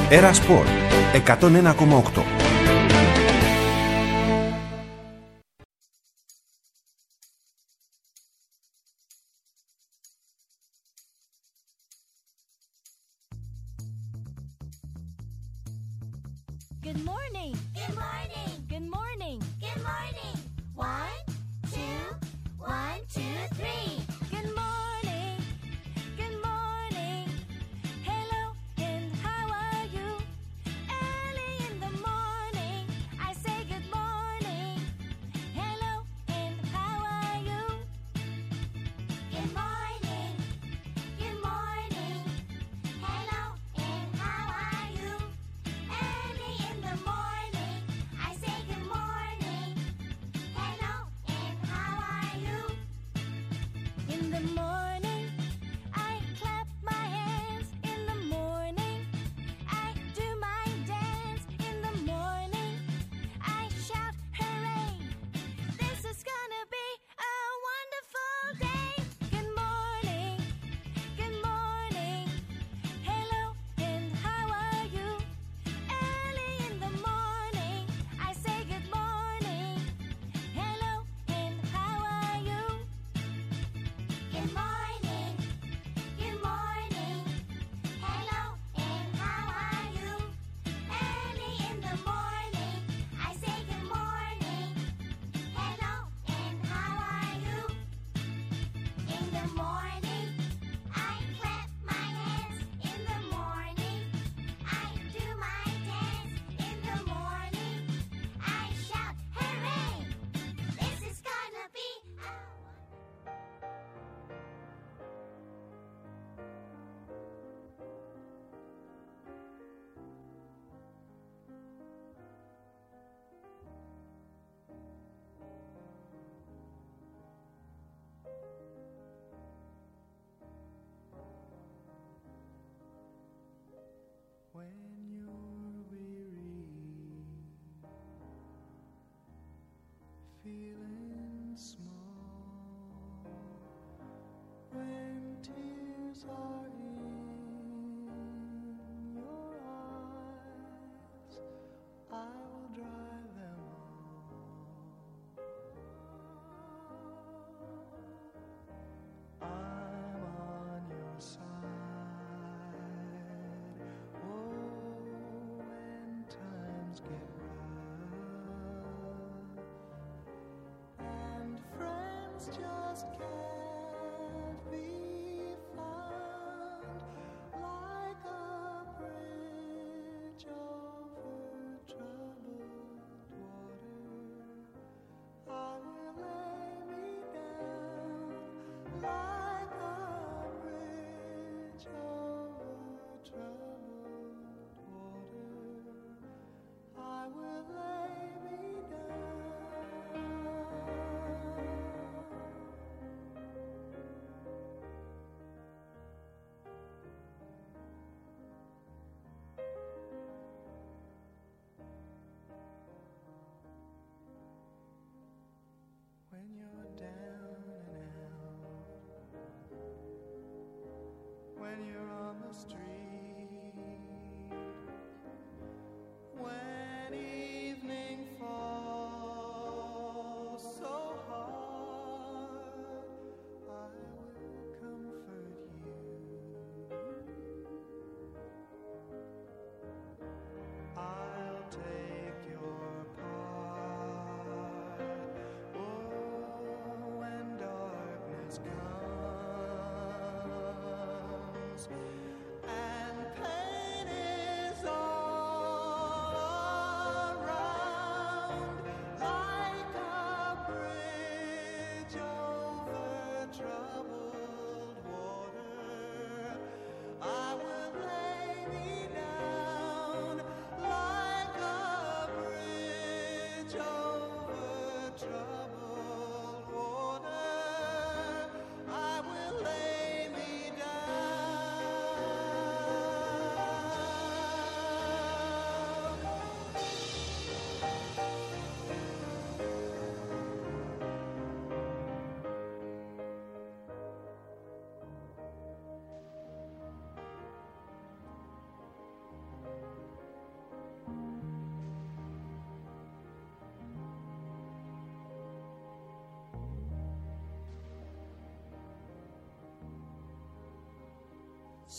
Έρα Σπορ 101,8. Good morning. Good morning. Good morning. Good morning. 1, 2, 1, 2, 3. Good morning. Good morning. Hello and how are you? Early in the morning, I say good morning. Hello and how are you? Good morning. Good morning. Hello and how are you? Early in the morning, I say good morning. Hello and how are you? In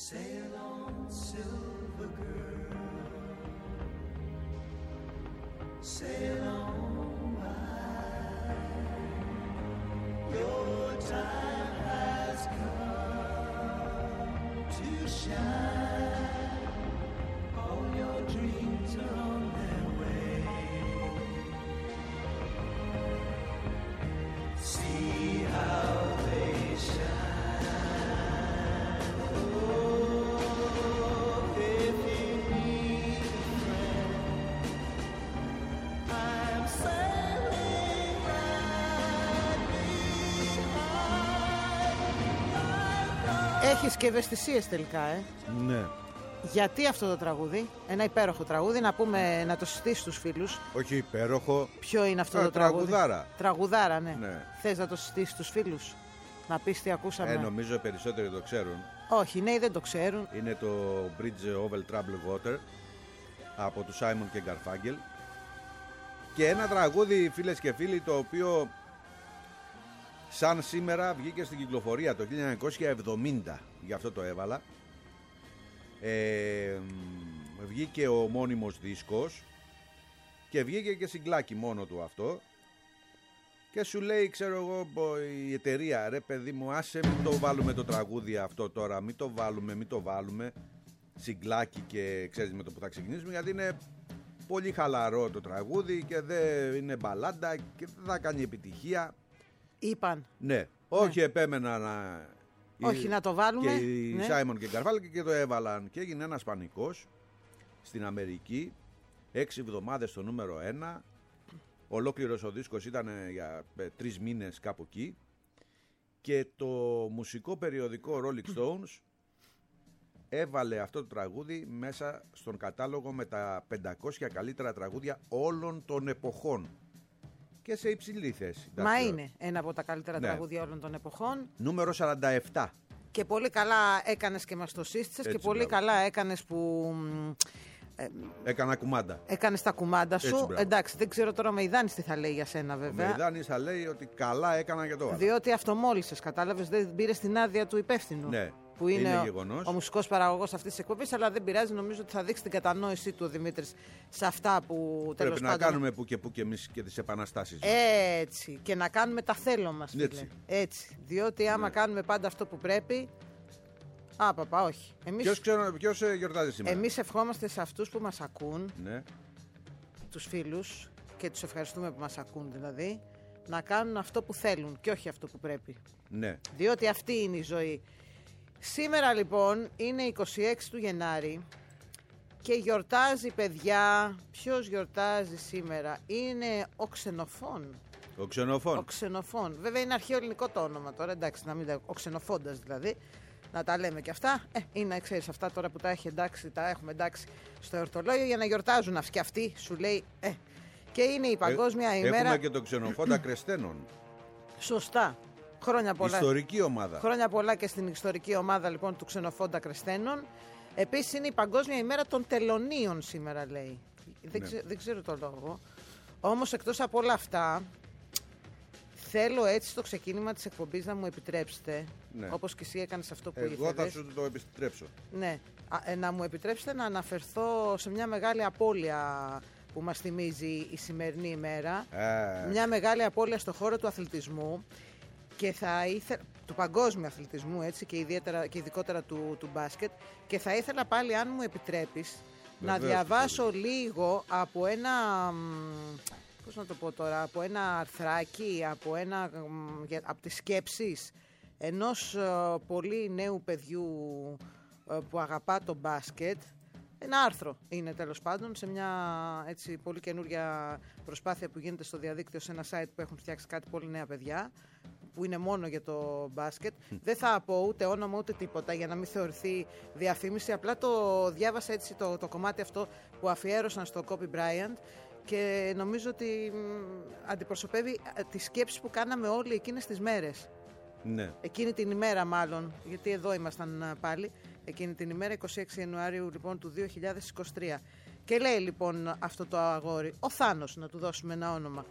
Sail on, silver girl. Sail on by. Your time has come to shine. All your dreams are on their way. See how they shine. Oh, if you need a friend, I'm sailing right behind. Έχεις και ευαισθησίες τελικά, Ναι. Γιατί αυτό το τραγούδι, ένα υπέροχο τραγούδι, να πούμε, να το συστήσεις στους φίλους. Όχι υπέροχο. Ποιο είναι αυτό το τραγούδι? Τραγουδάρα. Τραγουδάρα, ναι. Ναι. Θες να το συστήσεις στους φίλους? Να πεις τι ακούσαμε? Νομίζω περισσότεροι το ξέρουν. Όχι, οι νέοι δεν το ξέρουν. Είναι το Bridge over Troubled Water από του Simon και Garfunkel. Και ένα τραγούδι, φίλες και φίλοι, το οποίο σαν σήμερα βγήκε στην κυκλοφορία το 1970. Γι' αυτό το έβαλα. Βγήκε ο μόνιμος δίσκος και βγήκε και συγκλάκι μόνο του αυτό. Και σου λέει, ξέρω εγώ, η εταιρεία, ρε παιδί μου, άσε μην το βάλουμε το τραγούδι αυτό τώρα, μην το βάλουμε συγκλάκι και ξέρεις με το που θα ξεκινήσουμε, γιατί είναι πολύ χαλαρό το τραγούδι και δεν είναι μπαλάντα και δεν θα κάνει επιτυχία. Είπαν. Ναι, όχι επέμενα να... Όχι να το βάλουμε. Και οι ναι. Σάιμον και Γκαρφάλ και το έβαλαν και έγινε ένας πανικός στην Αμερική. 6 εβδομάδες στο νούμερο 1. Ολόκληρος ο δίσκος ήταν για 3 μήνες κάπου εκεί. Και το μουσικό περιοδικό Rolling Stones έβαλε αυτό το τραγούδι μέσα στον κατάλογο με τα 500 καλύτερα τραγούδια όλων των εποχών. Και σε υψηλή θέση. Μα είναι ένα από τα καλύτερα Ναι. τραγούδια όλων των εποχών. Νούμερο 47. Και πολύ καλά έκανες και μας το σύστησες. Και Έτσι, πολύ μπράβο. καλά έκανες που Έκανα κουμάντα. έκανες τα κουμάντα σου. Έτσι, μπράβο. Εντάξει, δεν ξέρω τώρα ο Μεϊδάνης τι θα λέει για σένα, Ο βέβαια. Μεϊδάνης θα λέει ότι καλά έκανα και το έβαλα. Διότι αυτομόλυσες, κατάλαβες, δεν πήρες την άδεια του υπεύθυνου. Ναι, Που είναι, είναι γεγονός. ο μουσικός παραγωγός αυτής της εκπομπής, αλλά δεν πειράζει, νομίζω ότι θα δείξει την κατανόησή του ο Δημήτρης σε αυτά που τέλος Πρέπει να πάντων. κάνουμε που και εμείς και τις επαναστάσεις μας. Έτσι, και να κάνουμε τα θέλω μας, φίλε. Έτσι. Έτσι. Διότι άμα Ναι. κάνουμε πάντα αυτό που πρέπει. Παπα, όχι. Ποιος γιορτάζει σήμερα? Εμείς ευχόμαστε σε αυτούς που μας ακούν, Ναι. τους φίλους, και τους ευχαριστούμε που μας ακούν δηλαδή, να κάνουν αυτό που θέλουν και όχι αυτό που πρέπει. Ναι. Διότι αυτή είναι η ζωή. Σήμερα λοιπόν είναι 26 του Γενάρη και γιορτάζει, παιδιά. Ποιος γιορτάζει σήμερα? Είναι ο Ξενοφών. Ο Ξενοφών. Ο Ξενοφών. Βέβαια είναι αρχαίο ελληνικό το όνομα τώρα, εντάξει, να μην ο Ξενοφώντας δηλαδή. Να τα λέμε και αυτά. Είναι, ξέρεις, αυτά τώρα που τα έχουμε εντάξει στο εορτολόγιο για να γιορτάζουν και αυτοί, σου λέει. Και είναι η παγκόσμια ημέρα. Έχουμε και το Ξενοφόντα Κρεστένων. Σωστά. Χρόνια πολλά. Ιστορική ομάδα. Χρόνια πολλά και στην ιστορική ομάδα λοιπόν του Ξενοφόντα Κρεστένων. Επίσης είναι η παγκόσμια ημέρα των τελωνίων σήμερα, λέει. Δεν ξέρω το λόγο. Όμως εκτός από όλα αυτά, θέλω έτσι στο ξεκίνημα της εκπομπής να μου επιτρέψετε, Ναι. όπως και εσύ έκανες αυτό που Εγώ θα ήθελες. σου το επιστρέψω. Ναι, να μου επιτρέψετε να αναφερθώ σε μια μεγάλη απώλεια που μας θυμίζει η σημερινή ημέρα. Μια μεγάλη απώλεια στο χώρο του αθλητισμού και του παγκόσμιου αθλητισμού, έτσι, και ειδικότερα του μπάσκετ, και θα ήθελα πάλι, αν μου επιτρέπεις, να διαβάσω λίγο από ένα, πώς να το πω τώρα, από ένα αρθράκι, από τις σκέψεις ενός πολύ νέου παιδιού που αγαπά το μπάσκετ. Ένα άρθρο είναι, τέλος πάντων, σε μια έτσι πολύ καινούρια προσπάθεια που γίνεται στο διαδίκτυο, σε ένα site που έχουν φτιάξει κάτι πολύ νέα παιδιά, που είναι μόνο για το μπάσκετ. Δεν θα πω ούτε όνομα ούτε τίποτα για να μην θεωρηθεί διαφήμιση. Απλά το διάβασα έτσι το κομμάτι αυτό που αφιέρωσαν στο Kobe Bryant και νομίζω ότι αντιπροσωπεύει τις σκέψεις που κάναμε όλοι εκείνες τις μέρες. Ναι. Εκείνη την ημέρα μάλλον, γιατί εδώ ήμασταν πάλι, εκείνη την ημέρα 26 Ιανουαρίου λοιπόν του 2023. Και λέει λοιπόν αυτό το αγόρι, ο Θάνος, να του δώσουμε ένα όνομα.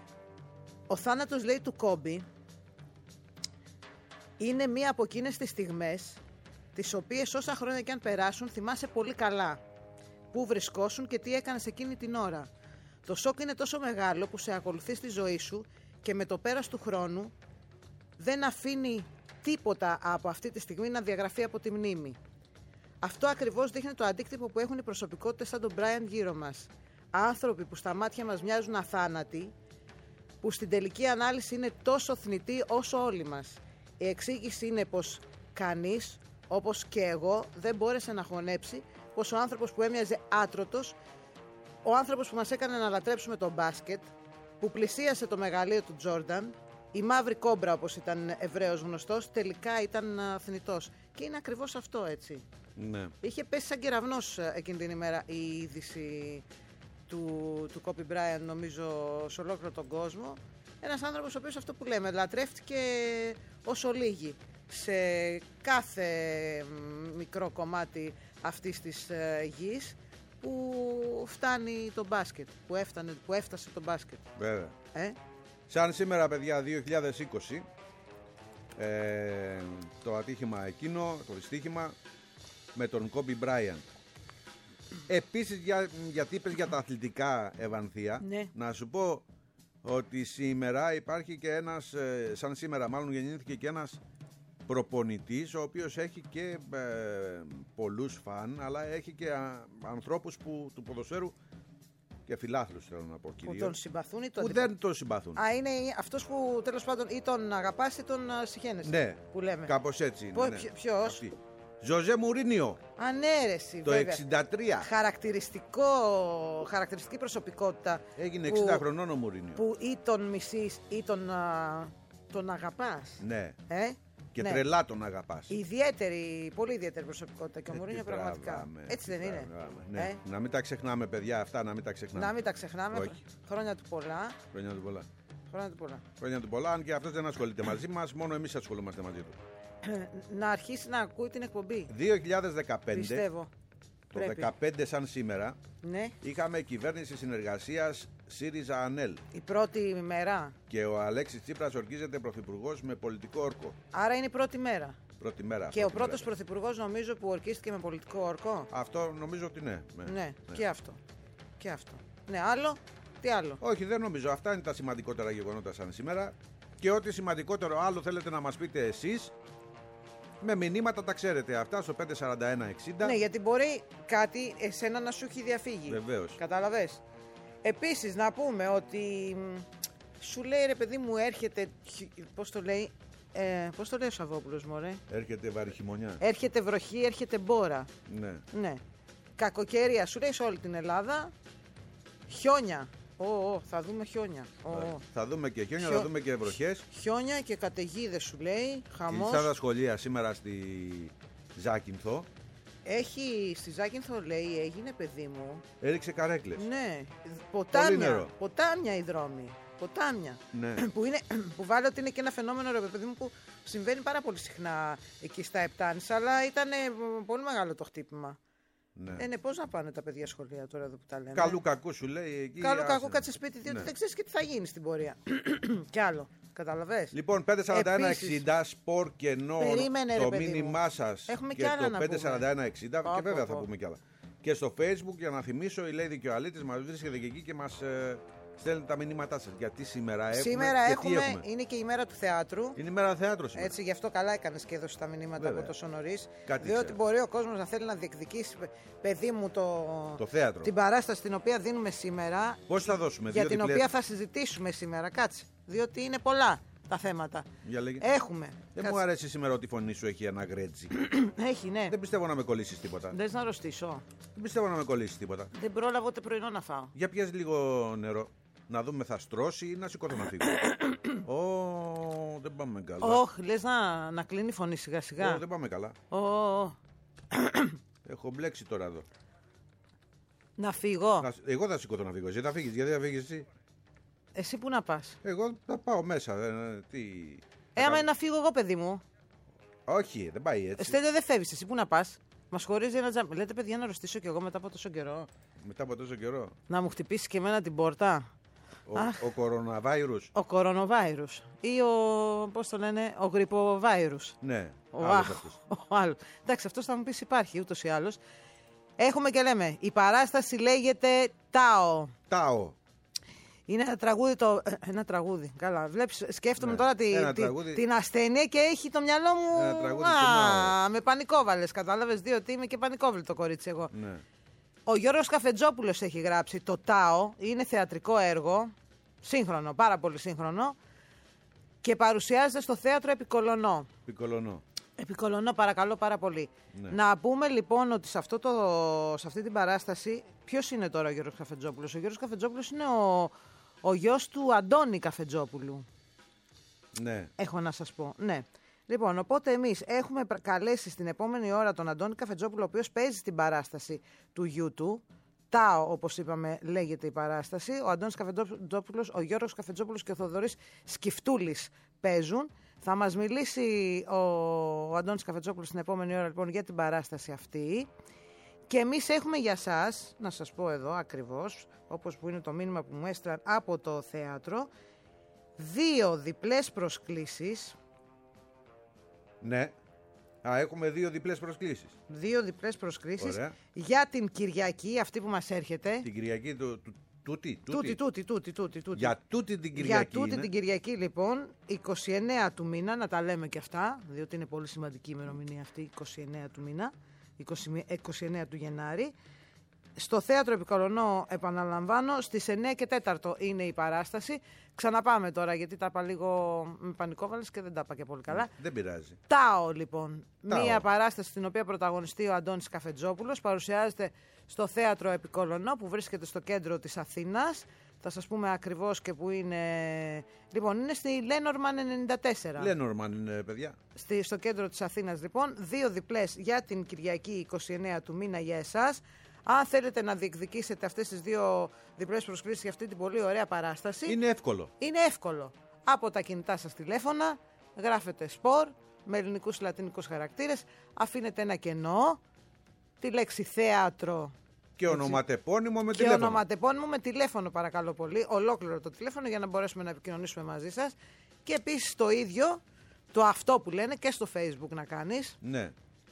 Ο θάνατος, λέει, του Κόμπι είναι μία από εκείνες τις στιγμές τις οποίες όσα χρόνια και αν περάσουν θυμάσαι πολύ καλά. Πού βρισκόσουν και τι έκανες εκείνη την ώρα. Το σοκ είναι τόσο μεγάλο που σε ακολουθεί στη ζωή σου και με το πέρας του χρόνου δεν αφήνει τίποτα από αυτή τη στιγμή να διαγραφεί από τη μνήμη. Αυτό ακριβώς δείχνει το αντίκτυπο που έχουν οι προσωπικότητες σαν τον Brian γύρω μας. Άνθρωποι που στα μάτια μας μοιάζουν αθάνατοι, που στην τελική ανάλυση είναι τόσο θνητοί όσο όλοι μας. Η εξήγηση είναι πως κανείς, όπως και εγώ, δεν μπόρεσε να χωνέψει πως ο άνθρωπος που έμοιαζε άτρωτος, ο άνθρωπος που μας έκανε να λατρέψουμε τον μπάσκετ, που πλησίασε το μεγαλείο του Τζόρνταν, η μαύρη κόμπρα όπως ήταν ευρέως γνωστός, τελικά ήταν θνητός. Και είναι ακριβώς αυτό, έτσι. Ναι. Είχε πέσει σαν κεραυνός εκείνη την ημέρα η είδηση του Kobe Bryant, νομίζω, σε ολόκληρο τον κόσμο. Ένας άνθρωπος ο οποίος, αυτό που λέμε, λατρεύτηκε όσο λίγοι σε κάθε μικρό κομμάτι αυτής της γης που φτάνει το μπάσκετ, που έφτασε το μπάσκετ. Βέβαια. Ε? Σαν σήμερα, παιδιά, 2020, το ατύχημα εκείνο, το δυστύχημα με τον Kobe Bryant. Επίσης, γιατί είπες για τα αθλητικά, Ευανθία, Ναι. να σου πω ότι σήμερα υπάρχει και ένας, σαν σήμερα μάλλον γεννήθηκε και ένας προπονητής, ο οποίος έχει και πολλούς φαν, αλλά έχει και ανθρώπους του ποδοσφαίρου και φιλάθλους, θέλω να πω, Που κυρίως, τον συμπαθούν ή τον που δεν τον συμπαθούν. Α, είναι αυτός που τέλος πάντων ή τον αγαπάς ή τον συχαίνεσαι. Ναι, που λέμε. κάπως έτσι είναι. Πώς, ναι. ποιος? Αυτή. Ζωζέ Μουρίνιο, Ανέρεση, το βέβαια. 63. Χαρακτηριστική προσωπικότητα. Έγινε που- 60 χρονών ο Μουρίνιο. Που ή τον μισείς ή τον αγαπάς. Ναι, και ναι. τρελά τον αγαπάς. Πολύ ιδιαίτερη προσωπικότητα και ο Μουρίνιο τι πραγματικά. τραβάμε, Έτσι δεν τι είναι. τραβάμε. Ναι. Να μην τα ξεχνάμε, παιδιά, αυτά να μην τα ξεχνάμε. Να μην τα ξεχνάμε. Όχι. Χρόνια του πολλά. Χρόνια του πολλά. Χρόνια του πολλά. Χρόνια του πολλά, αν και αυτός δεν ασχολείται μαζί μας, μόνο εμείς ασχολούμαστε μαζί του. Να αρχίσει να ακούει την εκπομπή. 2015, Πιστεύω. το Πρέπει. 2015 σαν σήμερα, Ναι. είχαμε κυβέρνηση συνεργασίας ΣΥΡΙΖΑ-ΑΝΕΛ Η πρώτη μέρα. και ο Αλέξης Τσίπρας ορκίζεται πρωθυπουργός με πολιτικό όρκο. Άρα είναι η πρώτη μέρα. Πρώτη μέρα. Και ο πρώτη πρώτος μέρα. πρωθυπουργός νομίζω που ορκίστηκε με πολιτικό όρκο. Αυτό νομίζω ότι ναι. Ναι, και αυτό. Και αυτό. Ναι, άλλο. Τι άλλο. Όχι, δεν νομίζω. Αυτά είναι τα σημαντικότερα γεγονότα σαν σήμερα. Και ό,τι σημαντικότερο άλλο θέλετε να μας πείτε εσείς, με μηνύματα τα ξέρετε αυτά στο 54160. Ναι, γιατί μπορεί κάτι εσένα να σου έχει διαφύγει. Βεβαίως. Κατάλαβες. Επίσης να πούμε ότι σου λέει, ρε παιδί μου, έρχεται. Πώς το λέει. Πώς το λέει ο Σαββόπουλος, μωρέ. Έρχεται βαρυχημονιά. Έρχεται βροχή, έρχεται μπόρα. Ναι. Ναι. Κακοκαιρία, σου λέει σε όλη την Ελλάδα. Χιόνια. Θα δούμε χιόνια. Θα δούμε και χιόνια, Χιο- θα δούμε και βροχές. Χιόνια και καταιγίδες, σου λέει. Χαμός. Κλειστά τα σχολεία σήμερα στη Ζάκυνθο. Έχει στη Ζάκυνθο, λέει, έγινε, παιδί μου. Έριξε καρέκλες. Ναι, Πολύ νερό. ποτάμια οι δρόμοι. Ποτάμια. Ναι. που βάλε ότι είναι και ένα φαινόμενο, ρε παιδί μου, που συμβαίνει πάρα πολύ συχνά εκεί στα Επτάνησα, αλλά ήταν πολύ μεγάλο το χτύπημα. Ναι. Ναι, πώς να πάνε τα παιδιά σχολεία τώρα εδώ που τα λένε. Καλού κακού σου λέει εκεί. Καλού άσε. κακού, κάτσε σπίτι, διότι Ναι. δεν ξέρεις και τι θα γίνει στην πορεία. Κι άλλο. Καταλαβες. Λοιπόν, 54160 σπορ κενό Περίμενε, ρε το παιδί μου. μήνυμά σας Έχουμε και κι άλλα το να πούμε. 54160 και Πω, βέβαια πω, θα πω. πούμε κι άλλα. Και στο Facebook, για να θυμίσω, η Lady και ο Αλήτης μας βρίσκεται και εκεί και μας στέλνει τα μηνύματά σας. Γιατί σήμερα έχουμε. Σήμερα και έχουμε, τι έχουμε. είναι και η μέρα του θεάτρου. Είναι η μέρα θεάτρου σήμερα. Έτσι, γι' αυτό καλά έκανες και έδωσες τα μηνύματα Βέβαια. από τόσο νωρίς. Κάτι Διότι ξέρω. μπορεί ο κόσμος να θέλει να διεκδικήσει, παιδί μου, Το θέατρο. την παράσταση την οποία δίνουμε σήμερα, Πώς θα δώσουμε, για δύο την διπλές? οποία θα συζητήσουμε σήμερα. Κάτσε. Διότι είναι πολλά τα θέματα. Για λέγε. Έχουμε. Δεν Κάτσε. μου αρέσει σήμερα ότι η φωνή σου έχει ένα γκρέτσι. Έχει, ναι. Δεν πιστεύω να με κολλήσεις τίποτα. Θες να αρρωστήσω. Δεν πιστεύω να με κολλήσεις τίποτα. Δεν πρόλαβα ούτε πρωινό να φάω. Για πιες λίγο νερό. Να δούμε θα στρώσει ή να σηκώθω να φύγω. Δεν πάμε καλά. Όχι, λες να κλείνει η φωνή σιγά σιγά. Δεν πάμε καλά. Έχω μπλέξει τώρα εδώ. Να φύγω. Εγώ θα σηκώθω να φύγω. Εσύ θα φύγεις, γιατί θα φύγεις εσύ. Εσύ που να πας. Εγώ θα πάω μέσα. Τι... Άμα είναι να φύγω εγώ, παιδί μου. Όχι, δεν πάει έτσι. Στέλιο, δεν φεύγεις. Εσύ που να πας. Μας χωρίζει ένα τζάμι. Λέτε, παιδιά, να αρρωστήσω κι εγώ μετά από τόσο καιρό. Μετά από τόσο καιρό. Να μου χτυπήσει και εμένα την πόρτα. Ο κοροναβάιρους. Ο κορονοβάιρους ή πώς το λένε, ο γρυποβάιρους. Ναι, Ο άλλος αυτός. άλλος. Εντάξει, αυτός θα μου πεις υπάρχει ούτως ή άλλως. Έχουμε και λέμε, η παράσταση λέγεται Τάο. Τάο. Είναι ένα τραγούδι. Καλά, βλέπεις, σκέφτομαι Ναι, τώρα ένα τραγούδι. την ασθένεια και έχει το μυαλό μου. Ένα τραγούδι του Μάο. Με πανικόβαλες, κατάλαβες, διότι είμαι και πανικόβλητο κορίτσι εγώ. Ναι. Ο Γιώργος Καφετζόπουλος έχει γράψει το Τάο. Είναι θεατρικό έργο, σύγχρονο, πάρα πολύ σύγχρονο, και παρουσιάζεται στο Θέατρο Επικολωνό. Πικολωνό. Επικολωνό, παρακαλώ πάρα πολύ. Ναι. Να πούμε λοιπόν ότι σε αυτή την παράσταση, ποιος είναι τώρα ο Γιώργος Καφετζόπουλος? Ο Γιώργος Καφετζόπουλος είναι ο γιος του Αντώνη Καφετζόπουλου. Ναι. Έχω να σας πω. Ναι. Λοιπόν, οπότε εμείς έχουμε καλέσει στην επόμενη ώρα τον Αντώνη Καφετζόπουλο, ο οποίος παίζει στην παράσταση του γιού του. Τάο, όπως είπαμε, λέγεται η παράσταση. Ο Αντώνης Καφετζόπουλος, ο Γιώργος Καφετζόπουλος και ο Θοδωρής Σκυφτούλης παίζουν. Θα μας μιλήσει ο Αντώνης Καφετζόπουλος την επόμενη ώρα λοιπόν για την παράσταση αυτή. Και εμείς έχουμε για σας, να σας πω εδώ ακριβώς, όπως που είναι το μήνυμα που μου έστειλαν από το θέατρο, 2 διπλές προσκλήσεις. Ναι. Έχουμε 2 διπλές προσκλήσεις. 2 διπλές προσκλήσεις Ωραία. για την Κυριακή, αυτή που μας έρχεται. Την Κυριακή τούτη. Τούτη. Για τούτη την Για Κυριακή. τούτη είναι. την Κυριακή λοιπόν, 29 του μήνα, να τα λέμε και αυτά, διότι είναι πολύ σημαντική ημερομηνία αυτή, 29 του μήνα, 29 του Γενάρη. Στο Θέατρο Επικολωνό, επαναλαμβάνω, στις 9 και 4 είναι η παράσταση. Ξαναπάμε τώρα, γιατί τα είπα λίγο με πανικόβαλες και δεν τα είπα και πολύ καλά. Δεν πειράζει. Τάο, λοιπόν. Τάο. Μία παράσταση στην οποία πρωταγωνιστεί ο Αντώνης Καφετζόπουλος. Παρουσιάζεται στο Θέατρο Επικολωνό, που βρίσκεται στο κέντρο της Αθήνας. Θα σας πούμε ακριβώς και που είναι. Λοιπόν, είναι στη Λένορμαν 94. Λένορμαν είναι, παιδιά. Στο κέντρο της Αθήνας, λοιπόν. 2 διπλές για την Κυριακή 29 του μήνα για εσάς. Αν θέλετε να διεκδικήσετε αυτές τις 2 διπλές προσκλήσεις για αυτή την πολύ ωραία παράσταση, Είναι εύκολο. είναι εύκολο. Από τα κινητά σας τηλέφωνα γράφετε σπορ με ελληνικούς λατινικούς χαρακτήρες, αφήνετε ένα κενό, τη λέξη θέατρο Και ονοματεπώνυμο με και τηλέφωνο. ονοματεπώνυμο με τηλέφωνο, παρακαλώ πολύ, ολόκληρο το τηλέφωνο, για να μπορέσουμε να επικοινωνήσουμε μαζί σας. Και επίσης το ίδιο, το αυτό που λένε, και στο Facebook να κάνεις. Ναι.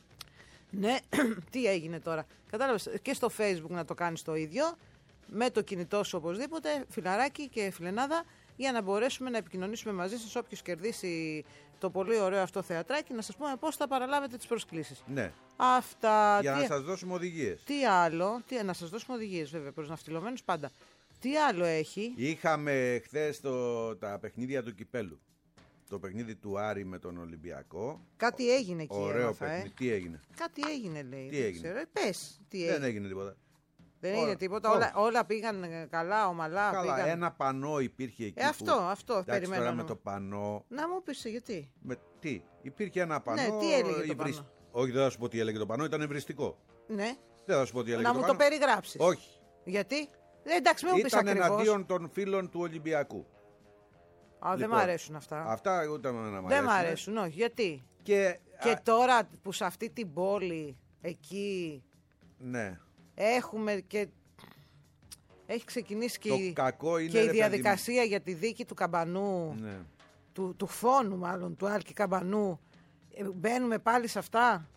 Ναι, τι έγινε τώρα. Κατάλαβες, και στο Facebook να το κάνεις το ίδιο, με το κινητό σου οπωσδήποτε, φιλαράκι και φιλενάδα, για να μπορέσουμε να επικοινωνήσουμε μαζί σας. Όποιος κερδίσει το πολύ ωραίο αυτό θεατράκι, να σας πούμε πώς θα παραλάβετε τις προσκλήσεις. Ναι. Αυτά. Για να σας δώσουμε οδηγίες. Τι άλλο, να σας δώσουμε οδηγίες βέβαια, προς ναυτιλωμένους πάντα. Τι άλλο έχει? Είχαμε χθες τα παιχνίδια του Κυπέλου. Το παιχνίδι του Άρη με τον Ολυμπιακό. Κάτι έγινε εκεί, Ωραίο έμαθα, παιχνίδι. Τι έγινε? Κάτι έγινε, λέει. Τι δεν έγινε? ξέρω. Πες, τι Δεν έγινε. έγινε τίποτα. Δεν Όλα. έγινε τίποτα. Όχι. Όλα πήγαν καλά, ομαλά. Καλά, πήγαν. ένα πανό υπήρχε εκεί. Αυτό Εντάξει, περιμένω. τώρα με το πανό. Να μου πεις γιατί. Τι, υπήρχε ένα πανό. Ναι, τι έλεγε το υβρισ- πανό? Όχι, δεν θα σου πω τι έλεγε το πανό, ήταν ευριστικό. Ναι. Δεν θα σου πω τι έλεγε Να το μου πανό. το περιγράψεις. Όχι. Γιατί? Εντάξει, μην μου πεις Ήταν ακριβώς. εναντίον των φίλων του Ολυμπιακού. Δεν Λοιπόν, μ' αρέσουν αυτά. Αυτά ούτε να μ' Δεν μ' αρέσουν. αρέσουν, όχι. Γιατί? Και, Και τώρα που σε αυτή την πόλη, εκεί, ναι. έχουμε και... Έχει ξεκινήσει και, Το κακό είναι, και η ρε παιδί μου. διαδικασία για τη δίκη του Καμπανού, Ναι. του φόνου μάλλον, του Άλκη Καμπανού. Μπαίνουμε πάλι σε αυτά.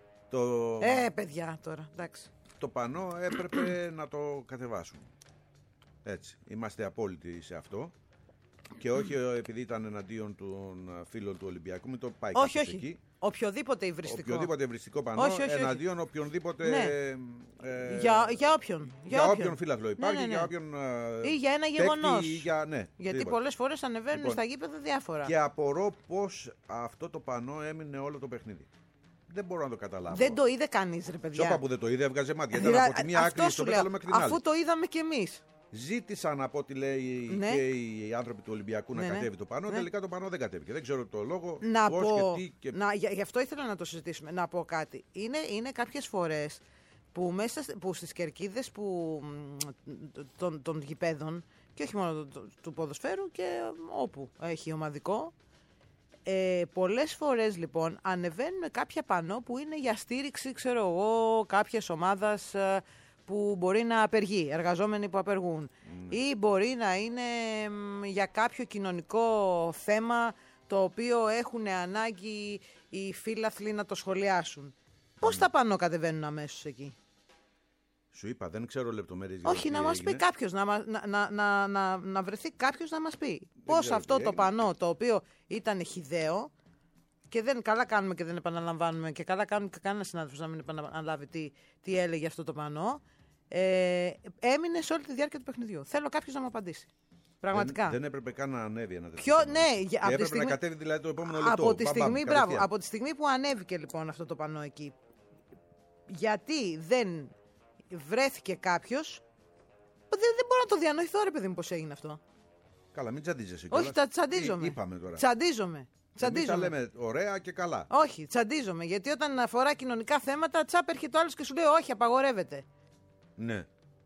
Το, Παιδιά τώρα, εντάξει. το πανό έπρεπε να το κατεβάσουν. Έτσι. Είμαστε απόλυτοι σε αυτό. Και όχι επειδή ήταν εναντίον των φίλων του Ολυμπιακού, μην το πάει Όχι, κάποιος όχι. εκεί. Οποιοδήποτε υβριστικό. Οποιοδήποτε ευριστικό πανό, Όχι, όχι, όχι. εναντίον οποιονδήποτε. Ναι. Για όποιον. Για όποιον φίλαθλο υπάρχει, Ναι, ναι, ναι. για όποιον. Ή για ένα παίκτη, γεγονός. ή για, ναι, Γιατί οτιδήποτε. πολλές φορές ανεβαίνουν Λοιπόν, στα γήπεδα διάφορα. Και απορώ πως αυτό το πανό έμεινε όλο το παιχνίδι. Δεν μπορώ να το καταλάβω. Δεν το είδε κανείς, ρε παιδιά. Σώπα που δεν το είδε, έβγαζε μάτια. Ήταν Δηλαδή, από τη μία αυτό άκρη σου στο λέω, πέταλο μέχρι την άλλη. αφού το είδαμε κι εμείς. Ζήτησαν από ό,τι λέει Ναι. και οι άνθρωποι του Ολυμπιακού Ναι, να ναι. κατέβει το πανό. Ναι. Τελικά το πανό δεν κατέβηκε. Δεν ξέρω το λόγο. Να πώς πω, και τι και... γι' αυτό ήθελα να το συζητήσουμε. Να πω κάτι. Είναι κάποιες φορές που μέσα που στις κερκίδες των γηπέδων, και όχι μόνο του ποδοσφαίρου, και όπου έχει ομαδικό, πολλές φορές λοιπόν ανεβαίνουν κάποια πανό που είναι για στήριξη, ξέρω εγώ, κάποιες ομάδας που μπορεί να απεργεί, εργαζόμενοι που απεργούν. Ή μπορεί να είναι για κάποιο κοινωνικό θέμα το οποίο έχουν ανάγκη οι φίλαθλοι να το σχολιάσουν. Πώς τα πανώ κατεβαίνουν αμέσως εκεί? Σου είπα, δεν ξέρω λεπτομέρειες. Όχι, να μας πει κάποιος, να βρεθεί κάποιος να μας πει πώς αυτό το πανώ, το οποίο ήταν χυδαίο, και δεν καλά κάνουμε και δεν επαναλαμβάνουμε, και καλά κάνουμε και κανένα συνάδελφος να μην επαναλάβει τι έλεγε αυτό το πανώ, έμεινε σε όλη τη διάρκεια του παιχνιδιού. Θέλω κάποιος να μου απαντήσει. Πραγματικά. Δεν έπρεπε καν να ανέβει ένα τέτοιο. Έπρεπε να κατέβει δηλαδή το επόμενο λεπτό. Από τη στιγμή που ανέβηκε λοιπόν αυτό το πανώ εκεί, γιατί δεν βρέθηκε κάποιος, δεν μπορώ να το διανοηθώ, ρε παιδί μου, πώς έγινε αυτό. Καλά, μην τσαντίζεσαι. Όχι, τσαντίζομαι. Είπαμε τώρα. Τσαντίζομαι. Εμείς τα λέμε ωραία και καλά. Όχι, τσαντίζομαι. Γιατί όταν αφορά κοινωνικά θέματα, τσάπ έρχεται ο άλλος και σου λέει όχι, απαγορεύεται. Ναι.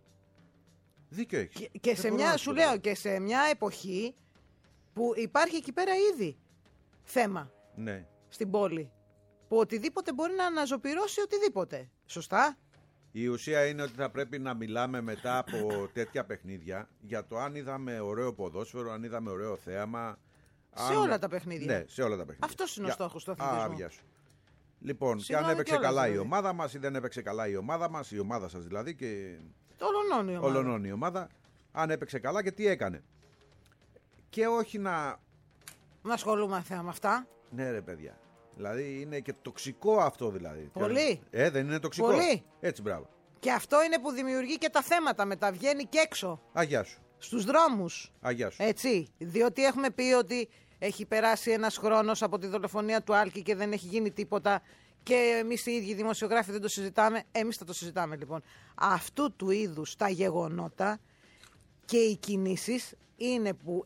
Δίκιο έχεις. Και σε μια, σου λέω, και σε μια εποχή που υπάρχει εκεί πέρα ήδη θέμα, ναι, στην πόλη, που οτιδήποτε μπορεί να αναζωπυρώσει οτιδήποτε. Σωστά. Η ουσία είναι ότι θα πρέπει να μιλάμε μετά από τέτοια παιχνίδια για το αν είδαμε ωραίο ποδόσφαιρο, αν είδαμε ωραίο θέαμα. Σε όλα τα παιχνίδια. Ναι, σε όλα τα παιχνίδια. Αυτός είναι ο στόχος του αθλητισμού. Σου. Λοιπόν, και αν έπαιξε καλά η ομάδα μας ή δεν έπαιξε καλά η ομάδα μας, η ομάδα σας δηλαδή, και ολονών η ομάδα, αν έπαιξε καλά και τι έκανε. Και όχι να ασχολούμαστε με αυτά. Ναι, ρε παιδιά. Δηλαδή είναι και τοξικό αυτό δηλαδή. Πολύ. Δεν είναι τοξικό? Πολύ. Έτσι, μπράβο. Και αυτό είναι που δημιουργεί και τα θέματα μετά. Βγαίνει και έξω. Αγιά σου. Στους δρόμους. Αγιά σου. Έτσι. Διότι έχουμε πει ότι έχει περάσει ένας χρόνος από τη δολοφονία του Άλκη και δεν έχει γίνει τίποτα. Και εμείς οι ίδιοι δημοσιογράφοι δεν το συζητάμε. Εμείς θα το συζητάμε λοιπόν. Αυτού του είδους τα γεγονότα και οι κινήσεις είναι που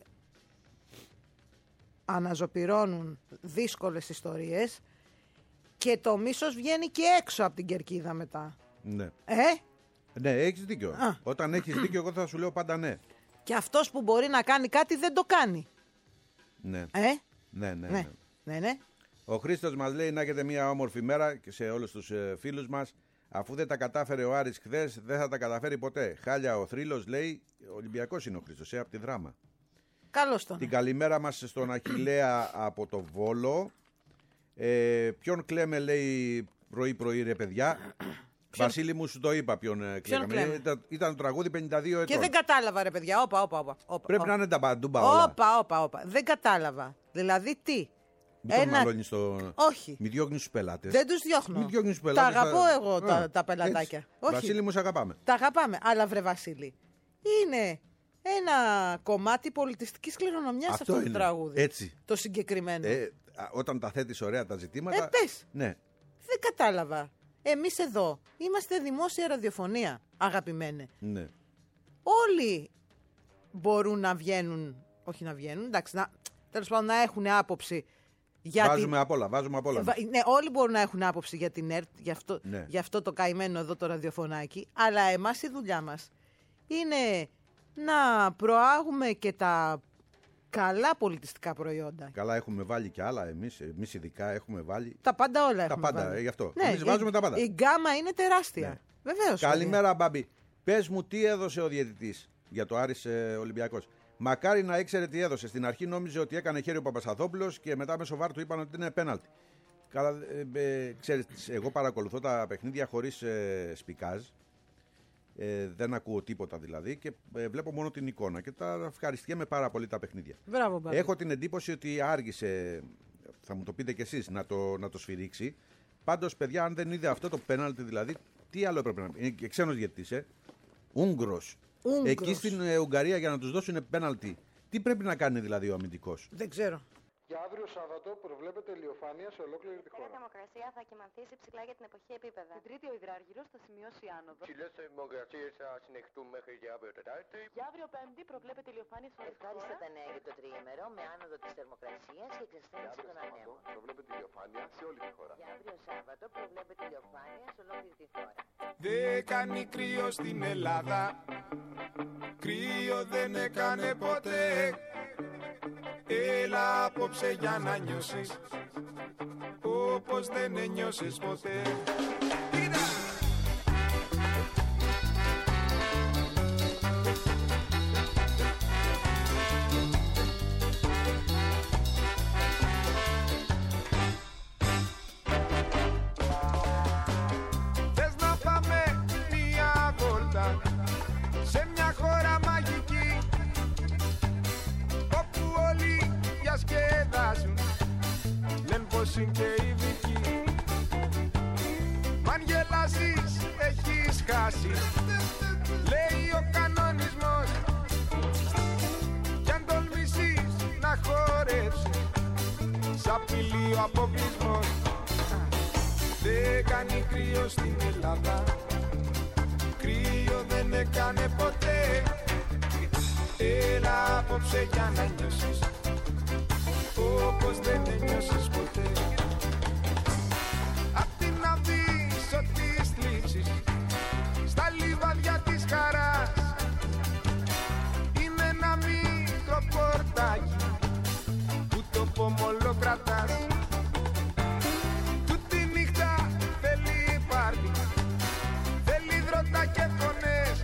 αναζωπυρώνουν δύσκολες ιστορίες και το μίσος βγαίνει και έξω από την κερκίδα μετά. Ναι. Ναι, έχεις δίκιο. Όταν έχεις δίκιο, εγώ θα σου λέω πάντα ναι. Και αυτός που μπορεί να κάνει κάτι δεν το κάνει. Ναι. Ναι. Ο Χρήστος μας λέει να έχετε μια όμορφη μέρα και σε όλους τους φίλους μας. Αφού δεν τα κατάφερε ο Άρης χθες, δεν θα τα καταφέρει ποτέ. Χάλια ο θρύλος, λέει. Ολυμπιακός είναι ο Χρήστος, από τη Δράμα. Καλώς τον. Την καλημέρα μας στον Αχιλλέα από το Βόλο. Ποιον κλαίμε, λέει, πρωί-πρωί, ρε παιδιά. Βασίλη μου, σου το είπα ποιον κλαίμε. Ήταν το τραγούδι 52 ετών. Και δεν κατάλαβα, ρε παιδιά. Όπα. Πρέπει να είναι τα παντούμπα όλα. Όπα. Δεν κατάλαβα. Δηλαδή τι. Μην τον μαλώνεις Όχι. Μην διώχνεις τους πελάτες. Δεν τους διώχνω. Τα αγαπώ εγώ τα πελατάκια. Όχι. Βασίλη μου, σε αγαπάμε. Τα αγαπάμε. Αλλά βρε Βασίλη, είναι ένα κομμάτι πολιτιστικής κληρονομιάς αυτό το τραγούδι. Έτσι. Το συγκεκριμένο. Όταν τα θέτεις ωραία τα ζητήματα. Πες. Ναι. Δεν κατάλαβα. Εμείς εδώ είμαστε δημόσια ραδιοφωνία, αγαπημένε. Ναι. Όλοι μπορούν να βγαίνουν, όχι να βγαίνουν, εντάξει, τέλος πάντων να έχουν άποψη. Βάζουμε απ' όλα. Ναι, όλοι μπορούν να έχουν άποψη για την ΕΡΤ, ναι. για αυτό το καημένο εδώ το ραδιοφωνάκι, αλλά εμάς η δουλειά μας είναι να προάγουμε και τα καλά πολιτιστικά προϊόντα. Καλά, έχουμε βάλει και άλλα εμείς ειδικά έχουμε βάλει. Τα πάντα όλα έχουμε βάλει. Τα πάντα, γι' αυτό. Ναι, εμείς βάζουμε τα πάντα. Η γκάμα είναι τεράστια. Ναι. Βεβαίως. Καλημέρα, Μπάμπη. Πες μου τι έδωσε ο διαιτητής για το Άρης Ολυμπιακός. Μακάρι να ήξερε τι έδωσε. Στην αρχή νόμιζε ότι έκανε χέρι ο Παπασταθόπουλος και μετά μέσω βάρ του είπαν ότι είναι πέναλτι. Καλά, ξέρεις, εγώ παρακολουθώ τα παιχνίδια χωρίς σπικάζ. Δεν ακούω τίποτα δηλαδή και βλέπω μόνο την εικόνα και τα ευχαριστιέμαι πάρα πολύ τα παιχνίδια. Μπράβο, Μπάμπη. Έχω την εντύπωση ότι άργησε, θα μου το πείτε κι εσείς, να το σφυρίξει. Πάντως, παιδιά, αν δεν είδε αυτό το πέναλτι δηλαδή, τι άλλο έπρεπε να πει. Είναι και ξένος διαιτητής, Ούγγρος. Εκεί στην Ουγγαρία για να τους δώσουν πέναλτι. Τι πρέπει να κάνει δηλαδή ο αμυντικός? Δεν ξέρω. Για αύριο Σάββατο προβλέπεται ηλιοφάνεια σε ολόκληρη τη χώρα. Η θερμοκρασία θα κυμανθήσει ψηλά για την εποχή επίπεδα. Την Τρίτη ο υδράργυρος θα σημειώσει άνοδο. Ψηλές θερμοκρασίες θα συνεχτούν μέχρι και αύριο Τετάρτη. Για αύριο Πέμπτη προβλέπεται ηλιοφάνεια σε όλη τη χώρα. Ευχάριστα τα νέα για το τριήμερο με άνοδο της θερμοκρασίας και εξασθένηση των ανέμων. Προβλέπεται ηλιοφάνεια σε όλη τη χώρα. Για αύριο Σάββατο προβλέπεται ηλιοφάνεια σε ολόκληρη τη χώρα. Δεν κάνει κρύο στην Ελλάδα. Κρύο δεν έκανε ποτέ. Έλα απόψε για να νιώσεις όπως δεν ένιωσες ποτέ. σε μια χώρα μαγική όπου όλοι διασκεδάζουν, λένε πως είναι και ειδικοί. Μ' αν γελάσεις έχεις χάσει, λέει ο κανονισμός, κι αν τολμήσεις να χορέψεις σ' απειλεί ο αποκλεισμός. Δεν κάνει κρύο στην Ελλάδα, κρύο δεν έκανε ποτέ. Έλα απόψε για να νιώσεις όπως δεν νιώσεις ποτέ. Απ' την αβύσσο της θλίψης στα λιβάδια της χαράς είναι ένα μικρό πορτάκι που το πομολό κρατάς. Τούτη νύχτα θέλει πάρτι, θέλει δρότα και φωνές,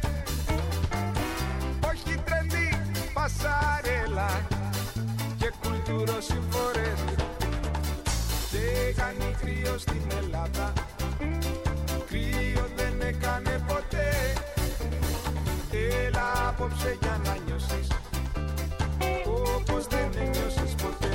όχι τρελή πασαρέλα και κουλτουροσυμφορές. Δεν κάνει κρύο στην Ελλάδα, κρύο δεν έκανε ποτέ. Έλα απόψε για να νιώσεις όπως δεν νιώσεις ποτέ.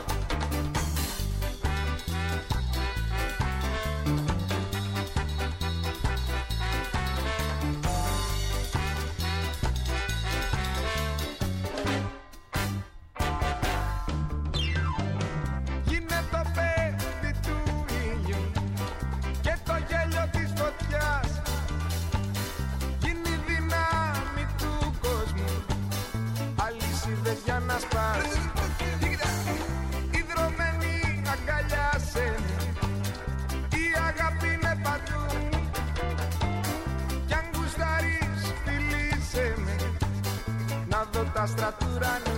Γίνε το παιδί του ήλιου και το γέλιο της φωτιάς, γίνει η δύναμη του κόσμου, αλυσίδες για να σπάς. Ιδρωμένη αγκαλιάσαι με, η αγάπη είναι παντού, κι αν γουστάρεις φιλήσέ με, να δω τα άστρα του ουρανού.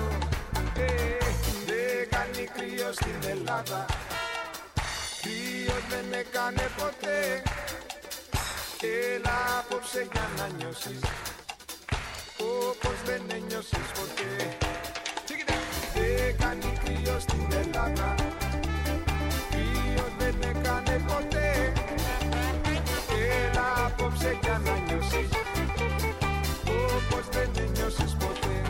Δεν κάνει κρύο στην Ελλάδα, κρύο δεν έκανε ποτέ. Έλα απόψε για να νιώσεις όπως δεν νιώσεις ποτέ. Δεν κάνει κρύο στην Ελλάδα, κρύο δεν έκανε ποτέ. Έλα απόψε για να νιώσεις όπως δεν νιώσεις ποτέ.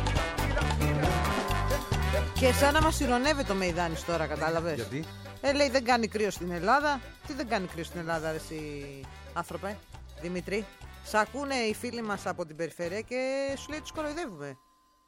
Και σαν να μας ηρωνεύεται ο Μεϊδάνης τώρα, κατάλαβες. Γιατί? Λέει δεν κάνει κρύο στην Ελλάδα. Τι δεν κάνει κρύο στην Ελλάδα, ρε εσύ άνθρωπε, Δημήτρη? Σ' ακούνε οι φίλοι μας από την περιφέρεια και σου λέει τους κοροϊδεύουμε.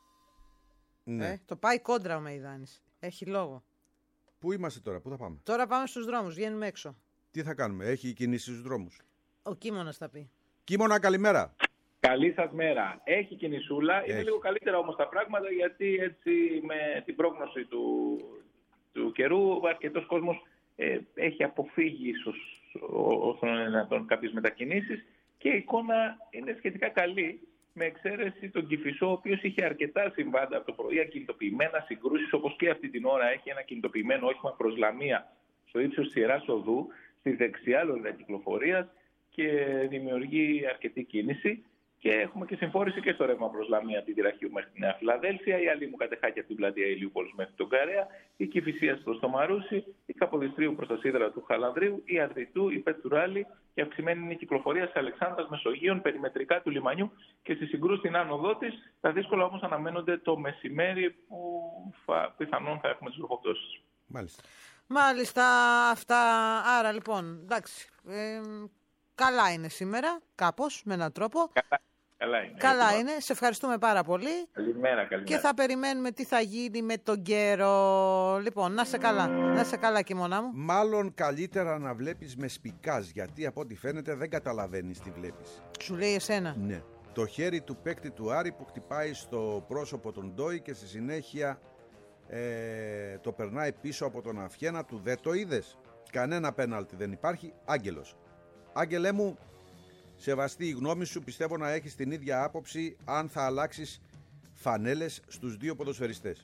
Ναι. Το πάει κόντρα ο Μεϊδάνης. Έχει λόγο. Πού είμαστε τώρα, πού θα πάμε? Τώρα πάμε στους δρόμους, βγαίνουμε έξω. Τι θα κάνουμε, έχει κινήσει στους δρόμους? Ο Κίμωνας θα πει. Κίμωνα, καλημέρα. Καλή σας μέρα. Έχει κινησούλα. Είναι Έχει. λίγο καλύτερα όμως τα πράγματα, γιατί έτσι με την πρόγνωση του καιρού αρκετός κόσμος έχει αποφύγει ίσως όσο είναι δυνατόν κάποιες μετακινήσεις και η εικόνα είναι σχετικά καλή, με εξαίρεση τον Κηφισό, ο οποίος είχε αρκετά συμβάντα από το πρωί, ακινητοποιημένα συγκρούσεις, όπως και αυτή την ώρα έχει ένα κινητοποιημένο όχημα προς Λαμία στο ύψος της Ιεράς Οδού, στη δεξιά λωρίδα κυκλοφορίας, και δημιουργεί αρκετή κίνηση. Και έχουμε και συμφόρηση και στο ρεύμα προς Λαμία, την Τυραχείου μέχρι τη Νέα Φιλαδέλφια, η Αλήμου Κατεχάκη από την πλατεία Ηλιούπολης μέχρι τον Καρέα, η Κηφισίας προς το Μαρούσι, η Καποδιστρίου προς τα σίδερα του Χαλανδρίου, η Αρδιτού, η Πετουράλη, και αυξημένη είναι η κυκλοφορία σε Αλεξάνδρας, Μεσογείων, περιμετρικά του λιμανιού και στη συγκρούση στην άνοδό της. Τα δύσκολα όμως αναμένονται το μεσημέρι, που πιθανόν θα έχουμε τις βροχοπτώσεις. Μάλιστα, αυτά. Άρα λοιπόν, εντάξει. Καλά είναι σήμερα, κάπως, με έναν τρόπο. Καλά είναι. Καλά είναι. Σε ευχαριστούμε πάρα πολύ. Καλημέρα. Και θα περιμένουμε τι θα γίνει με τον καιρό. Λοιπόν, να σε καλά. Να σε καλά, Κιμώνα μου. Μάλλον καλύτερα να βλέπεις με σπικάζ, γιατί από ό,τι φαίνεται δεν καταλαβαίνεις τι βλέπεις. Σου λέει εσένα. Ναι. Το χέρι του παίκτη του Άρη που χτυπάει στο πρόσωπο των Ντόι και στη συνέχεια το περνάει πίσω από τον Αυχένα του. Δεν το είδες? Κανένα πέναλτι δεν υπάρχει. Άγγελος. Άγγελέ μου, σεβαστή η γνώμη σου, πιστεύω να έχεις την ίδια άποψη αν θα αλλάξεις φανέλες στους δύο ποδοσφαιριστές.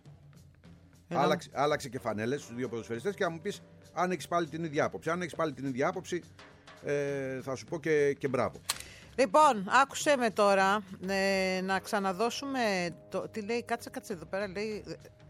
Άλλαξε και φανέλες στους δύο ποδοσφαιριστές και θα μου πεις αν έχεις πάλι την ίδια άποψη. Αν έχεις πάλι την ίδια άποψη, θα σου πω και μπράβο. Λοιπόν, άκουσέ με τώρα να ξαναδώσουμε τι λέει, κάτσε εδώ πέρα, λέει.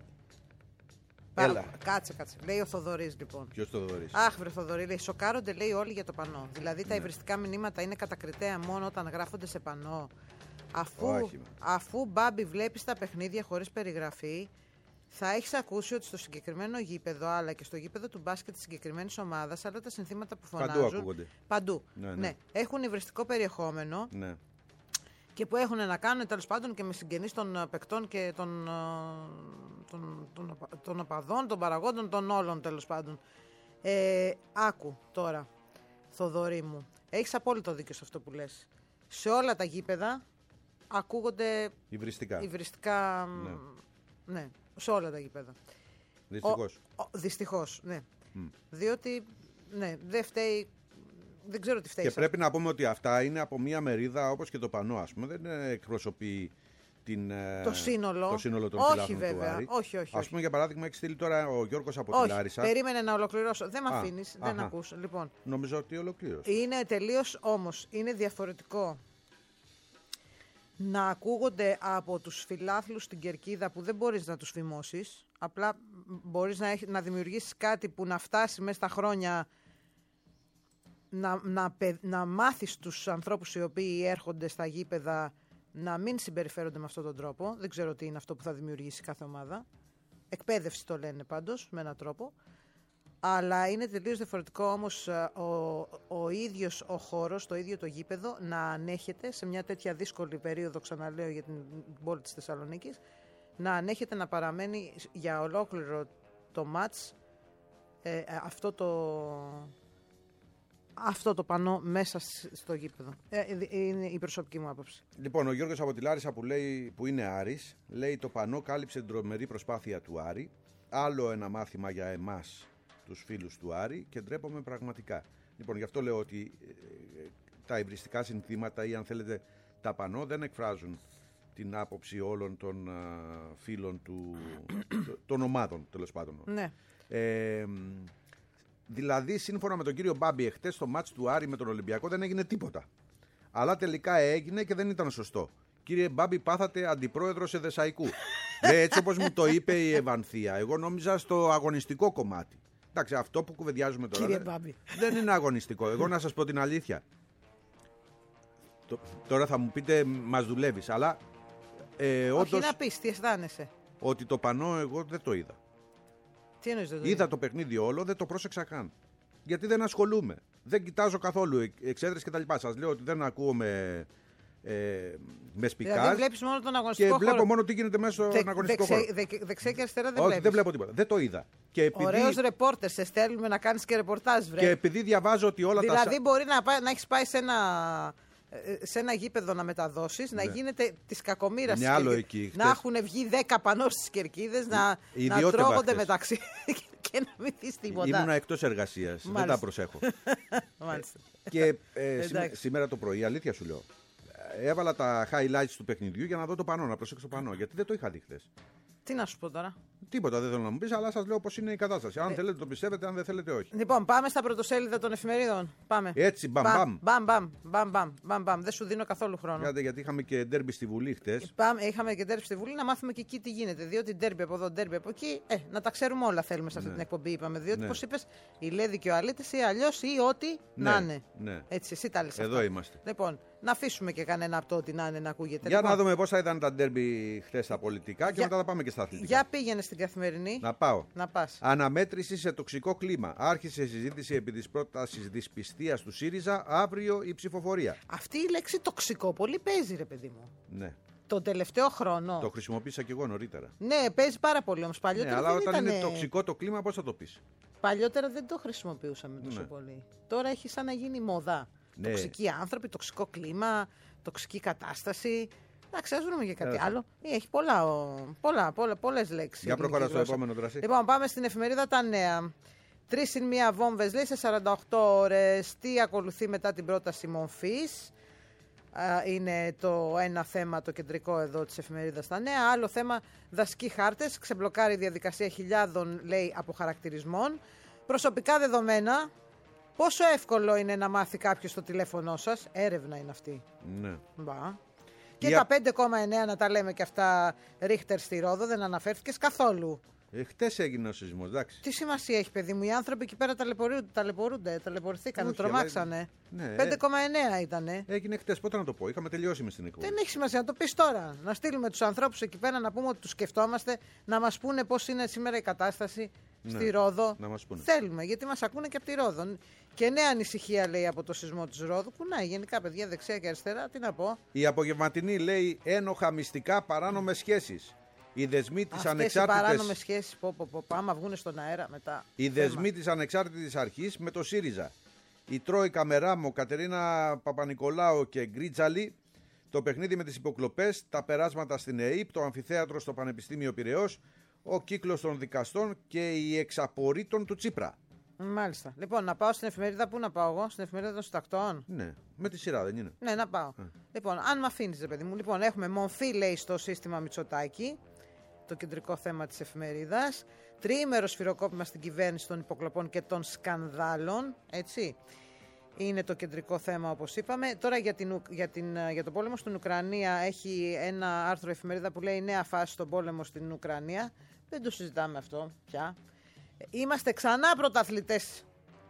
Έλα. Κάτσε. Λέει ο Θοδωρής, λοιπόν. Ποιος Θοδωρής? Αχ, βρε Θοδωρή, λέει. Σοκάρονται, λέει, όλοι για το πανό. Δηλαδή τα υβριστικά μηνύματα είναι κατακριτέα μόνο όταν γράφονται σε πανό. Αφού Μπάμπη βλέπεις τα παιχνίδια χωρίς περιγραφή, θα έχεις ακούσει ότι στο συγκεκριμένο γήπεδο, αλλά και στο γήπεδο του μπάσκετ της συγκεκριμένης ομάδας, αλλά τα συνθήματα που φωνάζουν. Παντού ακούγονται. Παντού. Ναι. Έχουν υβριστικό περιεχόμενο. Ναι. Και που έχουν να κάνουν τέλος πάντων και με συγγενείς των παικτών και των οπαδών, των παραγόντων, των όλων τέλος πάντων. Άκου τώρα, Θοδωρή μου, έχεις απόλυτο δίκιο σε αυτό που λες. Σε όλα τα γήπεδα ακούγονται υβριστικά. Ναι, σε όλα τα γήπεδα. Δυστυχώς. Δυστυχώς, ναι. Διότι, ναι, δεν φταίει. Δεν ξέρω τι φταίει. Και πρέπει να πούμε ότι αυτά είναι από μία μερίδα, όπως και το πανό, ας πούμε. Δεν εκπροσωπεί το σύνολο των φιλάθλων του Άρη. Όχι. Ας πούμε, για παράδειγμα, έχει στείλει τώρα ο Γιώργος από τη Λάρισα. Περίμενε να ολοκληρώσω. Δεν με αφήνεις, δεν ακούς. Λοιπόν, νομίζω ότι ολοκλήρωσε. Είναι τελείως όμως. Είναι διαφορετικό να ακούγονται από τους φιλάθλους στην κερκίδα που δεν μπορείς να τους φημώσεις. Απλά μπορείς να δημιουργήσεις κάτι που να φτάσει μέσα στα χρόνια. Να μάθεις τους ανθρώπους οι οποίοι έρχονται στα γήπεδα να μην συμπεριφέρονται με αυτόν τον τρόπο. Δεν ξέρω τι είναι αυτό που θα δημιουργήσει κάθε ομάδα. Εκπαίδευση το λένε πάντως, με έναν τρόπο. Αλλά είναι τελείως διαφορετικό όμως ο ίδιος ο χώρος, το ίδιο το γήπεδο να ανέχεται σε μια τέτοια δύσκολη περίοδο, ξαναλέω για την πόλη της Θεσσαλονίκης, να ανέχεται να παραμένει για ολόκληρο το μάτς αυτό το πανό μέσα στο γήπεδο. Είναι η προσωπική μου άποψη. Λοιπόν, ο Γιώργος από τη Λάρισα που είναι Άρης, λέει το πανό κάλυψε την τρομερή προσπάθεια του Άρη. Άλλο ένα μάθημα για εμάς, τους φίλους του Άρη, και ντρέπομαι πραγματικά. Λοιπόν, γι' αυτό λέω ότι τα υβριστικά συνθήματα ή αν θέλετε τα πανό δεν εκφράζουν την άποψη όλων των φίλων των ομάδων, τέλος πάντων. Ναι. Δηλαδή, σύμφωνα με τον κύριο Μπάμπη, εχθές στο μάτς του Άρη με τον Ολυμπιακό δεν έγινε τίποτα. Αλλά τελικά έγινε και δεν ήταν σωστό. Κύριε Μπάμπη, πάθατε αντιπρόεδρος Εδεσαϊκού. Έτσι όπως μου το είπε η Ευανθία. Εγώ νόμιζα στο αγωνιστικό κομμάτι. Εντάξει, αυτό που κουβεντιάζουμε τώρα δεν είναι αγωνιστικό. Εγώ να σας πω την αλήθεια. Τώρα θα μου πείτε, μας δουλεύεις, αλλά όχι να πεις, τι αισθάνεσαι. Ότι το πανό εγώ δεν το είδα. Τι εννοείς δεν το είδα το παιχνίδι όλο, δεν το πρόσεξα καν. Γιατί δεν ασχολούμαι. Δεν κοιτάζω καθόλου εξέδρες και τα λοιπά. Σας λέω ότι δεν ακούω με σπικάζ. Δηλαδή βλέπεις μόνο τον αγωνιστικό χώρο. Και βλέπω μόνο τι γίνεται μέσα στον αγωνιστικό χώρο. Δεξιά και αριστερά δεν Όχι, βλέπεις. δεν βλέπω τίποτα. Δεν το είδα. Ωραίος ρεπόρτερ, σε στέλνουμε να κάνεις και ρεπορτάζ, βρε. Και επειδή διαβάζω ότι όλα δηλαδή μπορεί να έχεις πάει σε ένα γήπεδο να μεταδώσεις, να γίνεται της κακομοίρας να έχουν βγει 10 πανό στις κερκίδες, να τρώγονται μεταξύ και να μην δεις τίποτα. Ήμουνα εκτός εργασίας, δεν τα προσέχω. Μάλιστα. Και σήμερα το πρωί, αλήθεια σου λέω, έβαλα τα highlights του παιχνιδιού για να δω το πανό, να προσέξω το πανό, γιατί δεν το είχα δει χθες. Τι να σου πω τώρα. Τίποτα δεν θέλω να μου πεις, αλλά σας λέω πώς είναι η κατάσταση. Αν θέλετε το πιστεύετε, αν δεν θέλετε όχι. Λοιπόν, πάμε στα πρωτοσέλιδα των εφημερίδων. Πάμε. Έτσι, μπαμ. Δεν σου δίνω καθόλου χρόνο. Γιατί είχαμε και ντέρμπι στη Βουλή χτες. Είχαμε και ντέρμπι στη Βουλή, να μάθουμε και εκεί τι γίνεται. Διότι ντέρμπι από εδώ, ντέρμπι από εκεί. Να τα ξέρουμε όλα θέλουμε σε αυτή την εκπομπή, είπαμε. Διότι, πώς είπες, η Λέδη και ο Αλήτης ή αλλιώς ή ό,τι να είναι. Ναι. Έτσι, εσύ τα λες. Εδώ είμαστε. Λοιπόν, να αφήσουμε και κανένα από το ό,τι να είναι να ακούγεται. Για να δούμε πώς θα ήταν τα ντέρμπι χτες τα πολιτικά και μετά θα πάμε και στα αθλητικά. Για πήγαινε στην Καθημερινή. Να πάω. Να πας. Αναμέτρηση σε τοξικό κλίμα. Άρχισε συζήτηση επί της πρότασης δυσπιστίας του ΣΥΡΙΖΑ. Αύριο η ψηφοφορία. Αυτή η λέξη τοξικό πολύ παίζει, ρε παιδί μου. Ναι. Το τελευταίο χρόνο. Το χρησιμοποίησα και εγώ νωρίτερα. Ναι, παίζει πάρα πολύ όμως. Παλιότερα αλλά δεν όταν ήταν... είναι τοξικό το κλίμα, πώς θα το πεις. Παλιότερα δεν το χρησιμοποιούσαμε τόσο πολύ. Τώρα έχει σαν να γίνει μοδά. Ναι. Τοξικοί άνθρωποι, τοξικό κλίμα, τοξική κατάσταση. Εντάξει, ας βρούμε και κάτι άλλο. Έχει πολλές λέξεις. Για προχωρά στο επόμενο δράση. Λοιπόν, πάμε στην εφημερίδα Τα Νέα. 3 συν 1 βόμβες, λέει, σε 48 ώρες. Τι ακολουθεί μετά την πρόταση μορφής. Είναι το ένα θέμα το κεντρικό εδώ της εφημερίδας Τα Νέα. Άλλο θέμα, δασικοί χάρτες. Ξεμπλοκάρει διαδικασία χιλιάδων, λέει, αποχαρακτηρισμών. Προσωπικά δεδομένα. Πόσο εύκολο είναι να μάθει κάποιος το τηλέφωνό σας. Έρευνα είναι αυτή. Ναι. Και τα 5,9 να τα λέμε και αυτά Ρίχτερ στη Ρόδο, δεν αναφέρθηκες καθόλου. Χτες έγινε ο σεισμός, εντάξει. Τι σημασία έχει, παιδί μου, οι άνθρωποι εκεί πέρα ταλαιπωρηθήκανε, Όχι, τρομάξανε. Ναι, 5,9 ήτανε. έγινε χτες, πότε να το πω, είχαμε τελειώσει με στην εκπομπή. Δεν έχει σημασία να το πεις τώρα. Να στείλουμε τους ανθρώπους εκεί πέρα να πούμε ότι τους σκεφτόμαστε, να μας πούνε πώς είναι σήμερα η κατάσταση στη Ρόδο. Να μας πούνε. Θέλουμε, γιατί μας ακούνε και από τη Ρόδο. Και νέα ανησυχία λέει από το σεισμό της Ρόδου. Κουνάει γενικά, παιδιά, δεξιά και αριστερά, τι να πω. Η απογευματινή λέει ένοχα μυστικά παράνομες σχέσεις. Οι δεσμοί της Αυτές ανεξάρτητης. οι παράνομες σχέσεις, άμα βγούνε στον αέρα μετά. Οι δεσμοί της ανεξάρτητης αρχής με το ΣΥΡΙΖΑ. Η Τρόικα Μεράμο, Κατερίνα Παπανικολάου και Γκρίτζαλη. Το παιχνίδι με τις υποκλοπές, τα περάσματα στην ΕΕΠ, το αμφιθέατρο στο Πανεπιστήμιο Πειραιώς, ο κύκλος των δικαστών και οι εξαπορρίτων του Τσίπρα. Μάλιστα. Λοιπόν, να πάω στην εφημερίδα. Πού να πάω εγώ, στην εφημερίδα των Συντακτών. Ναι, με τη σειρά δεν είναι. Ναι, να πάω. Λοιπόν, αν με αφήνεις, ρε παιδί μου. Λοιπόν, έχουμε μορφή, λέει, στο σύστημα Μητσοτάκη. Το κεντρικό θέμα της εφημερίδας. Τριήμερο σφυροκόπημα στην κυβέρνηση των υποκλοπών και των σκανδάλων. Έτσι. Είναι το κεντρικό θέμα, όπως είπαμε. Τώρα για τον πόλεμο στην Ουκρανία έχει ένα άρθρο εφημερίδα που λέει «Νέα φάση στον πόλεμο στην Ουκρανία». Δεν το συζητάμε αυτό πια. Είμαστε ξανά πρωταθλητές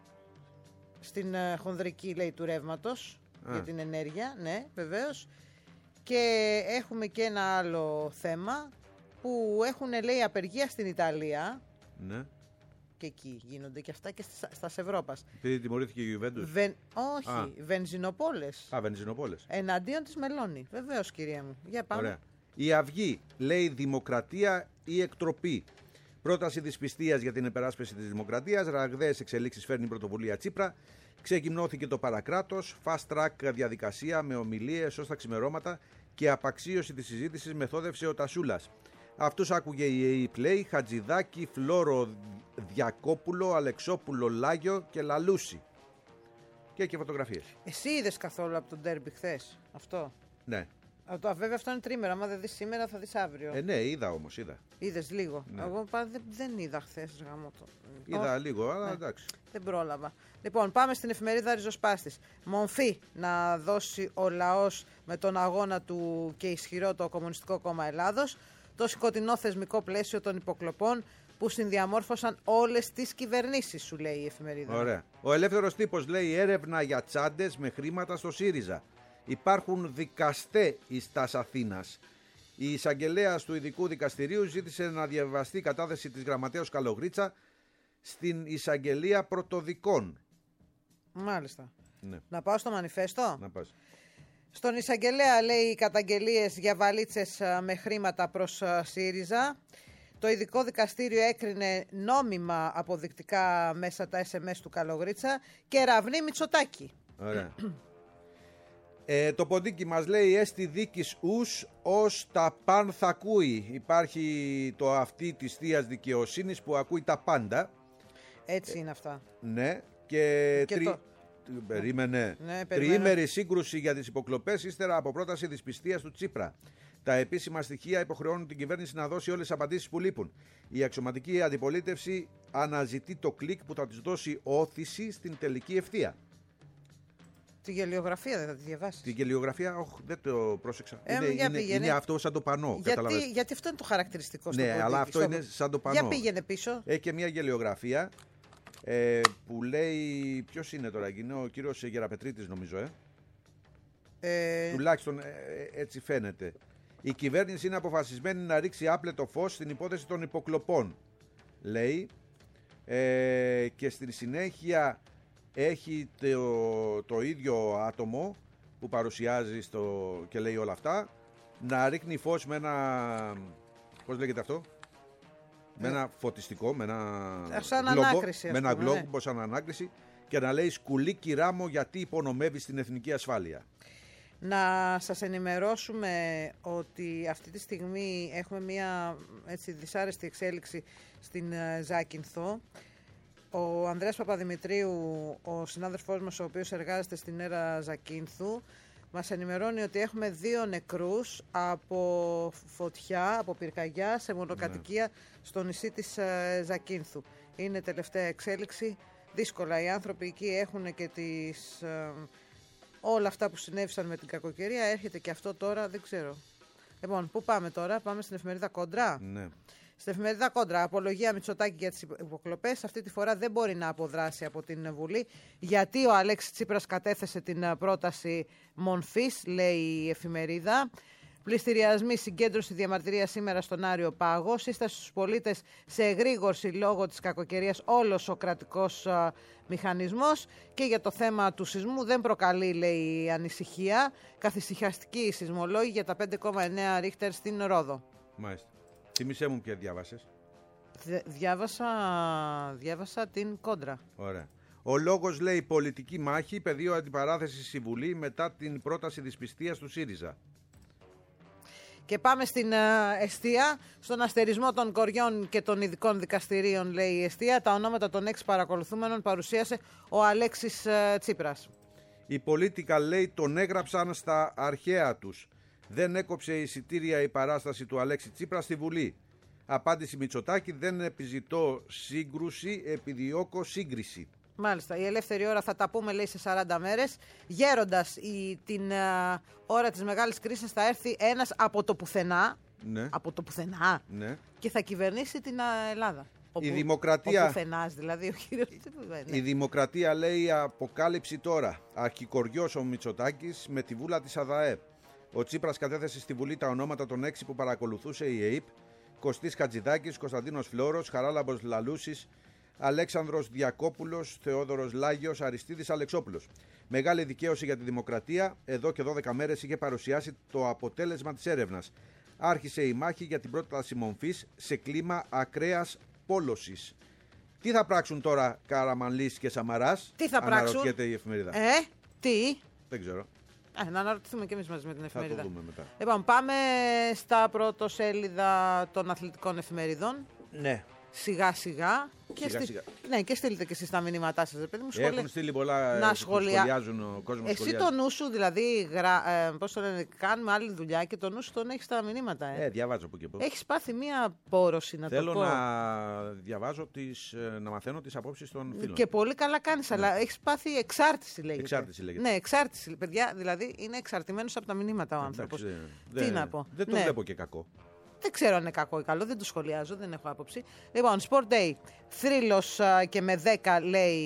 στην χονδρική, λέει, του ρεύματος για την ενέργεια. Ναι, βεβαίως. Και έχουμε και ένα άλλο θέμα που έχουν, λέει, απεργία στην Ιταλία. Ναι. Και εκεί γίνονται και αυτά και στα Ευρώπας. Επειδή τιμωρήθηκε η Γιουβέντους. Όχι, βενζινοπόλες. Βενζινοπόλες. Εναντίον της Μελώνη. Βεβαίως, κυρία μου. Για πάμε. Ωραία. Η Αυγή λέει δημοκρατία ή εκτροπή. Πρόταση δυσπιστίας για την επεράσπιση της δημοκρατίας. Ραγδαίες εξελίξεις φέρνει η πρωτοβουλία Τσίπρα. Ξεκυμνώθηκε το παρακράτος. Fast track διαδικασία με ομιλίες ως τα ξημερώματα και απαξίωση της συζήτησης μεθόδευσε ο Τασούλας. Αυτούς άκουγε η ΕΕΠ, λέει, Χατζηδάκη, Φλόρο, Διακόπουλο, Αλεξόπουλο, Λάγιο και Λαλούση. Και φωτογραφίες. Εσύ είδες καθόλου από τον ντέρμπι χθες αυτό? Ναι. Βέβαια αυτό είναι τρίμερα. Αν δεν δεις σήμερα θα δεις αύριο. Ναι, είδα όμως, είδα. Είδες λίγο? Ναι. Εγώ δεν είδα χθες, γαμώτο. Είδα λίγο, αλλά εντάξει. Δεν πρόλαβα. Λοιπόν, πάμε στην εφημερίδα Ριζοσπάστης. Μομφή να δώσει ο λαός με τον αγώνα του και ισχυρό το Κομμουνιστικό Κόμμα Ελλάδος. Το σκοτεινό θεσμικό πλαίσιο των υποκλοπών που συνδιαμόρφωσαν όλες τις κυβερνήσεις, σου λέει η εφημερίδα. Ωραία. Ο Ελεύθερος Τύπος λέει έρευνα για τσάντες με χρήματα στο ΣΥΡΙΖΑ. Υπάρχουν δικαστέ εις τας Αθήνας. Η εισαγγελέας του ειδικού δικαστηρίου ζήτησε να διαβαστεί η κατάθεση της γραμματέως Καλογρίτσα στην εισαγγελία πρωτοδικών. Μάλιστα. Ναι. Να πάω στο μανιφέστο. Να πας. Στον εισαγγελέα, λέει, οι καταγγελίες για βαλίτσες με χρήματα προς ΣΥΡΙΖΑ. Το ειδικό δικαστήριο έκρινε νόμιμα αποδεικτικά μέσα τα SMS του Καλογρίτσα και ραβνή Μητσοτάκη. Ωραία. Το ποντίκι μας λέει έστι δίκης ους ως τα παν θα ακούει. Υπάρχει το αυτή της θείας δικαιοσύνης που ακούει τα πάντα. Έτσι είναι αυτά. Ναι. Και περίμενε. Ναι, τριήμερη σύγκρουση για τις υποκλοπές ύστερα από πρόταση δυσπιστίας του Τσίπρα. Τα επίσημα στοιχεία υποχρεώνουν την κυβέρνηση να δώσει όλες τις απαντήσεις που λείπουν. Η αξιωματική αντιπολίτευση αναζητεί το κλικ που θα της δώσει όθηση στην τελική ευθεία. Τη γελιογραφία δεν θα τη διαβάσεις? Τη γελιογραφία, δεν το πρόσεξα. Είναι αυτό σαν το πανό. Γιατί αυτό είναι το χαρακτηριστικό στο ποντίκι. Ναι, αλλά αυτό είναι σαν το πανό. Για πήγαινε πίσω. Έχει και μια γελιογραφία που λέει. Ποιος είναι τώρα, είναι ο κύριος Γεραπετρίτης, νομίζω. Τουλάχιστον έτσι φαίνεται. Η κυβέρνηση είναι αποφασισμένη να ρίξει άπλετο φως στην υπόθεση των υποκλοπών, λέει, και στη συνέχεια έχει το ίδιο άτομο που παρουσιάζει και λέει όλα αυτά, να ρίχνει φως με ένα, πώς λέγεται αυτό, με ένα φωτιστικό, με ένα γκλόμπο σαν ανάκριση, και να λέει σκουλίκι ράμο γιατί υπονομεύει στην εθνική ασφάλεια. Να σας ενημερώσουμε ότι αυτή τη στιγμή έχουμε μια έτσι δυσάρεστη εξέλιξη στην Ζάκυνθο. Ο Ανδρέας Παπαδημητρίου, ο συνάδελφός μας, ο οποίος εργάζεται στην αίρα Ζακύνθου, μας ενημερώνει ότι έχουμε 2 νεκρούς από φωτιά, από πυρκαγιά σε μονοκατοικία στο νησί της Ζακύνθου. Είναι τελευταία εξέλιξη. Δύσκολα οι άνθρωποι εκεί έχουν και όλα αυτά που συνέβησαν με την κακοκαιρία. Έρχεται και αυτό τώρα, δεν ξέρω. Λοιπόν, πού πάμε τώρα? Πάμε στην εφημερίδα Κόντρα. Ναι. Στην εφημερίδα Κόντρα, απολογία Μητσοτάκη για τις υποκλοπές. Αυτή τη φορά δεν μπορεί να αποδράσει από την Βουλή, γιατί ο Αλέξης Τσίπρας κατέθεσε την πρόταση μορφής, λέει η εφημερίδα. Πληστηριασμοί, συγκέντρωση διαμαρτυρία σήμερα στον Άριο Πάγο. Σύσταση στους πολίτες σε εγρήγορση λόγω της κακοκαιρίας όλος ο κρατικός μηχανισμός. Και για το θέμα του σεισμού δεν προκαλεί, λέει, ανησυχία. Καθησυχαστική σεισμολόγη για τα 5,9 ρίχτερ στην Ρόδο. Μάλιστα. Θυμήσέ μου ποια διάβασες. Διάβασα την Κόντρα. Ωραία. Ο λόγος, λέει, πολιτική μάχη, πεδίο αντιπαράθεσης στη Βουλή μετά την πρόταση δυσπιστίας του ΣΥΡΙΖΑ. Και πάμε στην εστία, στον αστερισμό των κοριών και των ειδικών δικαστηρίων, λέει η εστία. Τα ονόματα των 6 παρακολουθούμενων παρουσίασε ο Αλέξης Τσίπρας. Οι Political, λέει, τον έγραψαν στα αρχαία τους. Δεν έκοψε εισιτήρια η παράσταση του Αλέξη Τσίπρα στη Βουλή. Απάντηση Μητσοτάκη, δεν επιζητώ σύγκρουση, επιδιώκω σύγκριση. Μάλιστα, η ελεύθερη ώρα θα τα πούμε, λέει, σε 40 μέρες. Γέροντας την ώρα της μεγάλης κρίσης θα έρθει ένας από το πουθενά, Ναι. από το πουθενά, Ναι. και θα κυβερνήσει την Ελλάδα. Η δημοκρατία, ο πουθενάς, δηλαδή, ο κύριος. η δημοκρατία, λέει, αποκάλυψη τώρα. Αρχικοριός ο Μητσοτάκης με τη βούλα της ΑΔΑΕ. Ο Τσίπρας κατέθεσε στη Βουλή τα ονόματα των 6 που παρακολουθούσε η ΕΕΠ. Κωστής Χατζηδάκης, Κωνσταντίνος Φλόρος, Χαράλαμπος Λαλούσης, Αλέξανδρος Διακόπουλος, Θεόδωρος Λάγιος, Αριστίδης Αλεξόπουλος. Μεγάλη δικαίωση για τη δημοκρατία. Εδώ και 12 μέρες είχε παρουσιάσει το αποτέλεσμα της έρευνας. Άρχισε η μάχη για την πρόταση μορφής σε κλίμα ακραίας πόλωσης. Τι θα πράξουν τώρα Καραμανλής και Σαμαράς? Τι θα πράξουν? Αναρωτιέται η εφημερίδα. Τι? Δεν ξέρω. Να αναρωτηθούμε και εμείς μαζί με την εφημερίδα. Θα το δούμε μετά. Λοιπόν, πάμε στα πρωτοσέλιδα των αθλητικών εφημερίδων. Ναι. Σιγά σιγά. Σιγά. Ναι, και στείλτε και εσείς τα μηνύματά σας, παιδί μου. Έχουν στείλει πολλά να σχολιάζουν ο κόσμος. Εσύ το νου σου, δηλαδή, πώς το λένε, κάνουμε άλλη δουλειά και το νου σου τον έχεις στα μηνύματα. Διαβάζω από εκεί από. Έχεις πάθει μία πόρωση, να Θέλω το πω. να διαβάζω να μαθαίνω τις απόψεις των φίλων. Και πολύ καλά κάνεις, αλλά έχεις πάθει εξάρτηση, λέγεται. Εξάρτηση λέγεται. Ναι, εξάρτηση. Παιδιά, δηλαδή είναι εξαρτημένος από τα μηνύματα ο άνθρωπος. Τι να πω. Δεν το βλέπω και κακό. Δεν ξέρω αν είναι κακό ή καλό, δεν το σχολιάζω, δεν έχω άποψη. Λοιπόν, Sport Day, θρύλος και με 10, λέει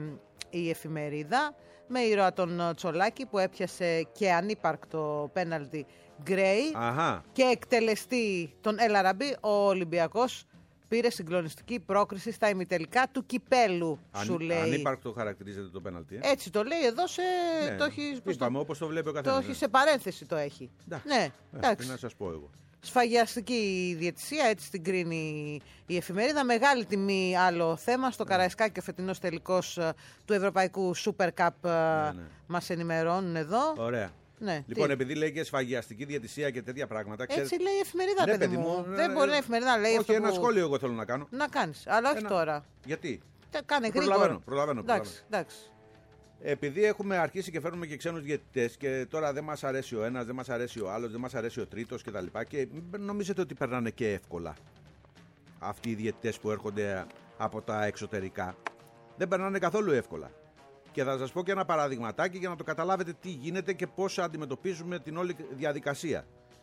η εφημερίδα, με ήρωα τον Τσολάκη που έπιασε και ανύπαρκτο πέναλτι Γκρέι και εκτελεστή τον Ελαραμπή, ο Ολυμπιακός πήρε συγκλονιστική πρόκριση στα ημιτελικά του κυπέλου, σου λέει. Ανύπαρκτο χαρακτηρίζεται το πέναλτι. Έτσι το λέει εδώ σε... Ναι, το έχει, είπαμε, όπως το βλέπει ο καθένας. Το έχει σε παρένθεση, το έχει. Ναι, εντάξει. Τι να σας πω εγώ. Σφαγιαστική διαιτησία, έτσι την κρίνει η εφημερίδα. Μεγάλη τιμή, άλλο θέμα. Στο Καραϊσκάκι ο φετινός τελικός του Ευρωπαϊκού Super Cup μας ενημερώνουν εδώ. Ωραία. Ναι, λοιπόν, επειδή λέει και σφαγιαστική διαιτησία και τέτοια πράγματα. Έτσι λέει η εφημερίδα, ναι, παιδί μου. Δεν μπορεί η εφημερίδα να λέει όχι, αυτό. Ένα σχόλιο εγώ θέλω να κάνω. Να κάνεις, αλλά όχι τώρα. Γιατί? Κάνε γρήγορα. Προλαβαίνω. Εντάξει. Επειδή έχουμε αρχίσει και φέρνουμε και ξένους διαιτητές και τώρα δεν μας αρέσει ο ένας, δεν μας αρέσει ο άλλος, δεν μας αρέσει ο τρίτος κτλ. Και νομίζετε ότι περνάνε και εύκολα αυτοί οι διαιτητές που έρχονται από τα εξωτερικά? Δεν περνάνε καθόλου εύκολα. Και θα σας πω και ένα παραδειγματάκι για να το καταλάβετε τι γίνεται και πώς αντιμετωπίζουμε την όλη διαδικασία.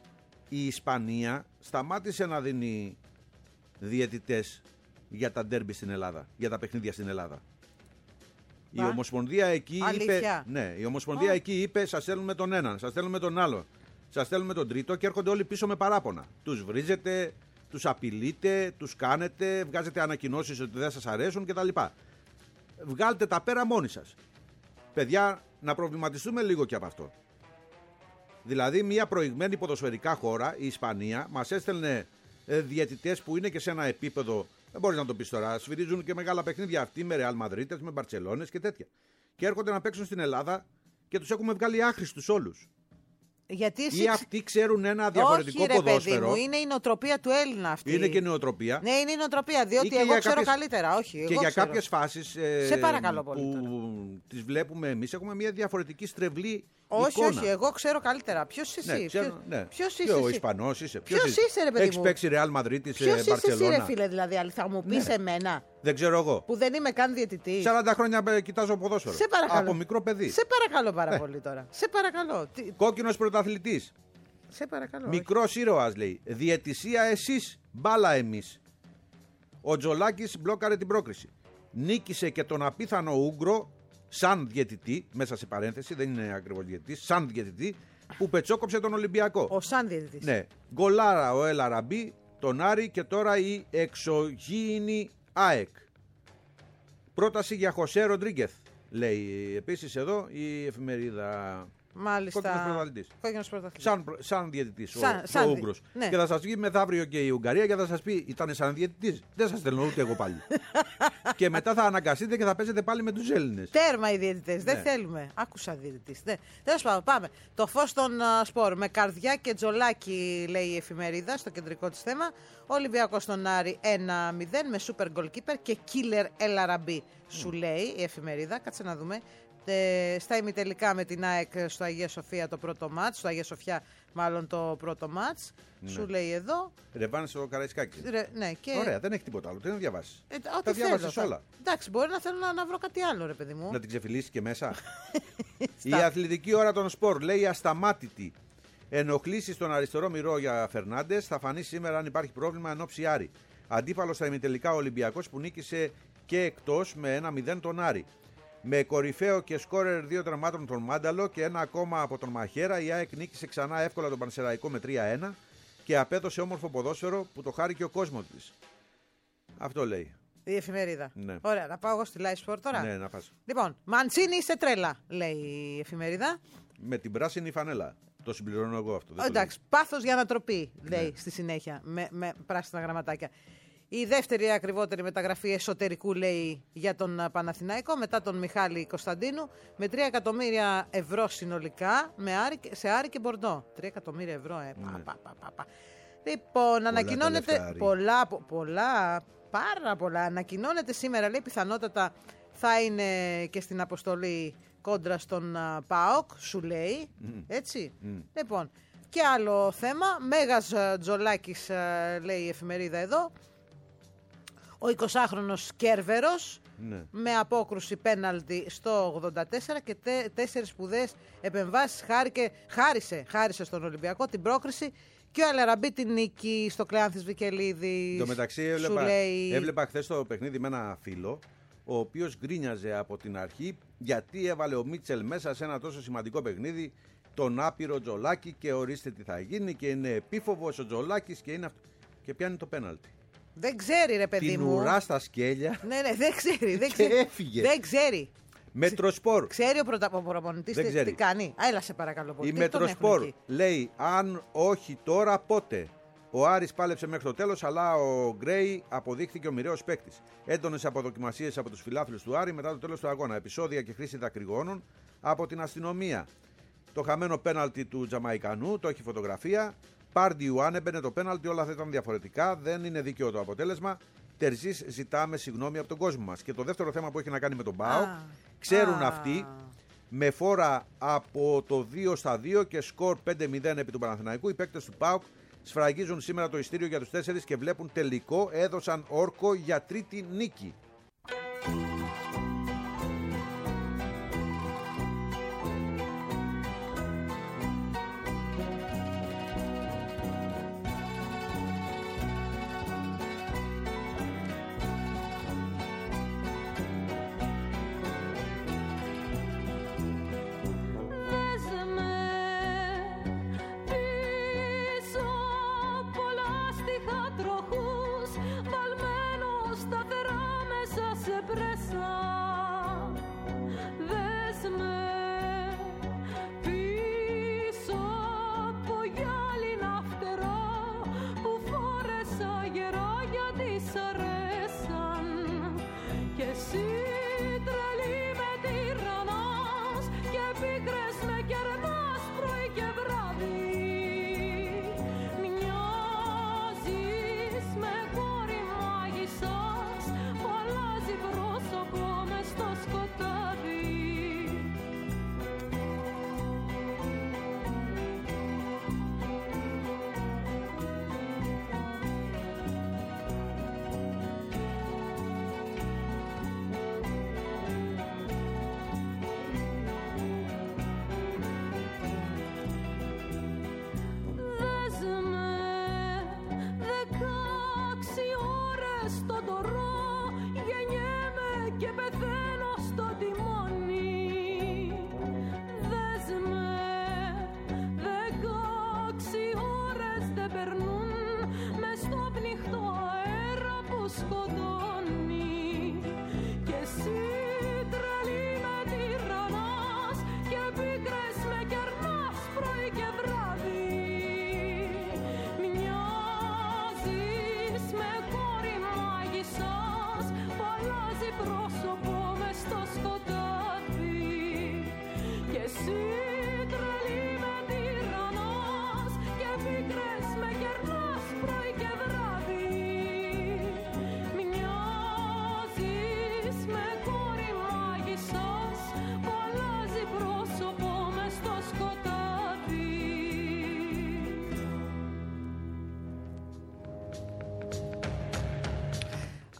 Η Ισπανία σταμάτησε να δίνει διαιτητές για τα ντέρμπι στην Ελλάδα, για τα παιχνίδια στην Ελλάδα. Η Ομοσπονδία εκεί είπε, η Ομοσπονδία εκεί είπε, σας στέλνουμε τον έναν, σας στέλνουμε τον άλλο, σας στέλνουμε τον τρίτο και έρχονται όλοι πίσω με παράπονα. Τους βρίζετε, τους απειλείτε, τους κάνετε, βγάζετε ανακοινώσεις ότι δεν σας αρέσουν κτλ. Βγάλτε τα πέρα μόνοι σας. Παιδιά, να προβληματιστούμε λίγο και από αυτό. Δηλαδή, μια προηγμένη ποδοσφαιρικά χώρα, η Ισπανία, μας έστελνε διαιτητές που είναι και σε ένα επίπεδο. Δεν μπορείς να το πεις τώρα. Σφυρίζουν και μεγάλα παιχνίδια αυτοί με Ρεάλ Μαδρίτες, με Μπαρτσελώνες και τέτοια. Και έρχονται να παίξουν στην Ελλάδα και τους έχουμε βγάλει άχρηστους όλους. Γιατί ή αυτοί ξέρουν ένα διαφορετικό όχι, ρε, ποδόσφαιρο. Παιδί μου, είναι η νοοτροπία του Έλληνα αυτή. Είναι και η νοοτροπία. Ναι, είναι η νοοτροπία, διότι εγώ ξέρω καλύτερα. Όχι, εγώ και για ξέρω. κάποιες φάσεις που τις βλέπουμε εμείς έχουμε μια διαφορετική στρεβλή όχι, εικόνα. όχι, εγώ ξέρω καλύτερα. Ποιος είσαι εσύ? Ποιος είσαι? Ο Ισπανός είσαι. Ποιος είσαι, ρε παιδί μου? Έχεις παίξει Ρεάλ Μαδρίτης, Ποιος Μπαρτσελώνα. είσαι εσύ, ρε φίλε, δηλαδή, θα μου πεις εμένα? Δεν ξέρω εγώ. Που δεν είμαι καν διαιτητής. 40 χρόνια κοιτάζω ποδόσφαιρο. Σε παρακαλώ. Από μικρό παιδί. Σε παρακαλώ πάρα πολύ τώρα. Σε παρακαλώ. Κόκκινος πρωταθλητής. Σε παρακαλώ. Μικρός ήρωας, λέει. Διαιτησία εσείς Μπάλα εμείς. Ο Τζολάκης μπλόκαρε την πρόκριση. Νίκησε και τον απίθανο Ούγκρο, σαν διαιτητή, μέσα σε παρένθεση, δεν είναι ακριβώς διαιτητής, σαν διαιτητή, που πετσόκοψε τον Ολυμπιακό. Ο σαν διαιτητής. Ναι. Γκολάρα ο Ελ Αραμπί, τον Άρη και τώρα η εξωγήινη ΑΕΚ. Πρόταση για Χωσέ Ροντρίγκεθ, λέει επίσης εδώ η εφημερίδα. Μάλιστα. Κόκκινος πρωταθλητής. Σαν διαιτητής ο Ούγγρος. Ναι. Και θα σας βγει μεθαύριο και η Ουγγαρία και θα σας πει ήταν σαν διαιτητής. Δεν σας στέλνω ούτε εγώ πάλι. Και μετά θα αναγκαστείτε και θα παίζετε πάλι με τους Έλληνες. Τέρμα οι διαιτητές. Ναι. Δεν θέλουμε. Άκουσα διαιτητής. Ναι. Τέλος πάντων, πάμε. Το φως των σπορ. Με καρδιά και τζολάκι, λέει η εφημερίδα, στο κεντρικό της θέμα. Ολυμπιακός στον Άρη 1-0 με super goalkeeper και killer El Arabi. Σου λέει η εφημερίδα. Κάτσε να δούμε. Στα ημιτελικά με την ΑΕΚ στο Αγία Σοφία το πρώτο μάτς, στο Αγία Σοφιά μάλλον το πρώτο μάτς, Ναι. σου λέει εδώ. Ρεβάνε στο Καραϊσκάκι. Ναι, και... Ωραία, δεν έχει τίποτα άλλο. Τι να διαβάσεις. Τα διάβασες όλα. Εντάξει, μπορεί να θέλω να βρω κάτι άλλο, ρε παιδί μου. Να την ξεφυλίσει και μέσα. Η αθλητική ώρα των σπορ λέει ασταμάτητη. Ενοχλήσεις στον αριστερό μυρό για Φερνάντες. Θα φανεί σήμερα αν υπάρχει πρόβλημα εν ώψη Άρη. Αντίπαλος στα ημιτελικά ο Ολυμπιακός που νίκησε και εκτός με 1-0 τον Άρη. Με κορυφαίο και σκόρερ 2 τραυμάτων τον Μάνταλο και ένα ακόμα από τον Μαχέρα, η ΑΕΚ νίκησε ξανά εύκολα τον Πανσεραϊκό με 3-1 και απέδωσε όμορφο ποδόσφαιρο που το χάρη και ο κόσμος της. Αυτό λέει. Η εφημερίδα. Ναι. Ωραία, να πάω εγώ στη Live Sport τώρα. Ναι, να πας. Λοιπόν, Μαντσίνη είσαι τρέλα, λέει η εφημερίδα. Με την πράσινη φανέλα. Το συμπληρώνω εγώ αυτό. Εντάξει, πάθος για ανατροπή, λέει στη συνέχεια, με πράσινα γραμματάκια. Η δεύτερη ακριβότερη μεταγραφή εσωτερικού, λέει, για τον Παναθηναϊκό μετά τον Μιχάλη Κωνσταντίνου με 3 εκατομμύρια ευρώ συνολικά σε Άρη και Μπορντό. 3 εκατομμύρια ευρώ, Λοιπόν, ανακοινώνεται πάρα πολλά. Ανακοινώνεται σήμερα, λέει, πιθανότατα θα είναι και στην αποστολή κόντρα στον ΠΑΟΚ, σου λέει, έτσι. Λοιπόν, και άλλο θέμα, Μέγας Τζολάκης, λέει η εφημερίδα εδώ, ο 20χρονος Κέρβερος, με απόκρουση πέναλτι στο 84 και 4 σπουδαίες επεμβάσεις χάρισε στον Ολυμπιακό την πρόκριση και ο Αλαραμπή την νίκη στο Κλεάνθης Βικελίδης. Το μεταξύ έβλεπα χθες το παιχνίδι με ένα φίλο, ο οποίος γκρίνιαζε από την αρχή γιατί έβαλε ο Μίτσελ μέσα σε ένα τόσο σημαντικό παιχνίδι τον άπειρο Τζολάκη και ορίστε τι θα γίνει και είναι επίφοβος ο Τζολάκης και είναι αυτό. Και πιάνει το πέναλτι. Δεν ξέρει, ρε παιδί την μου. Την ουρά στα σκέλια. Ναι, δεν ξέρει. Και έφυγε. Δεν ξέρει. Μετροσπορ. Ξέρει ο προπονητής τι κάνει. Έλα σε παρακαλώ πολύ. Η Μετροσπορ λέει αν όχι τώρα πότε. Ο Άρης πάλεψε μέχρι το τέλος, αλλά ο Γκρέι αποδείχθηκε ο μοιραίος παίκτης. Έντονες αποδοκιμασίες από τους φιλάθλους του Άρη μετά το τέλος του αγώνα. Επεισόδια και χρήση δακρυγόνων από την αστυνομία. Το χαμένο πέναλτι του Τζαμαϊκανού, το έχει φωτογραφία. Πάρντιου, αν έμπαινε το πέναλτι, όλα θα ήταν διαφορετικά. Δεν είναι δίκαιο το αποτέλεσμα. Τερζής, ζητάμε συγγνώμη από τον κόσμο μας. Και το δεύτερο θέμα που έχει να κάνει με τον ΠΑΟΚ, ξέρουν αυτοί, με φόρα από το 2-2 και σκορ 5-0 επί του Παναθηναϊκού, οι παίκτες του ΠΑΟΚ σφραγίζουν σήμερα το ειστήριο για τους 4 και βλέπουν τελικό. Έδωσαν όρκο για τρίτη νίκη. Σταθερά μέσα σε πρέσα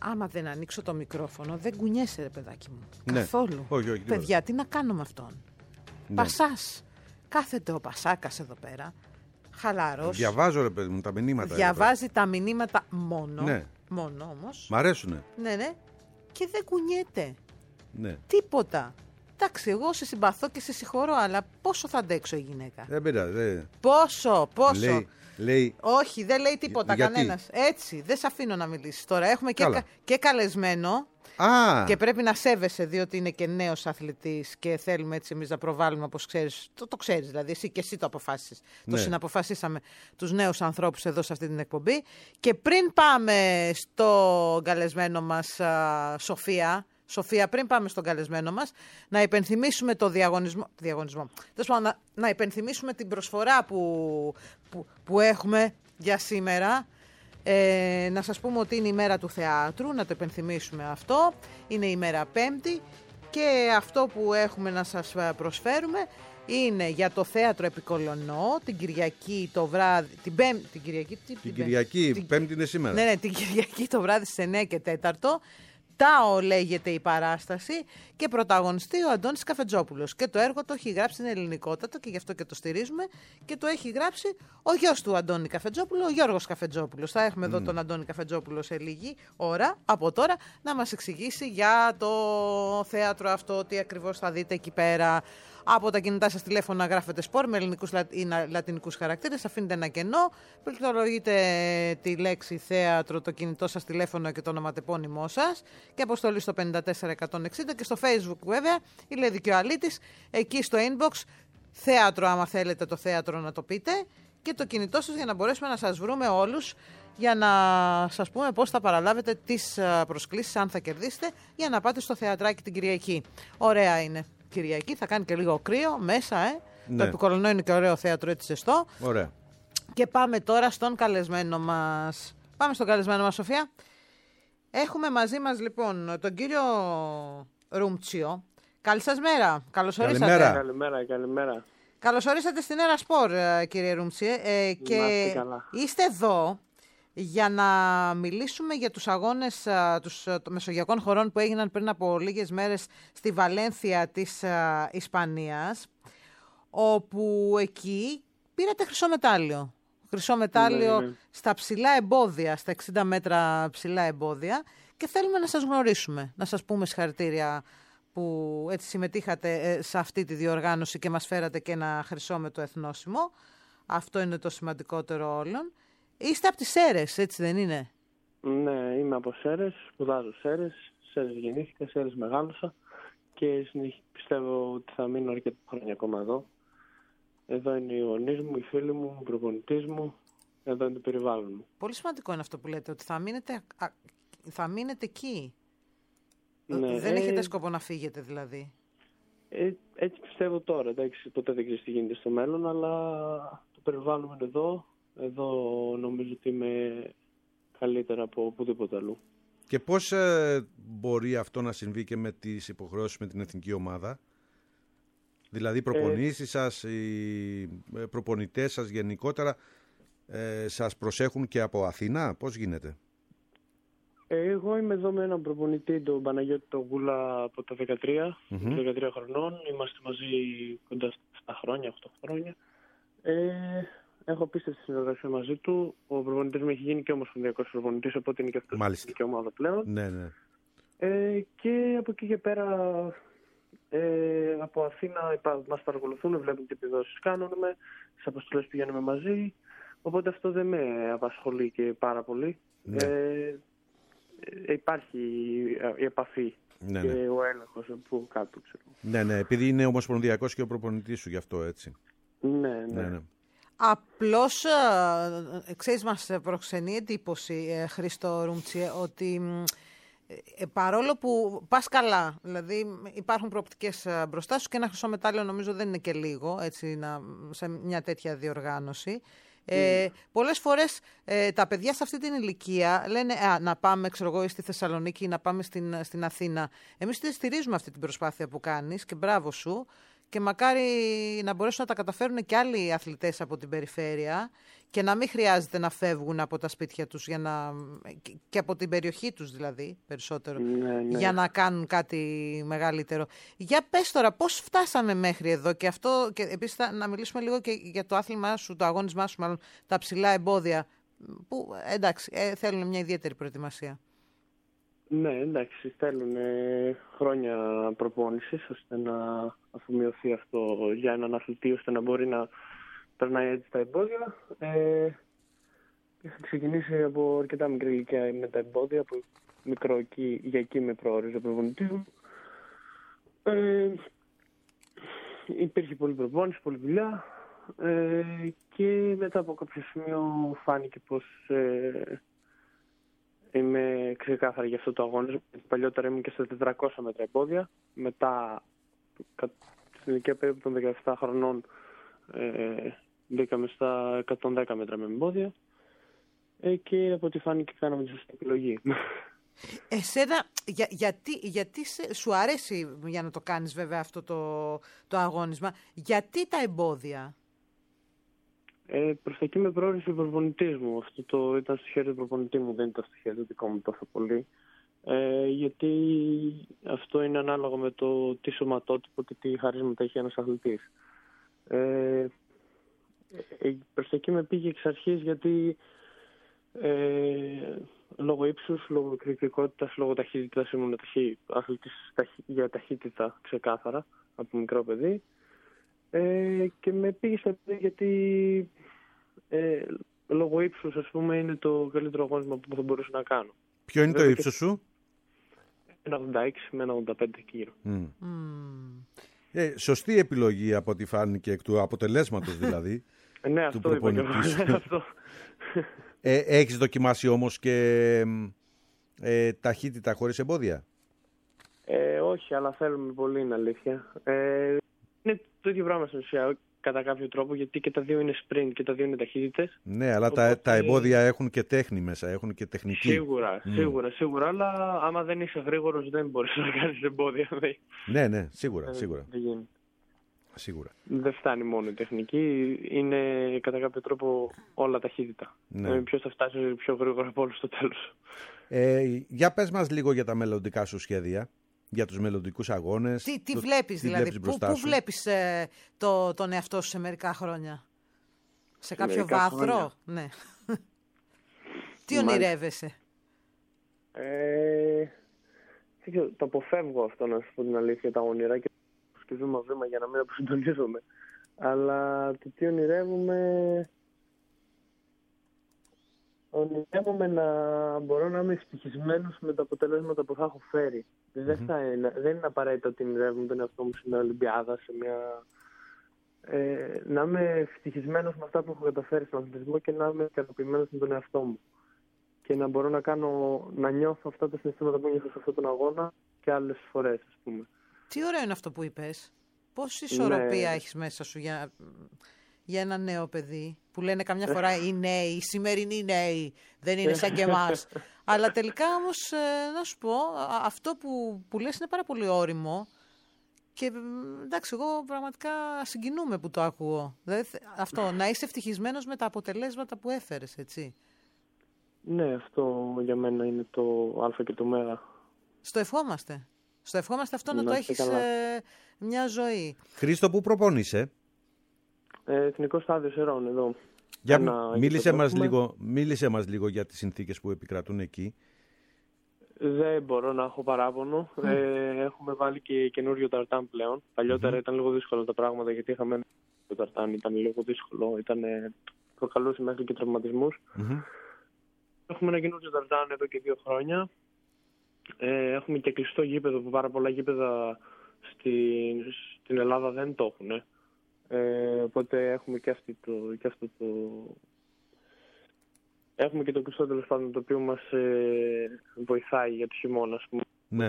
άμα δεν ανοίξω το μικρόφωνο, δεν κουνιέσαι, ρε παιδάκι μου. Ναι. Καθόλου. Όχι, Παιδιά, τι να κάνω με αυτόν. Ναι. Πασάς. Κάθεται ο Πασάκας εδώ πέρα. Χαλαρός. Διαβάζω, ρε παιδί μου, τα μηνύματα. Διαβάζει τα μηνύματα μόνο. Ναι. Μόνο όμως. Μ' αρέσουνε. Ναι. Και δεν κουνιέται. Ναι. Τίποτα. Εντάξει, εγώ σε συμπαθώ και σε συγχωρώ, αλλά πόσο θα αντέξω η γυναίκα. Δεν πειράζει. Πόσο. Λέει. Όχι, δεν λέει τίποτα κανένας. Έτσι, δεν σε αφήνω να μιλήσεις. Τώρα έχουμε και καλεσμένο. Και πρέπει να σέβεσαι, διότι είναι και νέος αθλητής και θέλουμε έτσι εμείς να προβάλλουμε, όπως ξέρεις. Το ξέρεις δηλαδή, εσύ και εσύ το αποφάσισες. Ναι. Το συναποφασίσαμε τους νέους ανθρώπους εδώ σε αυτή την εκπομπή. Και πριν πάμε στο καλεσμένο μας, Σοφία, πριν πάμε στον καλεσμένο μας, να υπενθυμίσουμε το διαγωνισμό. Να υπενθυμίσουμε την προσφορά που έχουμε για σήμερα. Να σας πούμε ότι είναι η μέρα του θεάτρου, να το υπενθυμίσουμε αυτό. Είναι η μέρα Πέμπτη και αυτό που έχουμε να σας προσφέρουμε είναι για το θέατρο Επικολονό την Κυριακή το βράδυ. Την Κυριακή, Πέμπτη είναι σήμερα. Ναι, την Κυριακή το βράδυ στις 9 και 4. ΤΑΟ λέγεται η παράσταση και πρωταγωνιστεί ο Αντώνης Καφετζόπουλος. Και το έργο το έχει γράψει στην ελληνικότατο και γι' αυτό και το στηρίζουμε. Και το έχει γράψει ο γιος του Αντώνη Καφετζόπουλου, ο Γιώργος Καφετζόπουλος. Θα έχουμε εδώ τον Αντώνη Καφετζόπουλο σε λίγη ώρα από τώρα να μας εξηγήσει για το θέατρο αυτό, τι ακριβώς θα δείτε εκεί πέρα. Από τα κινητά σας τηλέφωνα γράφετε σπορ με ελληνικούς ή λατινικούς χαρακτήρες, αφήνετε ένα κενό, πληκτρολογείτε τη λέξη θέατρο, το κινητό σας τηλέφωνο και το ονοματεπώνυμό σας και αποστολή στο 54160 και στο Facebook βέβαια, η Λεδική ο Αλήτης, εκεί στο inbox, θέατρο άμα θέλετε το θέατρο να το πείτε και το κινητό σας για να μπορέσουμε να σας βρούμε όλους για να σας πούμε πώς θα παραλάβετε τις προσκλήσεις αν θα κερδίσετε για να πάτε στο θεατράκι την Κυριακή. Ωραία είναι. Κυριακή, θα κάνει και λίγο κρύο μέσα, Ναι. Το Επικολονό είναι και ωραίο θέατρο, έτσι ζεστό. Ωραία. Και πάμε τώρα στον καλεσμένο μας. Πάμε στον καλεσμένο μας, Σοφία. Έχουμε μαζί μας λοιπόν τον κύριο Ρούμτσιο. Καλή σας μέρα. Καλώς ορίσατε. Καλημέρα. Καλώς ορίσατε στην Έρα Σπορ, κύριε Ρούμτσιε. Και είστε εδώ για να μιλήσουμε για τους αγώνες των μεσογειακών χωρών που έγιναν πριν από λίγες μέρες στη Βαλένθια της Ισπανίας, όπου εκεί πήρατε χρυσό μετάλλιο. Χρυσό μετάλλιο στα ψηλά εμπόδια, στα 60 μέτρα ψηλά εμπόδια και θέλουμε να σας γνωρίσουμε, να σας πούμε συγχαρητήρια που έτσι συμμετείχατε σε αυτή τη διοργάνωση και μας φέρατε και ένα χρυσό με το εθνόσημο. Αυτό είναι το σημαντικότερο όλων. Είστε από τις Σέρρες, έτσι δεν είναι? Ναι, είμαι από Σέρρες, σπουδάζω Σέρρες γεννήθηκα, Σέρρες μεγάλωσα και πιστεύω ότι θα μείνω αρκετά χρόνια ακόμα εδώ. Εδώ είναι οι γονείς μου, οι φίλοι μου, ο προπονητής μου, εδώ είναι το περιβάλλον μου. Πολύ σημαντικό είναι αυτό που λέτε, ότι θα μείνετε εκεί. Ναι, Δεν έχετε σκοπό να φύγετε δηλαδή. Έτσι πιστεύω τώρα, εντάξει, ποτέ δεν ξέρεις τι γίνεται στο μέλλον, αλλά το περιβάλλον είναι εδώ. Εδώ νομίζω ότι είμαι καλύτερα από οπουδήποτε αλλού. Και πώς μπορεί αυτό να συμβεί και με τις υποχρεώσεις με την εθνική ομάδα? Δηλαδή οι προπονήσεις σας, οι προπονητές σας γενικότερα σας προσέχουν και από Αθήνα? Πώς γίνεται? Εγώ είμαι εδώ με έναν προπονητή, τον Παναγιώτη τον Γούλα, από τα 13, 13 χρονών. Είμαστε μαζί κοντά στα χρόνια, 8 χρόνια. Έχω απίστευτη συνεργασία μαζί του. Ο προπονητής μου έχει γίνει και ομοσπονδιακός προπονητής, οπότε είναι και αυτός και ομάδα πλέον. Ναι, ναι. Και από εκεί και πέρα, από Αθήνα μας παρακολουθούν, βλέπουν τι επιδόσεις κάνουμε, στις αποστολές πηγαίνουμε μαζί, οπότε αυτό δεν με απασχολεί και πάρα πολύ. Ναι. Υπάρχει η επαφή και ο έλεγχος από κάτω, ξέρω. Ναι, ναι, επειδή είναι ομοσπονδιακός και ο προπονητής σου γι' αυτό, έτσι. Ναι. Απλώς, ξέρεις, μας προξενεί εντύπωση, Χρήστο Ρούμτσιε, ότι παρόλο που πας καλά, δηλαδή υπάρχουν προοπτικές μπροστά σου και ένα χρυσό μετάλλιο νομίζω δεν είναι και λίγο, έτσι, σε μια τέτοια διοργάνωση. Πολλές φορές τα παιδιά σε αυτή την ηλικία λένε να πάμε, ξέρω εγώ, στη Θεσσαλονίκη ή να πάμε στην Αθήνα. Εμείς τη στηρίζουμε αυτή την προσπάθεια που κάνεις και μπράβο σου. και μακάρι να μπορέσουν να τα καταφέρουν και άλλοι αθλητές από την περιφέρεια και να μην χρειάζεται να φεύγουν από τα σπίτια τους και από την περιοχή τους δηλαδή περισσότερο, για να κάνουν κάτι μεγαλύτερο. Για πες τώρα, πώς φτάσαμε μέχρι εδώ και αυτό, και επίσης να μιλήσουμε λίγο και για το άθλημά σου, το αγώνισμά σου μάλλον, τα ψηλά εμπόδια, που εντάξει θέλουν μια ιδιαίτερη προετοιμασία. Ναι, εντάξει, θέλουν χρόνια προπόνησης ώστε να αφομοιωθεί αυτό για έναν αθλητή, ώστε να μπορεί να περνάει έτσι τα εμπόδια. Είχα ξεκινήσει από αρκετά μικρή ηλικία με τα εμπόδια, από μικρό για εκεί με προόριζε προπονητή μου. Υπήρχε πολλή προπόνηση, πολλή δουλειά και μετά από κάποιο σημείο φάνηκε πως είμαι ξεκάθαρη για αυτό το αγώνισμα. Παλιότερα ήμουν και στα 400 μέτρα εμπόδια. Μετά, στην ηλικία περίπου των 17 χρονών, μπήκαμε στα 110 μέτρα με εμπόδια. Και από ό,τι φάνηκε κάναμε τη σωστή επιλογή. Εσένα, γιατί σου αρέσει για να το κάνεις βέβαια αυτό το αγώνισμα, γιατί τα εμπόδια? Προς τα εκεί με προόρισε ο προπονητής μου. Αυτό ήταν στο χέρι του προπονητή μου, δεν ήταν στο χέρι του δικό μου τόσο πολύ. Γιατί αυτό είναι ανάλογο με το τι σωματότυπο και τι χαρίσματα έχει ένας αθλητής. Προς τα εκεί με πήγε εξ αρχής γιατί λόγω ύψους, λόγω εκρηκτικότητας, λόγω ταχύτητας ήμουν αθλητής για ταχύτητα ξεκάθαρα από μικρό παιδί. Και με πήγε στα παιδιά γιατί λόγω ύψους, ας πούμε, είναι το καλύτερο αγώνισμα που θα μπορούσα να κάνω. Ποιο είναι το ύψος σου? 1,86 με 1,85 γύρω. Σωστή επιλογή από ό,τι φάνηκε εκ του αποτελέσματος δηλαδή. Ναι, του αυτό είπα και εγώ. Έχεις δοκιμάσει όμως και ταχύτητα χωρίς εμπόδια? Όχι, αλλά θέλουμε πολύ, είναι αλήθεια. Είναι το ίδιο πράγμα στην ουσία, κατά κάποιο τρόπο, γιατί και τα δύο είναι sprint και τα δύο είναι ταχύτητες. Ναι, αλλά οπότε τα εμπόδια έχουν και τέχνη μέσα, έχουν και τεχνική. Σίγουρα, αλλά άμα δεν είσαι γρήγορος δεν μπορείς να κάνεις εμπόδια. Ναι, σίγουρα. Δεν φτάνει μόνο η τεχνική, είναι κατά κάποιο τρόπο όλα ταχύτητα. Ναι. Ποιος θα φτάσει πιο γρήγορα από όλους στο τέλος. Για πες μας λίγο για τα μελλοντικά σου σχέδια, για τους μελλοντικούς αγώνες. Τι βλέπεις δηλαδή, πού βλέπεις τον εαυτό σου σε μερικά χρόνια? Σε κάποιο βάθρο? Ναι. Τι ονειρεύεσαι? Το αποφεύγω αυτό, να σου πω την αλήθεια, τα όνειρα και βήμα για να μην αποσυντονίζομαι. Αλλά το τι ονειρεύομαι να μπορώ να είμαι ευτυχισμένος με τα αποτελέσματα που θα έχω φέρει. Δεν είναι απαραίτητο ότι ονειρεύομαι τον εαυτό μου σε μια Ολυμπιάδα, να είμαι ευτυχισμένος με αυτά που έχω καταφέρει στον αθλητισμό και να είμαι ικανοποιημένος με τον εαυτό μου. Και να μπορώ να νιώθω αυτά τα συναισθήματα που νιώθω σε αυτόν τον αγώνα και άλλες φορές, ας πούμε. Τι ωραίο είναι αυτό που είπες. Πόση ισορροπία έχεις μέσα σου για ένα νέο παιδί, που λένε καμιά φορά οι νέοι, οι σημερινοί νέοι, δεν είναι σαν και εμάς. Αλλά τελικά όμως, να σου πω, αυτό που λες είναι πάρα πολύ όριμο και εντάξει, εγώ πραγματικά συγκινούμαι που το ακούω. Δηλαδή, αυτό, να είσαι ευτυχισμένος με τα αποτελέσματα που έφερες, έτσι. Ναι, αυτό για μένα είναι το α και το μέγα. Στο ευχόμαστε. Στο ευχόμαστε αυτό να το έχεις μια ζωή. Χρήστο, πού προπονείσαι? Εθνικό Στάδιο Σερών, εδώ. Μίλησε μας λίγο για τις συνθήκες που επικρατούν εκεί. Δεν μπορώ να έχω παράπονο. Έχουμε βάλει και καινούριο ταρτάν πλέον. Παλιότερα ήταν λίγο δύσκολα τα πράγματα γιατί είχαμε το ταρτάν, ήταν λίγο δύσκολο. Προκαλούσε μέχρι και τραυματισμούς. Έχουμε ένα καινούριο ταρτάν εδώ και 2 χρόνια. Έχουμε και κλειστό γήπεδο που πάρα πολλά γήπεδα στην Ελλάδα δεν το έχουν. Οπότε έχουμε και αυτό το... Έχουμε και το κλειστό, τέλος πάντων, το οποίο μας βοηθάει για το χειμώνα, ας πούμε. Ναι.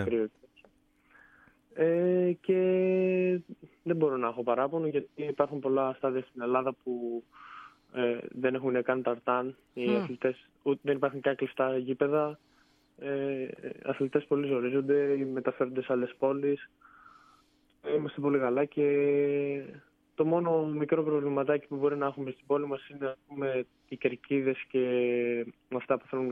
Και δεν μπορώ να έχω παράπονο γιατί υπάρχουν πολλά στάδια στην Ελλάδα που δεν έχουν καν ταρτάν. Οι αθλητές, δεν υπάρχουν καν κλειστά γήπεδα. Αθλητές πολύ ζορίζονται ή μεταφέρονται σε άλλες πόλεις. Είμαστε πολύ καλά και το μόνο μικρό προβληματάκι που μπορεί να έχουμε στην πόλη μας είναι, ας πούμε, οι κερκίδες και αυτά που θέλουν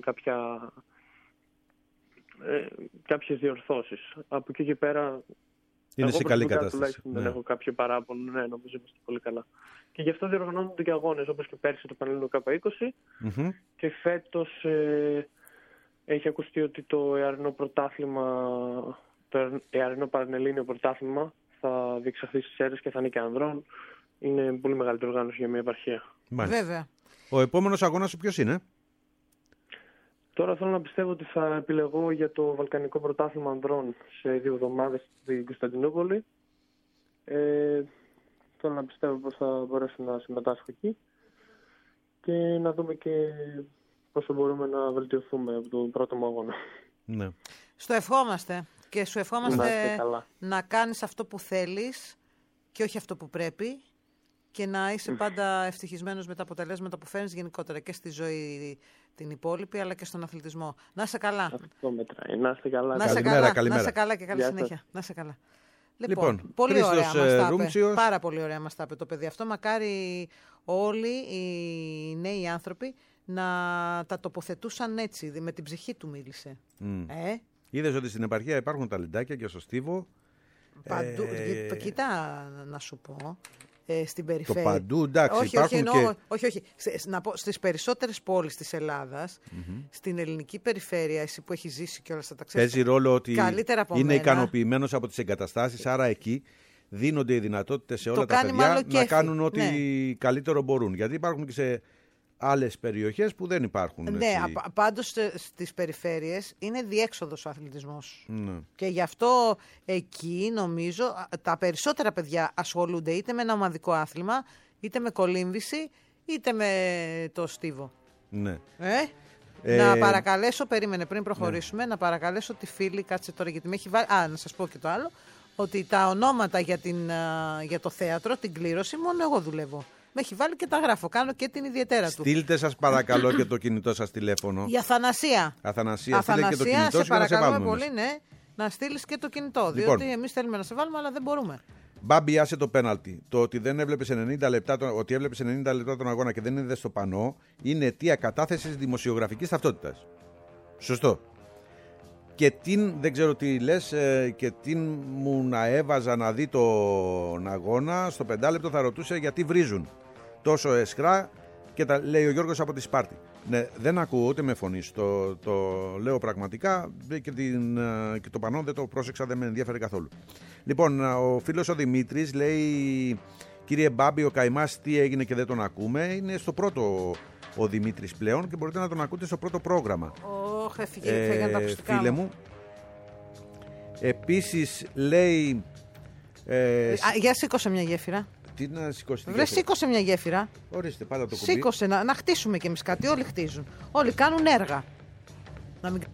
κάποιες διορθώσεις. Από εκεί και πέρα είναι σε καλή κατάσταση. Δεν έχω κάποιο παράπονο. Ναι, νομίζω είμαστε πολύ καλά. Και γι' αυτό διοργανώνονται και αγώνες, όπως και πέρσι το Πανελλήνιο K20. Και φέτος έχει ακουστεί ότι το εαρινό πρωτάθλημα, το εαρινό Πανελλήνιο πρωτάθλημα θα διεξαχθεί στις Σέρρες και θα είναι και ανδρών. Είναι πολύ μεγάλη οργάνωση για μια επαρχία. Βέβαια. Ο επόμενος αγώνας σου ποιος είναι? Τώρα θέλω να πιστεύω ότι θα επιλεγώ για το Βαλκανικό Πρωτάθλημα Ανδρών σε 2 εβδομάδες στην Κωνσταντινούπολη. Θέλω να πιστεύω πως θα μπορέσω να συμμετάσχω εκεί και να δούμε και πόσο μπορούμε να βελτιωθούμε από τον πρώτο μου αγώνα. Ναι. Στο ευχόμαστε και σου ευχόμαστε να κάνεις αυτό που θέλεις και όχι αυτό που πρέπει και να είσαι πάντα ευτυχισμένος με τα αποτελέσματα που φέρνεις γενικότερα και στη ζωή την υπόλοιπη αλλά και στον αθλητισμό. Να είσαι καλά. Αυτό μετράει. Να είσαι καλά. Καλημέρα. Να είσαι καλά και καλή συνέχεια. Να είσαι καλά. Λοιπόν, πολύ ωραία μας τα είπε. Πάρα πολύ ωραία μας τα είπε το παιδί αυτό. Μακάρι όλοι οι νέοι άνθρωποι να τα τοποθετούσαν έτσι. Με την ψυχή του μίλησε. Είδες ότι στην επαρχία υπάρχουν τα λιντάκια και στο Στίβο. Παντού. Κοίτα να σου πω. Στην περιφέρεια. Το παντού, εντάξει. Όχι. Να πω, στις περισσότερες πόλεις της Ελλάδας, στην ελληνική περιφέρεια, εσύ που έχεις ζήσει και όλα αυτά τα ξέρεις. Παίζει ρόλο ότι είναι ικανοποιημένος από τις εγκαταστάσεις, άρα εκεί δίνονται οι δυνατότητες σε όλα τα παιδιά να κάνουν ό,τι καλύτερο μπορούν. Γιατί υπάρχουν και σε άλλες περιοχές που δεν υπάρχουν. Ναι, πάντως στις περιφέρειες είναι διέξοδος ο αθλητισμός. Και γι' αυτό εκεί νομίζω τα περισσότερα παιδιά ασχολούνται είτε με ένα ομαδικό άθλημα, είτε με κολύμβηση, είτε με το στίβο. Ναι. Να παρακαλέσω, περίμενε πριν προχωρήσουμε, να παρακαλέσω τη φίλη, κάτσε τώρα γιατί με έχει βάλει, να σας πω και το άλλο, ότι τα ονόματα για το θέατρο, την κλήρωση, μόνο εγώ δουλεύω. Με έχει βάλει και τα γράφω. Κάνω και την ιδιαίτερα του. Στείλτε σας παρακαλώ και το κινητό σας τηλέφωνο. Η Αθανασία. Αθανασία, στείλτε και το κινητό σου για να σε βάλουμε. Πολύ, ναι, να στείλεις και το κινητό. Λοιπόν, διότι εμείς θέλουμε να σε βάλουμε, αλλά δεν μπορούμε. Μπάμπη, άσε το πέναλτι. Το ότι δεν έβλεπες 90 λεπτά, ότι έβλεπες 90 λεπτά τον αγώνα και δεν είδες στο πανό είναι αιτία κατάθεσης δημοσιογραφικής ταυτότητας. Σωστό. Και δεν ξέρω τι λες, και τι μου να έβαζα να δει τον αγώνα, στο 5 λεπτό θα ρωτούσε γιατί βρίζουν τόσο εσχρά και τα λέει ο Γιώργος από τη Σπάρτη. Ναι, δεν ακούω ούτε με φωνή, το λέω πραγματικά και το πανό δεν το πρόσεξα, δεν με ενδιαφέρει καθόλου. Λοιπόν, ο φίλος ο Δημήτρης λέει, κύριε Μπάμπη, ο Καϊμάς τι έγινε και δεν τον ακούμε, είναι στο πρώτο ο Δημήτρης πλέον και μπορείτε να τον ακούτε στο πρώτο πρόγραμμα. Φύγαν τα ακουστικά φίλε μου. Επίσης λέει... Για σήκωσε μια γέφυρα. Τι να σηκώσει τη γέφυρα. Σήκωσε μια γέφυρα. Ορίστε, πάντα το κουμπί. Σήκωσε, να χτίσουμε κι εμείς κάτι. Όλοι χτίζουν. Όλοι κάνουν έργα. Να μην...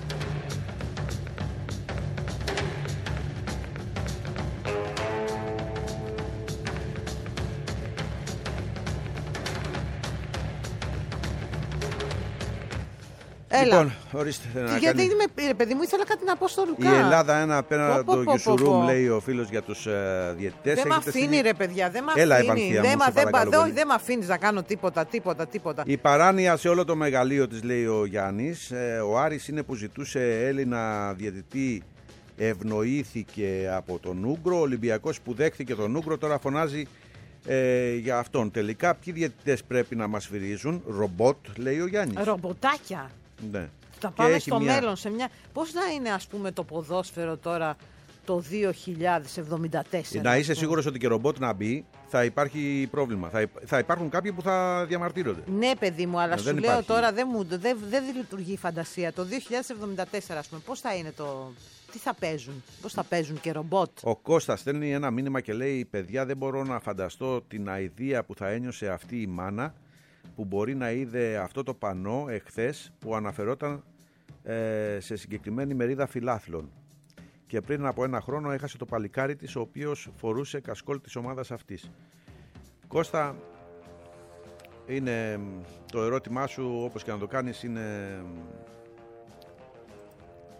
Έλα. Λοιπόν, ορίστε. Γιατί παιδί μου, ήθελα κάτι να πω στο Λουκά. Η Ελλάδα ένα απέναντι το Γιουσουρούμ, λέει ο φίλος για τους διαιτητές. Δεν με αφήνει, ρε παιδιά. Δεν με Έλα, αφήνει. Δεν με αφήνει να κάνω τίποτα. Η παράνοια σε όλο το μεγαλείο της, λέει ο Γιάννης. Ο Άρης είναι που ζητούσε Έλληνα διαιτητή, ευνοήθηκε από τον Ούγκρο. Ο Ολυμπιακός που δέχθηκε τον Ούγκρο τώρα φωνάζει για αυτόν. Τελικά, ποιοι διαιτητές πρέπει να μας φυρίζουν? Ρομπότ, λέει ο Γιάννης. Ρομποτάκια. Ναι. Θα πάμε στο μέλλον σε μια... Πώς να είναι, ας πούμε, το ποδόσφαιρο τώρα το 2074? Να είσαι σίγουρος ότι και ρομπότ να μπει θα υπάρχει πρόβλημα. Θα υπάρχουν κάποιοι που θα διαμαρτύρονται. Ναι, παιδί μου, αλλά σου λέω υπάρχει. τώρα δεν λειτουργεί η φαντασία. Το 2074, ας πούμε, πώς θα είναι το... Τι θα παίζουν, πώς θα παίζουν και ρομπότ? Ο Κώστας στέλνει ένα μήνυμα και λέει, παιδιά, δεν μπορώ να φανταστώ την αηδία που θα ένιωσε αυτή η μάνα που μπορεί να είδε αυτό το πανό εχθές που αναφερόταν σε συγκεκριμένη μερίδα φιλάθλων και πριν από ένα χρόνο έχασε το παλικάρι της, ο οποίος φορούσε κασκόλ της ομάδας αυτής. Κώστα, είναι το ερώτημά σου, όπως και να το κάνεις, είναι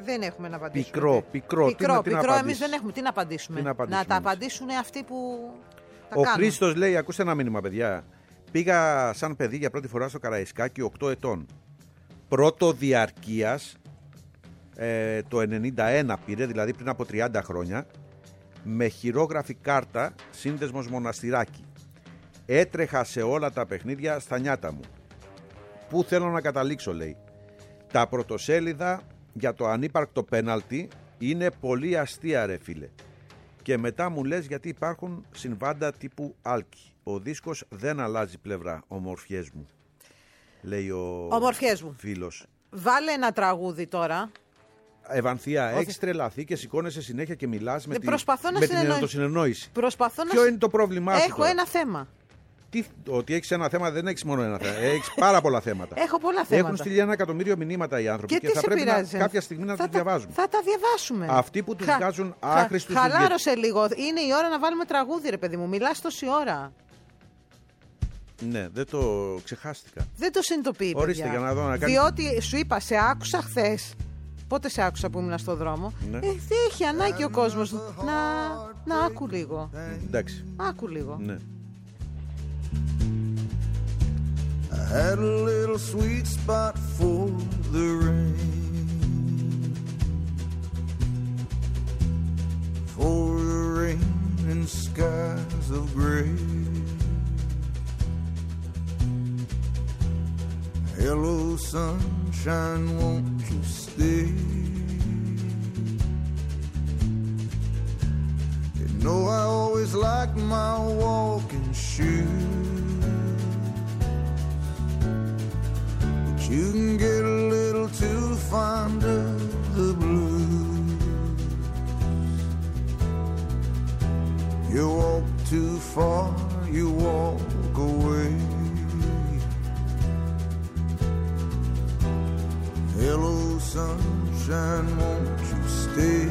Δεν έχουμε να απαντήσουμε. Πικρό. Εμείς δεν έχουμε. Τι να απαντήσουμε. Να τα απαντήσουν αυτοί που τα Ο κάνουν. Χρήστος λέει, ακούστε ένα μήνυμα παιδιά. Πήγα σαν παιδί για πρώτη φορά στο Καραϊσκάκι 8 ετών. Πρώτο διαρκείας, το 91 πήρε, δηλαδή πριν από 30 χρόνια, με χειρόγραφη κάρτα, σύνδεσμος Μοναστηράκι. Έτρεχα σε όλα τα παιχνίδια στα νιάτα μου. Πού θέλω να καταλήξω, λέει. Τα πρωτοσέλιδα για το ανύπαρκτο πέναλτι είναι πολύ αστεία, ρε φίλε. Και μετά μου λες γιατί υπάρχουν συμβάντα τύπου Άλκη. Ο δίσκος δεν αλλάζει πλευρά, ομορφιές μου. Λέει ο φίλος. Βάλε ένα τραγούδι τώρα. Ευανθία, έχεις τρελαθεί και σηκώνεσαι συνέχεια και μιλάς με την συνεννόηση. Ποιο είναι το πρόβλημά σου? Έχω ένα θέμα. Ότι έχεις ένα θέμα, δεν έχεις μόνο ένα θέμα. Έχεις πάρα πολλά θέματα. Έχω πολλά θέματα. Έχουν στείλει 1 εκατομμύριο μηνύματα οι άνθρωποι και θα πρέπει κάποια στιγμή να τους διαβάζουμε. Θα τα διαβάσουμε. Αυτοί που τους βγάζουν άχρηστους. Χαλάρωσε λίγο. Είναι η ώρα να βάλουμε τραγούδι, ρε παιδί μου. Μιλάς τόση ώρα. Ναι, δεν το ξεχάστηκα. Δεν το συνειδητοποιεί. Ορίστε, για να δω να κάνει. Διότι σου είπα, σε άκουσα χθες. Πότε σε άκουσα που ήμουν στον δρόμο. Ναι. Δεν έχει ανάγκη ο κόσμος να άκου λίγο. Εντάξει. Άκου λίγο. Ναι. I had a little sweet spot for the rain, for the rain and skies of gray. Hello sunshine, won't you stay? You know I always like my walking shoes. You can get a little too fond of the blues. You walk too far, you walk away. Hello sunshine, won't you stay?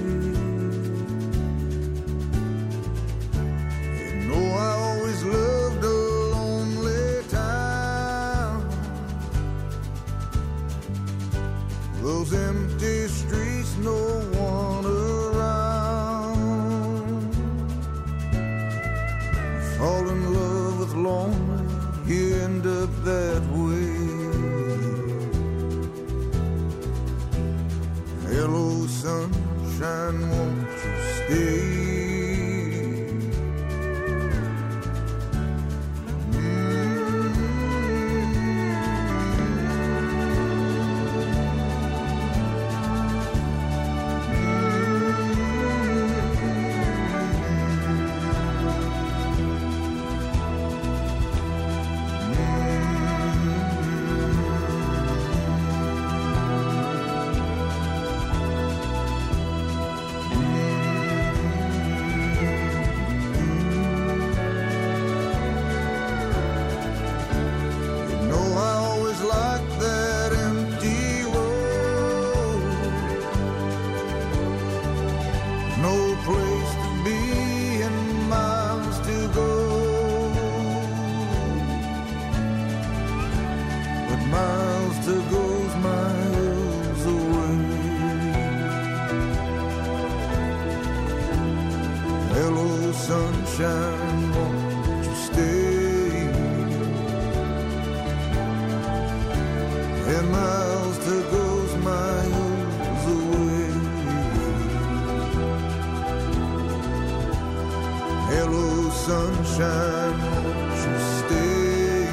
You know I always loved a lonely town. Those empty streets, no one around. Fall in love with lonely, you end up that way. Hello sunshine, won't you stay? Sunshine, won't you stay? And miles to goes miles away. Hello, sunshine, won't you stay?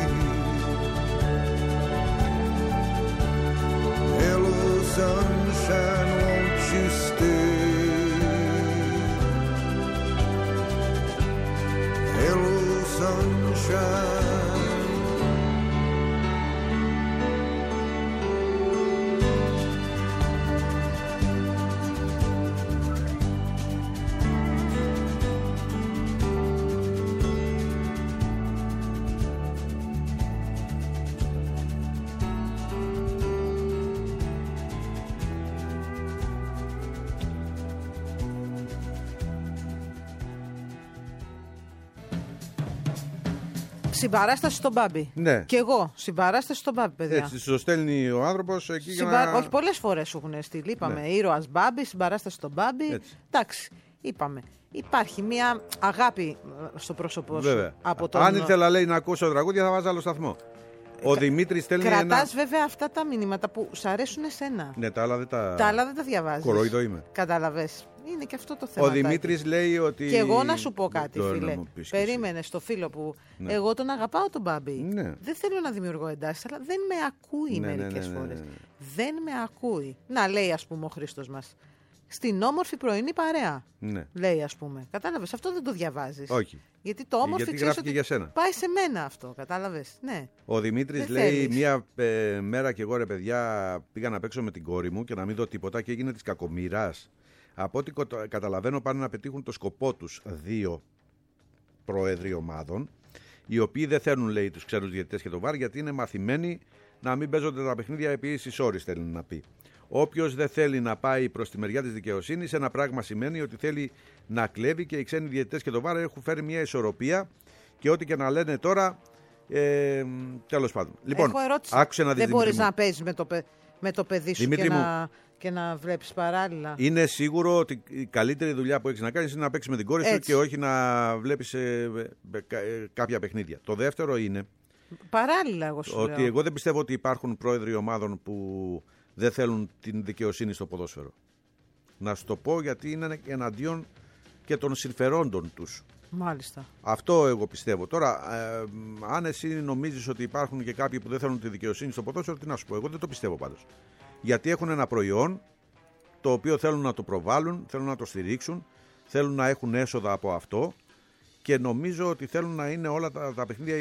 Hello, sunshine, won't you stay? Hello, sunshine. Συμπαράσταση στον Μπάμπη. Ναι. Και εγώ, συμπαράσταση στον Μπάμπη, παιδιά. Έτσι, σου στέλνει ο άνθρωπος εκεί για να... Όχι, πολλές φορές σου έχουν στείλει. Είπαμε, ήρωας Μπάμπη, συμπαράσταση στον Μπάμπη. Έτσι. Εντάξει, είπαμε. Υπάρχει μια αγάπη στο πρόσωπό σου. Βέβαια. Από τον... Αν ήθελα, λέει, να ακούσω τραγούδια, θα βάζα άλλο σταθμό. Ο Δημήτρης στέλνει Κρατάς βέβαια αυτά τα μηνύματα που σ' αρέσουν εσένα. Ναι, τα άλλα δεν τα... Τα άλλα δεν τα διαβάζεις. Κορόιδο είμαι. Κατάλαβες. Είναι και αυτό το θέμα. Ο Δημήτρης λέει ότι... Και εγώ να σου πω κάτι, φίλε. Περίμενε στο φίλο που... Ναι. Εγώ τον αγαπάω τον Μπάμπη. Ναι. Δεν θέλω να δημιουργώ εντάσεις, αλλά δεν με ακούει μερικές φορές. Δεν με ακούει. Να, λέει, ας πούμε, ο Χρήστος μας. Στην όμορφη πρωινή παρέα. Ναι. Λέει, ας πούμε. Κατάλαβες, αυτό δεν το διαβάζεις. Όχι. Γιατί το όμορφη γιατί ξέρεις γράφει ότι και για σένα. πάει σε μένα αυτό. Κατάλαβες. Ναι. Ο Δημήτρης Δεν λέει: θέλεις. Μία μέρα κι εγώ, ρε παιδιά, πήγα να παίξω με την κόρη μου και να μην δω τίποτα και έγινε της κακομοιράς. Από ό,τι καταλαβαίνω, πάνε να πετύχουν το σκοπό τους 2 πρόεδροι ομάδων, οι οποίοι δεν θέλουν, λέει, τους ξένους διαιτητές και το VAR, γιατί είναι μαθημένοι να μην παίζονται τα παιχνίδια επί ίσης όρης, θέλει να πει. Όποιος δεν θέλει να πάει προς τη μεριά της δικαιοσύνης, ένα πράγμα σημαίνει ότι θέλει να κλέβει και οι ξένοι διαιτητές και το VAR έχουν φέρει μια ισορροπία και ό,τι και να λένε τώρα. Τέλος πάντων. Λοιπόν, έχω ερώτηση. άκουσε να δεις, δεν μπορείς Δημήτρη να παίζεις με το παιδί σου και να βλέπεις παράλληλα. Είναι σίγουρο ότι η καλύτερη δουλειά που έχεις να κάνεις είναι να παίξεις με την κόρη σου και όχι να βλέπεις κάποια παιχνίδια. Το δεύτερο είναι παράλληλα, εγώ σου ότι λέω. εγώ δεν πιστεύω ότι υπάρχουν πρόεδροι ομάδων που δεν θέλουν την δικαιοσύνη στο ποδόσφαιρο. Να σου το πω, γιατί είναι εναντίον και των συμφερόντων τους. Μάλιστα. Αυτό εγώ πιστεύω. Τώρα, αν εσύ νομίζεις ότι υπάρχουν και κάποιοι που δεν θέλουν τη δικαιοσύνη στο ποδόσφαιρο, τι να σου πω, εγώ δεν το πιστεύω πάντως. Γιατί έχουν ένα προϊόν το οποίο θέλουν να το προβάλλουν, θέλουν να το στηρίξουν, θέλουν να έχουν έσοδα από αυτό και νομίζω ότι θέλουν να είναι όλα τα παιχνίδια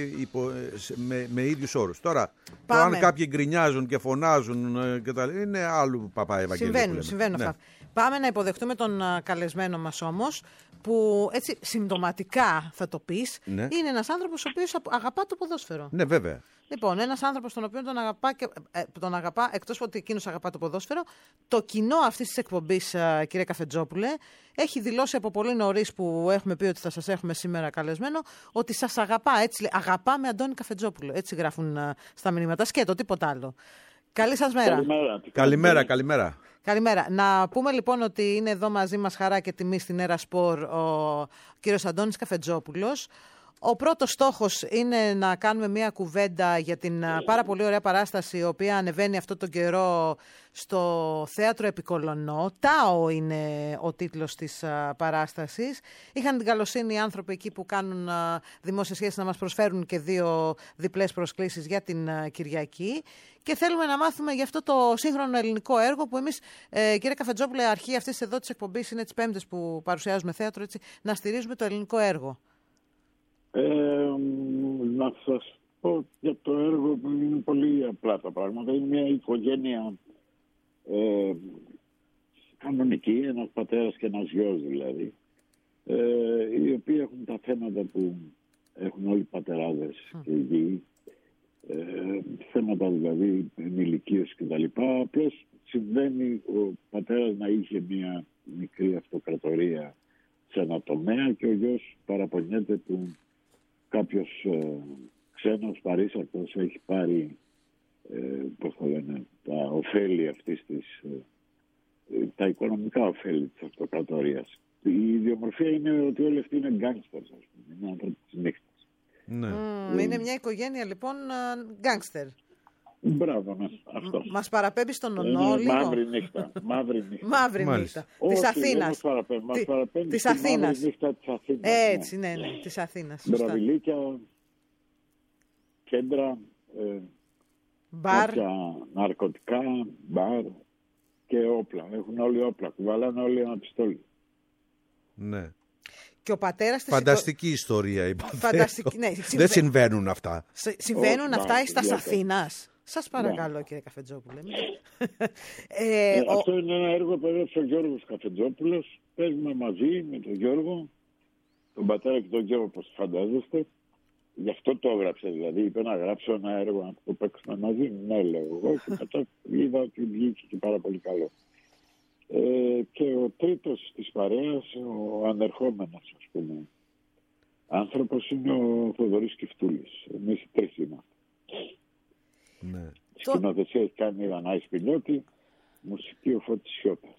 με ίδιους όρους. Τώρα, το αν κάποιοι γκρινιάζουν και φωνάζουν και τα λέει, είναι άλλου παπά Ευαγγέλιο. Συμβαίνουν αυτά. Πάμε να υποδεχτούμε τον καλεσμένο μας όμως, που έτσι συμπτωματικά θα το πεις, είναι ένας άνθρωπος ο οποίος αγαπά το ποδόσφαιρο. Ναι, βέβαια. Λοιπόν, ένας άνθρωπος τον οποίο τον αγαπά, εκτός ότι εκείνος αγαπά το ποδόσφαιρο, το κοινό αυτής της εκπομπής, κύριε Καφετζόπουλε, έχει δηλώσει από πολύ νωρίς που έχουμε πει ότι θα σας έχουμε σήμερα καλεσμένο, ότι σας αγαπά, έτσι λέει, αγαπάμε Αντώνη Καφετζόπουλο. Έτσι γράφουν στα μηνύματα, σκέτο, τίποτα άλλο. Καλή σας μέρα. Καλημέρα. Καλημέρα. Να πούμε λοιπόν ότι είναι εδώ μαζί μας, χαρά και τιμή, στην Έρα Σπορ ο κύριος Αντώνης Καφετζόπουλος. Ο πρώτος στόχος είναι να κάνουμε μια κουβέντα για την πάρα πολύ ωραία παράσταση, η οποία ανεβαίνει αυτό τον καιρό στο Θέατρο Επικολονό. ΤΑΟ είναι ο τίτλος της παράστασης. Είχαν την καλοσύνη οι άνθρωποι εκεί που κάνουν δημόσιες σχέσεις να μας προσφέρουν και 2 διπλές προσκλήσεις για την Κυριακή. Και θέλουμε να μάθουμε για αυτό το σύγχρονο ελληνικό έργο που εμείς, κύριε Καφετζόπουλε, αρχή αυτής εδώ της εκπομπής, είναι τις Πέμπτες που παρουσιάζουμε θέατρο, έτσι, να στηρίζουμε το ελληνικό έργο. Να σας πω για το έργο που είναι πολύ απλά τα πράγματα. Είναι μια οικογένεια κανονική, ένας πατέρας και ένας γιος δηλαδή, οι οποίοι έχουν τα θέματα που έχουν όλοι οι πατεράδες και οι γη, θέματα δηλαδή ενηλικίωση κτλ. Απλώς συμβαίνει ο πατέρας να είχε μια μικρή αυτοκρατορία σε ένα τομέα και ο γιος παραπονιέται που κάποιος ξένος παρήσακτος έχει πάρει τα ωφέλη αυτής της, τα οικονομικά ωφέλη της αυτοκρατορίας. Η ιδιομορφία είναι ότι όλοι αυτοί είναι γκάνγκστερς, ας πούμε, είναι άνθρωποι της νύχτας. Ναι. Είναι μια οικογένεια λοιπόν γκάνγκστερ. Μπράβο, ναι, αυτό. Μας παραπέμπει στον ονό λίγο. Μαύρη νύχτα. Μαύρη νύχτα. Της Αθήνας. Μας παραπέμπει της Αθήνας. Μαύρη νύχτα της Αθήνας. Έτσι, ναι, της Αθήνας. Μπραβιλίκια, κέντρα, μπαρ, ναρκωτικά, μπαρ και όπλα. Έχουν όλοι όπλα. Κουβαλάνε όλοι ένα πιστόλι. Ναι. Και ο πατέρας της... Φανταστική ιστορία, Φανταστική, ναι. Δεν συμβαίνουν αυτά. Συμβαίνουν αυτά στα Αθήνας. Σας παρακαλώ, κύριε Καφετζόπουλε. Αυτό είναι ένα έργο που έγραψε ο Γιώργος Καφετζόπουλος. Παίζουμε μαζί με τον Γιώργο, τον πατέρα και τον Γιώργο, όπως φαντάζεστε. Γι' αυτό το έγραψε, δηλαδή. Είπε να γράψω ένα έργο να το παίξουμε μαζί. Ναι, λέω εγώ. Και μετά είδα ότι βγήκε και πάρα πολύ καλό. Και ο τρίτος της παρέας, ο ανερχόμενος, ας πούμε, άνθρωπος είναι ο Θοδωρής Κιφτούλης. Εμείς οι τρεις είμαστε. Ναι. Σκηνοθεσία έχει κάνει η Δανάης Πιλιώτη, μουσική ο Φώτης Σιώτας.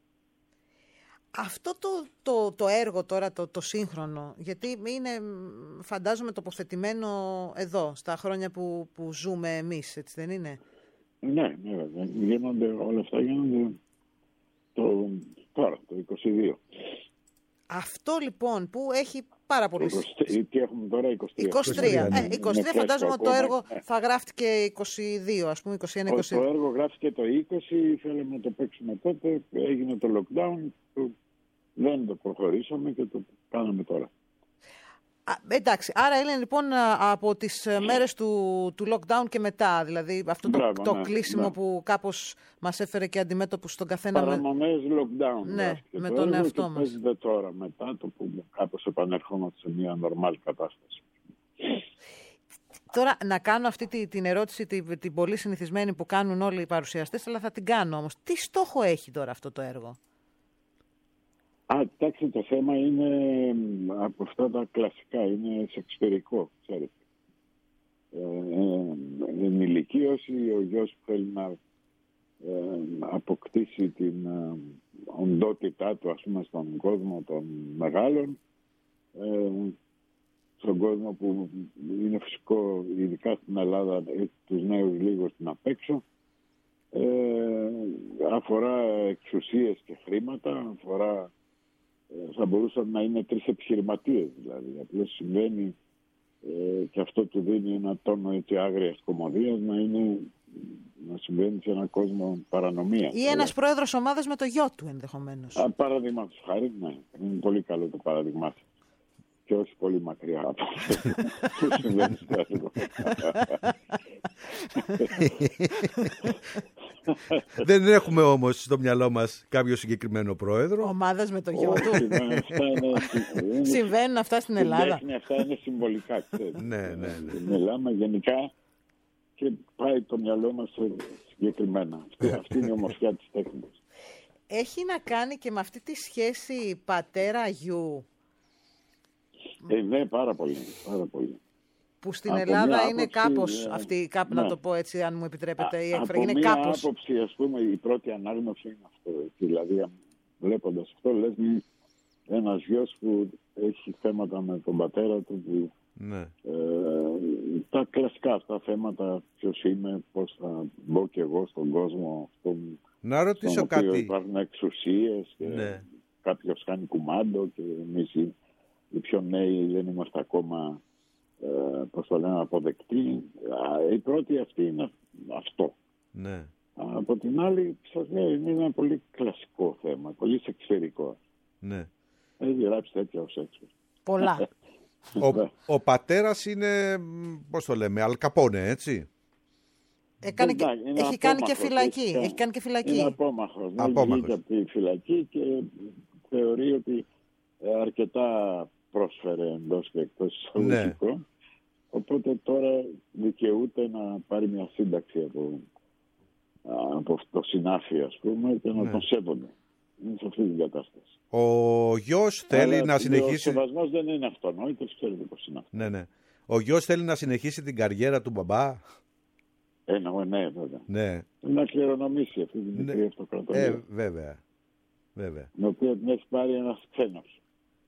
Αυτό το έργο τώρα, το σύγχρονο, γιατί είναι, φαντάζομαι, τοποθετημένο εδώ, στα χρόνια που ζούμε εμείς, έτσι δεν είναι? Ναι, γίνονται, όλα αυτά γίνονται τώρα, το 22. Αυτό λοιπόν που έχει πάρα πολύ... Τι έχουμε τώρα, 23. 23 φαντάζομαι ότι το έργο θα γράφτηκε 22, ας πούμε, 21-22. Το έργο γράφτηκε το 20, θέλαμε να το παίξουμε τότε, έγινε το lockdown, δεν το προχωρήσαμε και το κάναμε τώρα. Εντάξει, άρα είναι λοιπόν από τις μέρες του lockdown και μετά, δηλαδή αυτό το κλείσιμο που κάπως μας έφερε και αντιμέτωπους στον καθένα. Παραμονές lockdown. Ναι, με τον εαυτό μας. Παίζεται τώρα μετά το που κάπως επανέρχομαστε σε μια normal κατάσταση. Τώρα να κάνω αυτή την ερώτηση, την πολύ συνηθισμένη που κάνουν όλοι οι παρουσιαστές, αλλά θα την κάνω όμως. Τι στόχο έχει τώρα αυτό το έργο? Κοιτάξτε, το θέμα είναι από αυτά τα κλασικά, είναι σεξπερικό, ξέρετε. Ενηλικίωση, ο γιος που θέλει να αποκτήσει την οντότητά του, ας πούμε, στον κόσμο των μεγάλων, στον κόσμο που είναι φυσικό, ειδικά στην Ελλάδα, τους νέους λίγο στην απέξω. Αφορά εξουσίες και χρήματα, αφορά... θα μπορούσαν να είναι τρεις επιχειρηματίες, δηλαδή. Απλώς συμβαίνει και αυτό του δίνει ένα τόνο έτσι άγριας κωμωδίας, να συμβαίνει σε έναν κόσμο παρανομίας. Ή ένας πρόεδρος ομάδας με το γιο του ενδεχομένως. Παραδείγματος χάρη, ναι. Είναι πολύ καλό το παράδειγμά σας. Και όχι πολύ μακριά από αυτό που συμβαίνει στο έργο. Δεν έχουμε όμως στο μυαλό μας κάποιο συγκεκριμένο πρόεδρο. Ομάδας με το γιο του. Συμβαίνουν αυτά στην Ελλάδα. Αυτά είναι συμβολικά. Ναι. Μιλάμε γενικά και πάει το μυαλό μας συγκεκριμένα. Αυτή είναι η ομορφιά της τέχνης. Έχει να κάνει και με αυτή τη σχέση πατέρα-γιου. Ναι, πάρα πολύ. Που στην Ελλάδα είναι κάπως αυτή, να το πω έτσι, αν μου επιτρέπετε, η έκφραση. Είναι κάπως. Από μία άποψη, ας πούμε, η πρώτη ανάγνωση είναι αυτό. Δηλαδή, βλέποντας αυτό, λες ένας γιος που έχει θέματα με τον πατέρα του, που, τα κλασικά αυτά θέματα, ποιος είμαι, πώς θα μπω κι εγώ στον κόσμο αυτόν. Να ρωτήσω κάτι. Υπάρχουν εξουσίες και κάποιος κάνει κουμάντο και εμείς οι πιο νέοι δεν είμαστε ακόμα, πώς το λένε, αποδεκτοί. Η πρώτη αυτή είναι αυτό. Ναι. Από την άλλη, σας λέω, είναι ένα πολύ κλασικό θέμα, πολύ σεξουαλικό. Ναι. Έχει γράψει τέτοια ο Σέξπιρ. Πολλά. Ο πατέρας είναι, πώς το λέμε, Αλκαπόνε, έτσι. Έχει κάνει και φυλακή. Είναι απόμαχος. Βγήκε από τη φυλακή και θεωρεί ότι αρκετά πρόσφερε εντός και εκτός εισαγωγικών. Οπότε τώρα δικαιούται να πάρει μια σύνταξη από το συνάφι, ας πούμε, και να τον σέβονται. Είναι σε αυτή την κατάσταση. Ο γιος θέλει να συνεχίσει... Ο σεβασμός δεν είναι αυτονόητος, ξέρετε πώς είναι αυτό. Ναι. Ο γιος θέλει να συνεχίσει την καριέρα του μπαμπά. Ναι, βέβαια. Ναι. Να κληρονομήσει αυτή την μικρή αυτοκρατορία. Βέβαια. Με οποία την έχει πάρει ένας ξένος.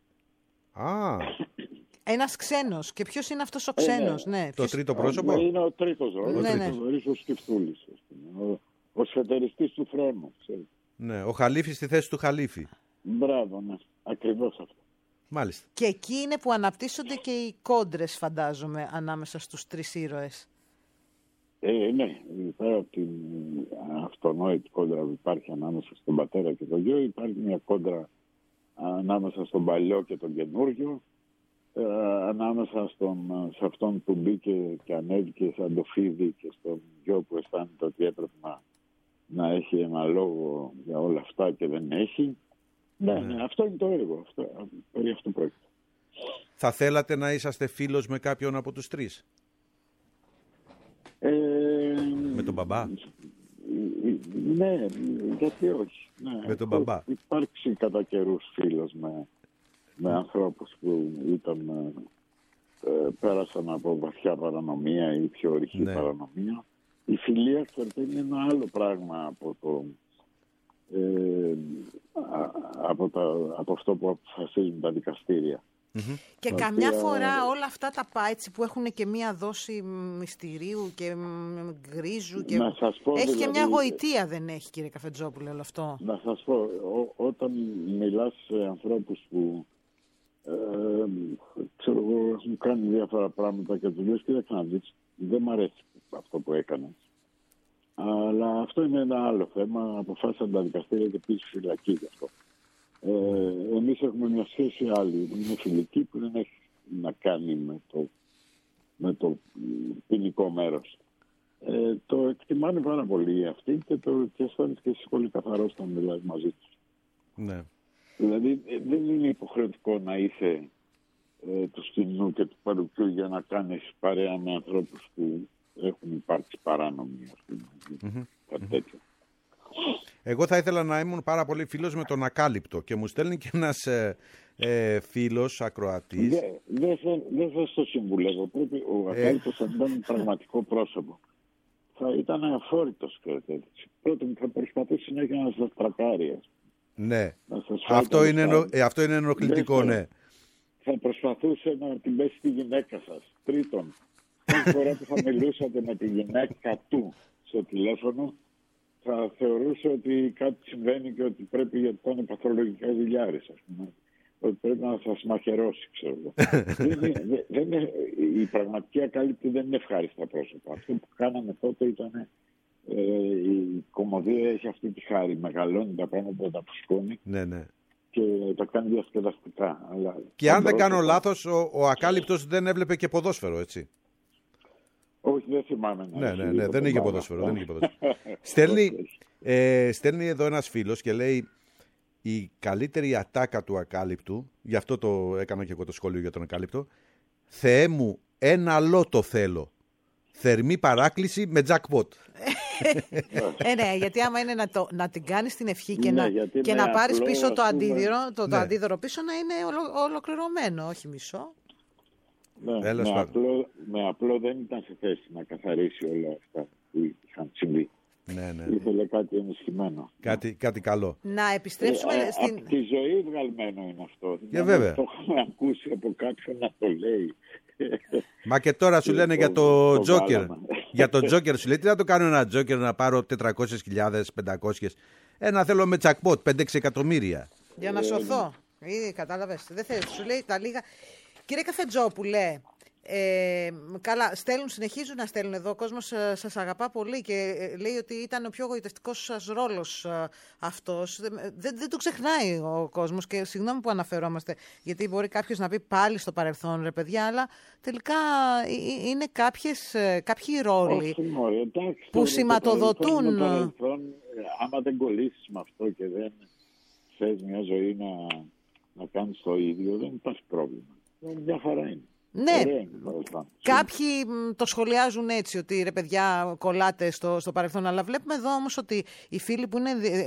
Ένας ξένος. Και ποιος είναι αυτός ο ξένος? Ναι. Το τρίτο πρόσωπο. Είναι ο τρίτος ρόλος. Ο Σκυφτούλης. Ο σφετεριστής του θρόνου. Ναι, ο Χαλίφης στη θέση του Χαλίφη. Μπράβο, ναι. Ακριβώς αυτό. Μάλιστα. Και εκεί είναι που αναπτύσσονται και οι κόντρες, φαντάζομαι, ανάμεσα στους τρεις ήρωες. Ναι, πέρα από την αυτονόητη κόντρα που υπάρχει ανάμεσα στον πατέρα και τον γιο, υπάρχει μια κόντρα ανάμεσα στον παλιό και τον καινούργιο, ανάμεσα σε αυτόν που μπήκε και ανέβηκε σαν το φίδι και στον γιο που αισθάνεται ότι έπρεπε να έχει ένα λόγο για όλα αυτά και δεν έχει. Ναι, αυτό είναι το έργο. Περί αυτού πρόκειται. Θα θέλατε να είσαστε φίλος με κάποιον από τους τρεις? Με τον μπαμπά? Ναι, γιατί όχι. Με τον μπαμπά. Υπάρξει κατά καιρούς φίλος με με ανθρώπους που πέρασαν από βαθιά παρανομία ή πιο ορυχή παρανομία. Η φιλία, ξέρετε, είναι ένα άλλο πράγμα από αυτό που αποφασίζουν τα δικαστήρια. Και καμιά φορά όλα αυτά τα έτσι που έχουν και μία δόση μυστηρίου και γκρίζου και έχει και μια γοητεία, δεν έχει, κύριε Καφετζόπουλε, όλο αυτό? Να σας πω, όταν μιλάς σε ανθρώπους που ξέρω εγώ, έχουν κάνει διάφορα πράγματα και τους λες, κοίταξε να δεις, δεν μ' αρέσει αυτό που έκανες. Αλλά αυτό είναι ένα άλλο θέμα. Αποφάσισαν τα δικαστήρια και πήγε φυλακή γι' αυτό. Εμείς έχουμε μια σχέση άλλη. Είναι φιλική που δεν έχει να κάνει με το ποινικό μέρος. Το εκτιμάνε πάρα πολύ αυτοί και αισθάνεσαι και εσύ πολύ καθαρός όταν μιλάς μαζί τους. Ναι. Δηλαδή δεν είναι υποχρεωτικό να είσαι του σκηνού και του παρουκιού για να κάνεις παρέα με ανθρώπους που έχουν υπάρξει παράνομοι, ας πούμε, κάτι τέτοιο. Εγώ θα ήθελα να ήμουν πάρα πολύ φίλος με τον Ακάλυπτο και μου στέλνει και ένας φίλος ακροατής. Δεν θα στο συμβουλεύω. Πρέπει ο Ακάλυπτος θα ήταν πραγματικό πρόσωπο. Θα ήταν αφόρητος, ξέρετε. Πρώτον, θα προσπαθήσει συνέχεια να σας τρακάρει. Ναι, αυτό είναι ενοχλητικό, ναι. Θα προσπαθούσε να την πέσει τη γυναίκα σας. Τρίτον, κάθε φορά που θα μιλούσατε με τη γυναίκα του στο τηλέφωνο, θα θεωρούσε ότι κάτι συμβαίνει και ότι πρέπει, γιατί θα είναι παθολογικά ζηλιάρες, ας πούμε. Ότι πρέπει να σας μαχαιρώσει, ξέρω εγώ. Η πραγματική Ακάλυπτη δεν είναι ευχάριστα πρόσωπα. Αυτό που κάναμε τότε ήταν η κομμωδία έχει αυτή τη χάρη. Μεγαλώνει τα πράγματα, τα φουσκώνει. Ναι, ναι. Και τα κάνει διασκεδαστικά. Αλλά και αν δεν κάνω λάθος, ο Ακάλυπτος δεν έβλεπε και ποδόσφαιρο, έτσι? Όχι, δεν θυμάμαι. Ναι, δεν είχε ποδόσφαιρο. Στέλνει εδώ ένας φίλος και λέει η καλύτερη ατάκα του Ακάλυπτου, γι' αυτό το έκανα και εγώ το σχόλιο για τον Ακάλυπτο: Θεέ μου, ένα λότο θέλω. Θερμή παράκληση με jackpot. Ναι, γιατί άμα είναι να την κάνεις την ευχή και να πάρεις πίσω το αντίδωρο πίσω, να είναι ολοκληρωμένο, όχι μισό. Ναι, με απλό δεν ήταν σε θέση να καθαρίσει όλα αυτά που είχαν συμβεί. Ναι. Ήθελε κάτι ενισχυμένο. Κάτι καλό. Να επιστρέψουμε στην... Από τη ζωή βγαλμένο είναι αυτό. Βέβαια. Το είχαμε ακούσει από κάποιον να το λέει. Μα και τώρα σου λένε για το Τζόκερ. Για το Τζόκερ σου λέει, τι να το κάνω ένα Τζόκερ να πάρω 400.000, 500. Ένα θέλω με jackpot, 5-6 εκατομμύρια. Για να σωθώ. Κατάλαβες. Δεν θέλει, σου λέει τα λίγα. Κύριε Καφετζόπουλε, καλά, συνεχίζουν να στέλνουν εδώ. Ο κόσμος σας αγαπά πολύ και λέει ότι ήταν ο πιο γοητευτικός σας ρόλος αυτός. Δεν το ξεχνάει ο κόσμος και συγγνώμη που αναφερόμαστε, γιατί μπορεί κάποιος να πει πάλι στο παρελθόν, ρε παιδιά, αλλά τελικά είναι κάποιοι ρόλοι που σηματοδοτούν. Άμα δεν κολλήσεις με αυτό και δεν θες μια ζωή να κάνεις το ίδιο, δεν υπάρχει πρόβλημα. Μια χαρά είναι. Ναι, κάποιοι το σχολιάζουν έτσι, ότι ρε παιδιά κολλάτε στο παρελθόν, αλλά βλέπουμε εδώ όμως ότι οι φίλοι που είναι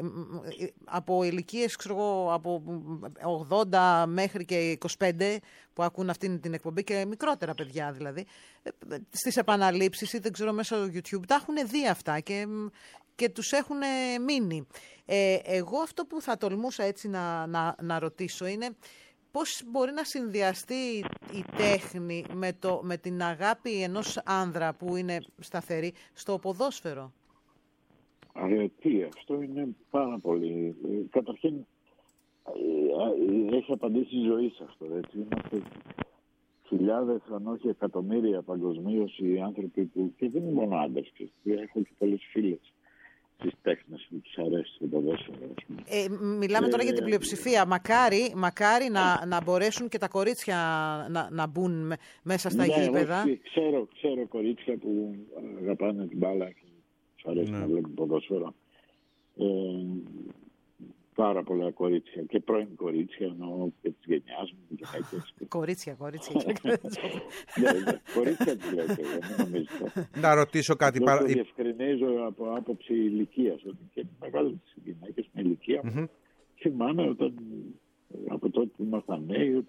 από ηλικίες, ξέρω εγώ, από 80 μέχρι και 25 που ακούν αυτή την εκπομπή και μικρότερα παιδιά δηλαδή, στις επαναλήψεις ή δεν ξέρω μέσα στο YouTube τα έχουν δει αυτά και τους έχουν μείνει. Εγώ αυτό που θα τολμούσα έτσι να ρωτήσω είναι πώς μπορεί να συνδυαστεί η τέχνη με την αγάπη ενός άνδρα που είναι σταθερή στο ποδόσφαιρο? Αρετή, αυτό είναι πάρα πολύ. Καταρχήν, έχει απαντήσει η ζωή σε αυτό. Έτσι. Είμαστε χιλιάδες, αν όχι εκατομμύρια παγκοσμίως οι άνθρωποι που, και δεν είναι μόνο άντρες, έχω και πολλές φίλες στις τέχνες που τους αρέσει το ποδόσφαιρο. Μιλάμε τώρα για την πλειοψηφία. Μακάρι να μπορέσουν και τα κορίτσια να μπουν μέσα στα γήπεδα. Ξέρω κορίτσια που αγαπάνε την μπάλα και τους αρέσει να βλέπουν ποδόσφαιρο. Πάρα πολλά κορίτσια και πρώην κορίτσια, εννοώ και της γενιάς μου. Κορίτσια. Κορίτσια τις λέω και εγώ, μην νομίζετε. Να ρωτήσω κάτι Το διευκρινίζω από άποψη ηλικίας, ότι και μεγάλες γυναίκες με ηλικία μου θυμάμαι από τότε που ήμασταν νέοι,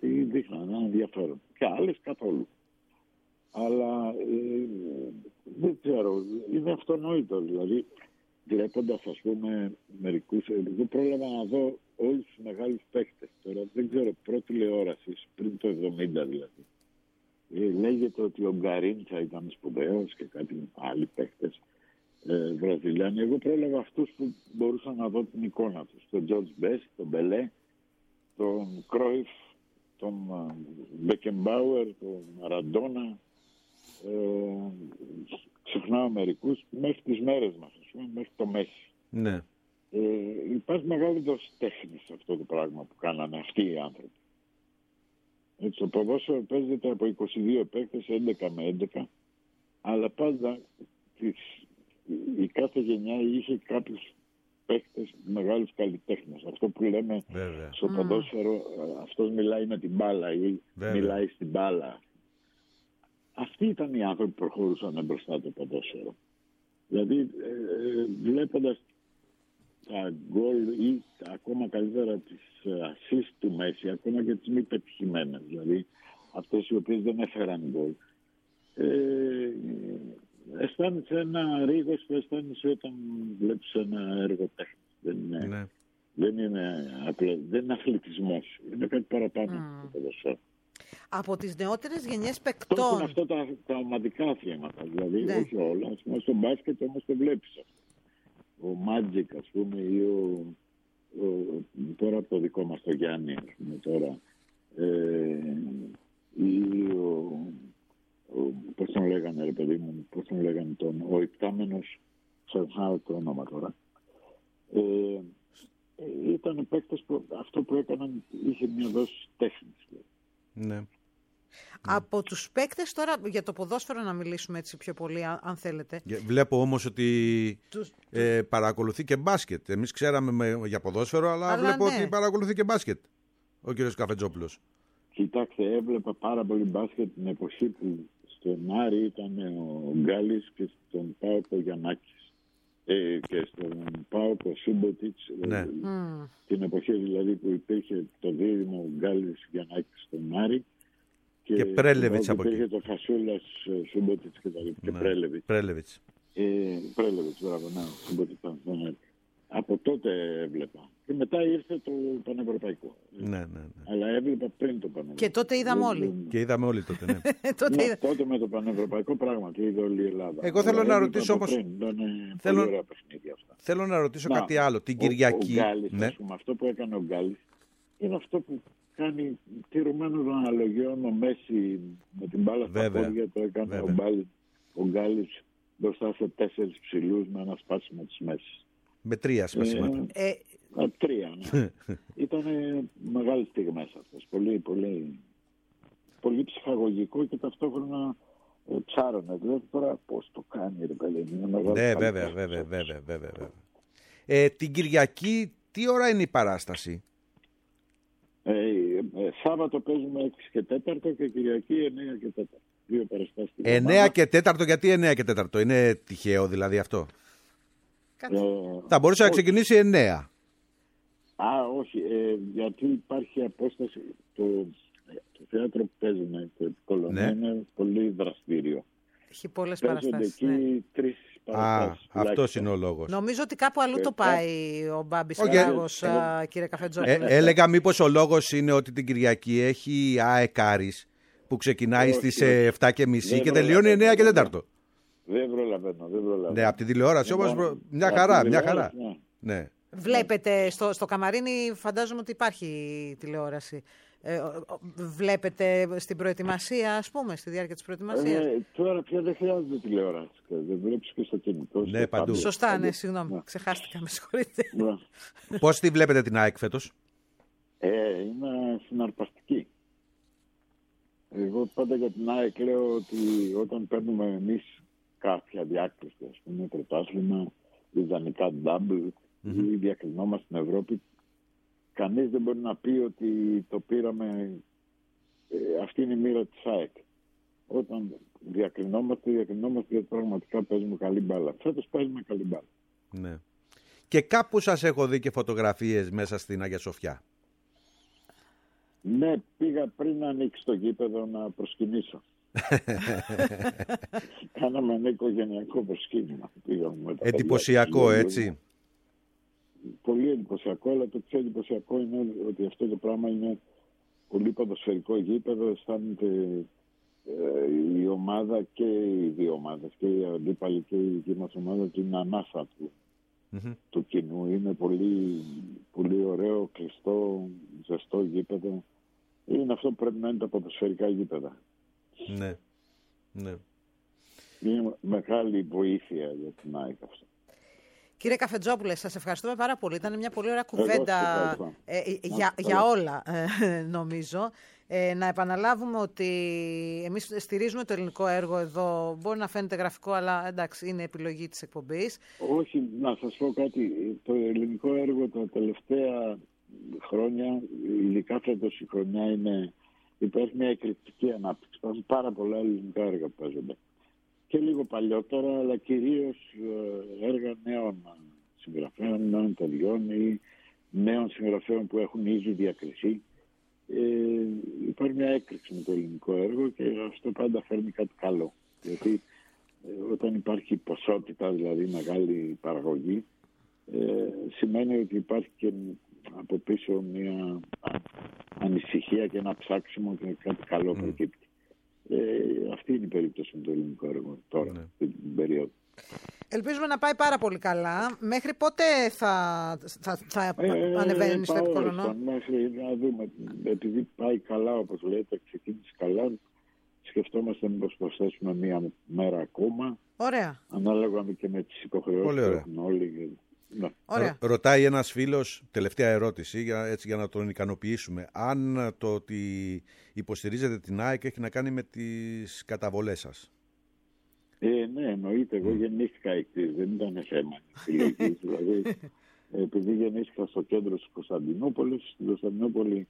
απόλυτο. Δηλαδή, βλέποντας, ας πούμε, μερικούς... Εγώ πρόλαβα να δω όλους τους μεγάλους παίκτες. Τώρα δεν ξέρω, πρώτη τηλεόραση, πριν το 70 δηλαδή. Λέγεται ότι ο Γκαρίντσα ήταν σπουδαίος και κάτι άλλοι παίκτες Βραζιλιάνοι. Εγώ πρόλαβα αυτούς που μπορούσα να δω την εικόνα τους. Τον Τζορτζ Μπέστ, τον Μπελέ, τον Κρόιφ, τον Μπεκεμπάουερ, τον Μαραντόνα. Ξεχνάω μερικούς μέχρι τις μέρες μας, ας πούμε, μέχρι το Μέση. Ναι. Υπάρχει μεγάλη δόση τέχνης σε αυτό το πράγμα που κάνανε αυτοί οι άνθρωποι. Έτσι, το ποδόσφαιρο παίζεται από 22 παίκτες, 11 με 11, αλλά πάντα η κάθε γενιά είχε κάποιους παίκτες μεγάλους καλλιτέχνες. Αυτό που λέμε στο ποδόσφαιρο, αυτός μιλάει με την μπάλα ή μιλάει στην μπάλα. Αυτοί ήταν οι άνθρωποι που προχωρούσαν μπροστά το ποδόσφαιρο. Δηλαδή, βλέποντας τα γκολ ή ακόμα καλύτερα τις assist του Μέση, ακόμα και τις μη πετυχημένες, δηλαδή αυτές οι οποίες δεν έφεραν γκολ, αισθάνεσαι ένα ρίγος που αισθάνεσαι όταν βλέπεις ένα έργο τέχνης. Δεν είναι αθλητισμός, είναι κάτι παραπάνω στο ποδόσφαιρο. Από τις νεότερες γενιές παικτών. Τώρα αυτά τα ομαδικά αθλήματα, δηλαδή όχι όλα. Ας πούμε, στο μπάσκετ όμως το βλέπεις αυτό. Ο Μάτζικ, ας πούμε, ή τώρα από το δικό μας το Γιάννη, ας πούμε, τώρα, ή πώς τον λέγανε, ρε παιδί μου, πώς τον λέγανε ο υπτάμενος, ξεχνάω το όνομα τώρα. Ήταν παίκτες που αυτό που έκαναν είχε μια δόση τέχνης. Ναι. Από τους παίκτες τώρα, για το ποδόσφαιρο να μιλήσουμε έτσι πιο πολύ, αν θέλετε. Βλέπω όμως ότι παρακολουθεί και μπάσκετ. Εμείς ξέραμε για ποδόσφαιρο, αλλά βλέπω ότι παρακολουθεί και μπάσκετ ο κύριος Καφετζόπουλος. Κοιτάξτε, έβλεπα πάρα πολύ μπάσκετ την εποχή που στον Άρη ήταν ο Γκάλης και στον ΠΑΟΚ ο Γιαννάκης. Και στον ΠΑΟΚ ο Σούμποτιτς. Την εποχή δηλαδή που υπήρχε το δίδυμο Γκάλης Γιαννάκης στον Άρη. Και Πρέλεβιτς από εκεί. Υπήρχε το Φασούλας, Σούμποτιτς και τα λοιπά. Και Πρέλεβιτς. Πρέλεβιτς, μπράβο, ναι, Σούμποτιτς. Από τότε έβλεπα. Και μετά ήρθε το Πανευρωπαϊκό. Ναι. Αλλά έβλεπα πριν το Πανευρωπαϊκό. Και τότε είδαμε όλοι. Και είδαμε όλοι τότε, ναι. Τότε με το Πανευρωπαϊκό πράγμα και είδε όλη η Ελλάδα. Εγώ θέλω να ρωτήσω όμως. Θέλω να ρωτήσω κάτι άλλο. Την Κυριακή. Ο Γκάλης, ας πούμε, αυτό που έκανε ο Γκάλης είναι αυτό που κάνει τηρουμένων αναλογιών ο Μέση με την μπάλα στα πόδια. Το έκανε ο Γκάλης μπροστά σε 4 ψηλούς με ένα σπάσιμο της μέσης. Με 3 σπασίματα. 3, ναι. Ήταν μεγάλες στιγμές αυτές. Πολύ ψυχαγωγικό και ταυτόχρονα ψάρωνε. Δηλαδή τώρα πώς το κάνει, ρε παιδί. Ναι, βέβαια. Την Κυριακή τι ώρα είναι η παράσταση? Σάββατο παίζουμε 6 και 4 και Κυριακή 9 και 4. 2 παραστάσεις. 9 και 4, γιατί 9 και 4? Είναι τυχαίο δηλαδή αυτό? Θα μπορούσε να ξεκινήσει 9. Όχι, γιατί υπάρχει απόσταση. Το θέατρο που παίζουμε, το Κολονία, είναι πολύ δραστήριο. Έχει πολλές παραστάσεις. Παίζονται εκεί 3 παραστάσεις. Αυτός είναι ο λόγος. Νομίζω ότι κάπου αλλού το πάει ο Μπάμπης Κράγος, κύριε Καφετζόπουλο. Έλεγα μήπως ο λόγος είναι ότι την Κυριακή έχει ΑΕΚ Άρης που ξεκινάει στις 7:30 και τελειώνει 9 και 4. Δεν προλαβαίνω. Ναι, από τη τηλεόραση όμως μια χαρά. Ναι. Βλέπετε στο καμαρίνι, φαντάζομαι ότι υπάρχει τηλεόραση. Βλέπετε στην προετοιμασία, ας πούμε, στη διάρκεια της προετοιμασίας? Τώρα πια δεν χρειάζεται τηλεόραση. Δεν βλέπεις και στο κινητό. Ναι, παντού. Σωστά, ναι, συγγνώμη. Ξεχάστηκα, με συγχωρείτε. Πώς τη βλέπετε την ΑΕΚ φέτος? Είναι συναρπαστική. Εγώ πάντα για την ΑΕΚ λέω ότι όταν παίρνουμε εμείς κάποια διάκριση, ας πούμε, πρωτάθλημα, ιδανικά double ή διακρινόμαστε στην Ευρώπη, κανείς δεν μπορεί να πει ότι το πήραμε, αυτή είναι η μοίρα της ΑΕΚ. Όταν διακρινόμαστε γιατί πραγματικά παίζουμε καλή μπάλα. Φέτος παίζουμε καλή μπάλα. Ναι. Και κάπου σας έχω δει και φωτογραφίες μέσα στην Αγία Σοφιά. Ναι, πήγα πριν να ανοίξει το γήπεδο να προσκυνήσω. Κάναμε ένα οικογενειακό προσκύνημα. Εντυπωσιακό, έτσι. Πολύ εντυπωσιακό, αλλά το πιο εντυπωσιακό είναι ότι αυτό το πράγμα είναι πολύ ποδοσφαιρικό γήπεδο. Αισθάνεται η ομάδα και οι δύο ομάδες, και η αντίπαλη και η δική μας ομάδα, την ανάσα του κοινού. Είναι πολύ, πολύ ωραίο, κλειστό, ζεστό γήπεδο. Είναι αυτό που πρέπει να είναι τα ποδοσφαιρικά γήπεδα. Ναι. Ναι. Είναι μεγάλη βοήθεια για την ΑΕΚ αυτό. Κύριε Καφετζόπουλε, σας ευχαριστούμε πάρα πολύ. Ήταν μια πολύ ωραία κουβέντα για όλα, νομίζω. Να επαναλάβουμε ότι εμείς στηρίζουμε το ελληνικό έργο εδώ. Μπορεί να φαίνεται γραφικό, αλλά εντάξει, είναι επιλογή της εκπομπής. Όχι, να σας πω κάτι. Το ελληνικό έργο τα τελευταία χρόνια, ειδικά φέτος η χρονιά, υπάρχει μια εκρηκτική ανάπτυξη. Υπάρχουν πάρα πολλά ελληνικά έργα που παίζονται. Και λίγο παλιότερα, αλλά κυρίως έργα νέων συγγραφέων, νέων ταιριών ή νέων συγγραφέων που έχουν ήδη διακριθεί. Υπάρχει μια έκρηξη με το ελληνικό έργο και αυτό πάντα φέρνει κάτι καλό. Γιατί όταν υπάρχει ποσότητα, δηλαδή μεγάλη παραγωγή, σημαίνει ότι υπάρχει και από πίσω μια ανησυχία και ένα ψάξιμο και κάτι καλό προκύπτει. Αυτή είναι η περίπτωση με το ελληνικό έργο τώρα, στην περίοδο. Ελπίζουμε να πάει πάρα πολύ καλά. Μέχρι πότε θα ανεβαίνει στο επικοινωνό? Μέχρι να δούμε. Επειδή πάει καλά, όπως λέτε, ξεκίνησε καλά, σκεφτόμαστε μήπως προσθέσουμε μία μέρα ακόμα. Ωραία. Ανάλογα και με τις υποχρεώσεις που έχουν όλοι. Ναι. Ρωτάει ένας φίλος, τελευταία ερώτηση, για να τον ικανοποιήσουμε, αν το ότι υποστηρίζετε την ΑΕΚ έχει να κάνει με τις καταβολές σας. Ναι, εννοείται. Εγώ γεννήθηκα εκτός, δεν ήταν θέμα επιλογής. Δηλαδή, επειδή γεννήθηκα στο κέντρο της Κωνσταντινούπολης, στην Κωνσταντινούπολη,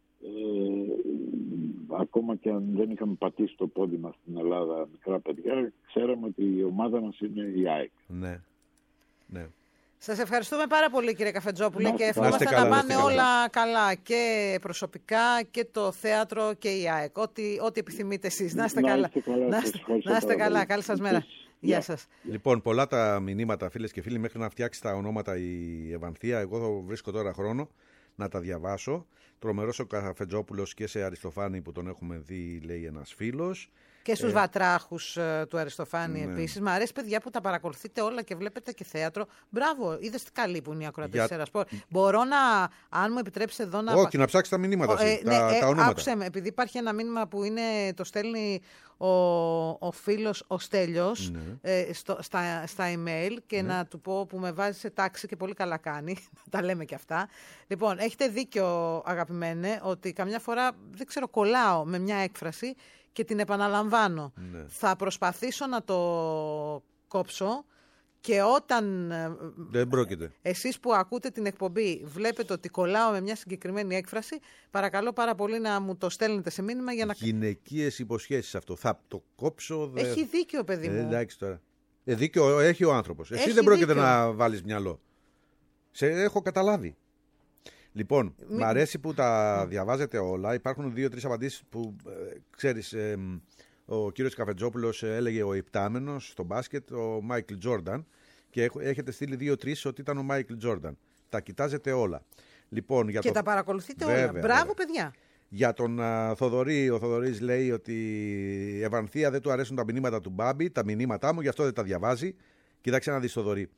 ακόμα και αν δεν είχαμε πατήσει το πόδι μας στην Ελλάδα μικρά παιδιά, ξέραμε ότι η ομάδα μας είναι η ΑΕΚ. Ναι, ναι. Σας ευχαριστούμε πάρα πολύ, κύριε Καφετζόπουλε, και ευχόμαστε να πάνε όλα καλά, και προσωπικά και το θέατρο και η ΑΕΚ. Ό,τι επιθυμείτε εσείς. Να είστε καλά. Να είστε καλά. Καλή σας μέρα. Γεια σας. Λοιπόν, πολλά τα μηνύματα, φίλες και φίλοι, μέχρι να φτιάξει τα ονόματα η Ευανθία. Εγώ θα βρίσκω τώρα χρόνο να τα διαβάσω. Τρομερός ο Καφετζόπουλος και σε Αριστοφάνη που τον έχουμε δει, λέει ένας φίλος. Και στους βατράχους του Αριστοφάνη επίσης. Μ' αρέσει, παιδιά, που τα παρακολουθείτε όλα και βλέπετε και θέατρο. Μπράβο, είδες τι καλή που είναι η ακροατή της Ερασπορ. Μπορώ αν μου επιτρέψετε εδώ να... Όχι, να ψάξεις τα μηνύματα, τα ονόματα. Άκουσε με, επειδή υπάρχει ένα μήνυμα που το στέλνει ο φίλος ο Στέλιος στα email και να του πω που με βάζει σε τάξη και πολύ καλά κάνει. Τα λέμε και αυτά. Λοιπόν, έχετε δίκιο, αγαπημένε, ότι καμιά φορά, δεν ξέρω, κολλάω με μια έκφραση και την επαναλαμβάνω. Ναι. Θα προσπαθήσω να το κόψω και όταν δεν πρόκειται. Εσείς που ακούτε την εκπομπή βλέπετε ότι κολλάω με μια συγκεκριμένη έκφραση, παρακαλώ πάρα πολύ να μου το στέλνετε σε μήνυμα για να... Γυναικείες υποσχέσεις αυτό. Θα το κόψω... Έχει δίκιο, παιδί μου. Εντάξει τώρα. Δίκιο έχει ο άνθρωπος. Εσύ δεν πρόκειται να βάλεις μυαλό. Έχω καταλάβει. Λοιπόν, μ' αρέσει που τα διαβάζετε όλα. Υπάρχουν 2-3 απαντήσεις που ξέρεις, ο κύριος Καφετζόπουλος έλεγε ο υπτάμενος στο μπάσκετ, ο Μάικλ Τζόρνταν, και έχετε στείλει 2-3 ότι ήταν ο Μάικλ Τζόρνταν. Τα κοιτάζετε όλα. Λοιπόν, και τα παρακολουθείτε όλα. Μπράβο, παιδιά. Για τον Θοδωρή, ο Θοδωρής λέει ότι η Ευανθία δεν του αρέσουν τα μηνύματα του Μπάμπη, τα μηνύματά μου, γι' αυτό δεν τα διαβάζει. Κοίταξε να δεις, Θοδωρή.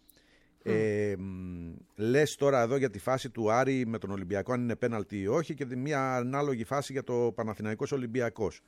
Λες τώρα εδώ για τη φάση του Άρη με τον Ολυμπιακό, αν είναι πέναλτι ή όχι, και μια ανάλογη φάση για το Παναθηναϊκός Ολυμπιακός.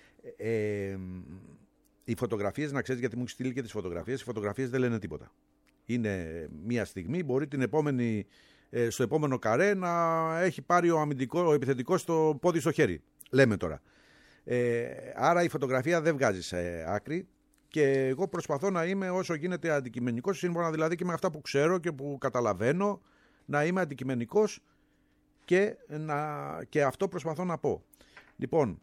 Οι φωτογραφίες, να ξέρεις, γιατί μου έχει στείλει και τις φωτογραφίες, οι φωτογραφίες δεν λένε τίποτα. Είναι μια στιγμή, μπορεί στο επόμενο καρέ να έχει πάρει ο επιθετικός το πόδι στο χέρι. Λέμε τώρα. Άρα η φωτογραφία δεν βγάζει σε άκρη. Και εγώ προσπαθώ να είμαι όσο γίνεται αντικειμενικός, σύμφωνα δηλαδή και με αυτά που ξέρω και που καταλαβαίνω, να είμαι αντικειμενικός και αυτό προσπαθώ να πω. Λοιπόν,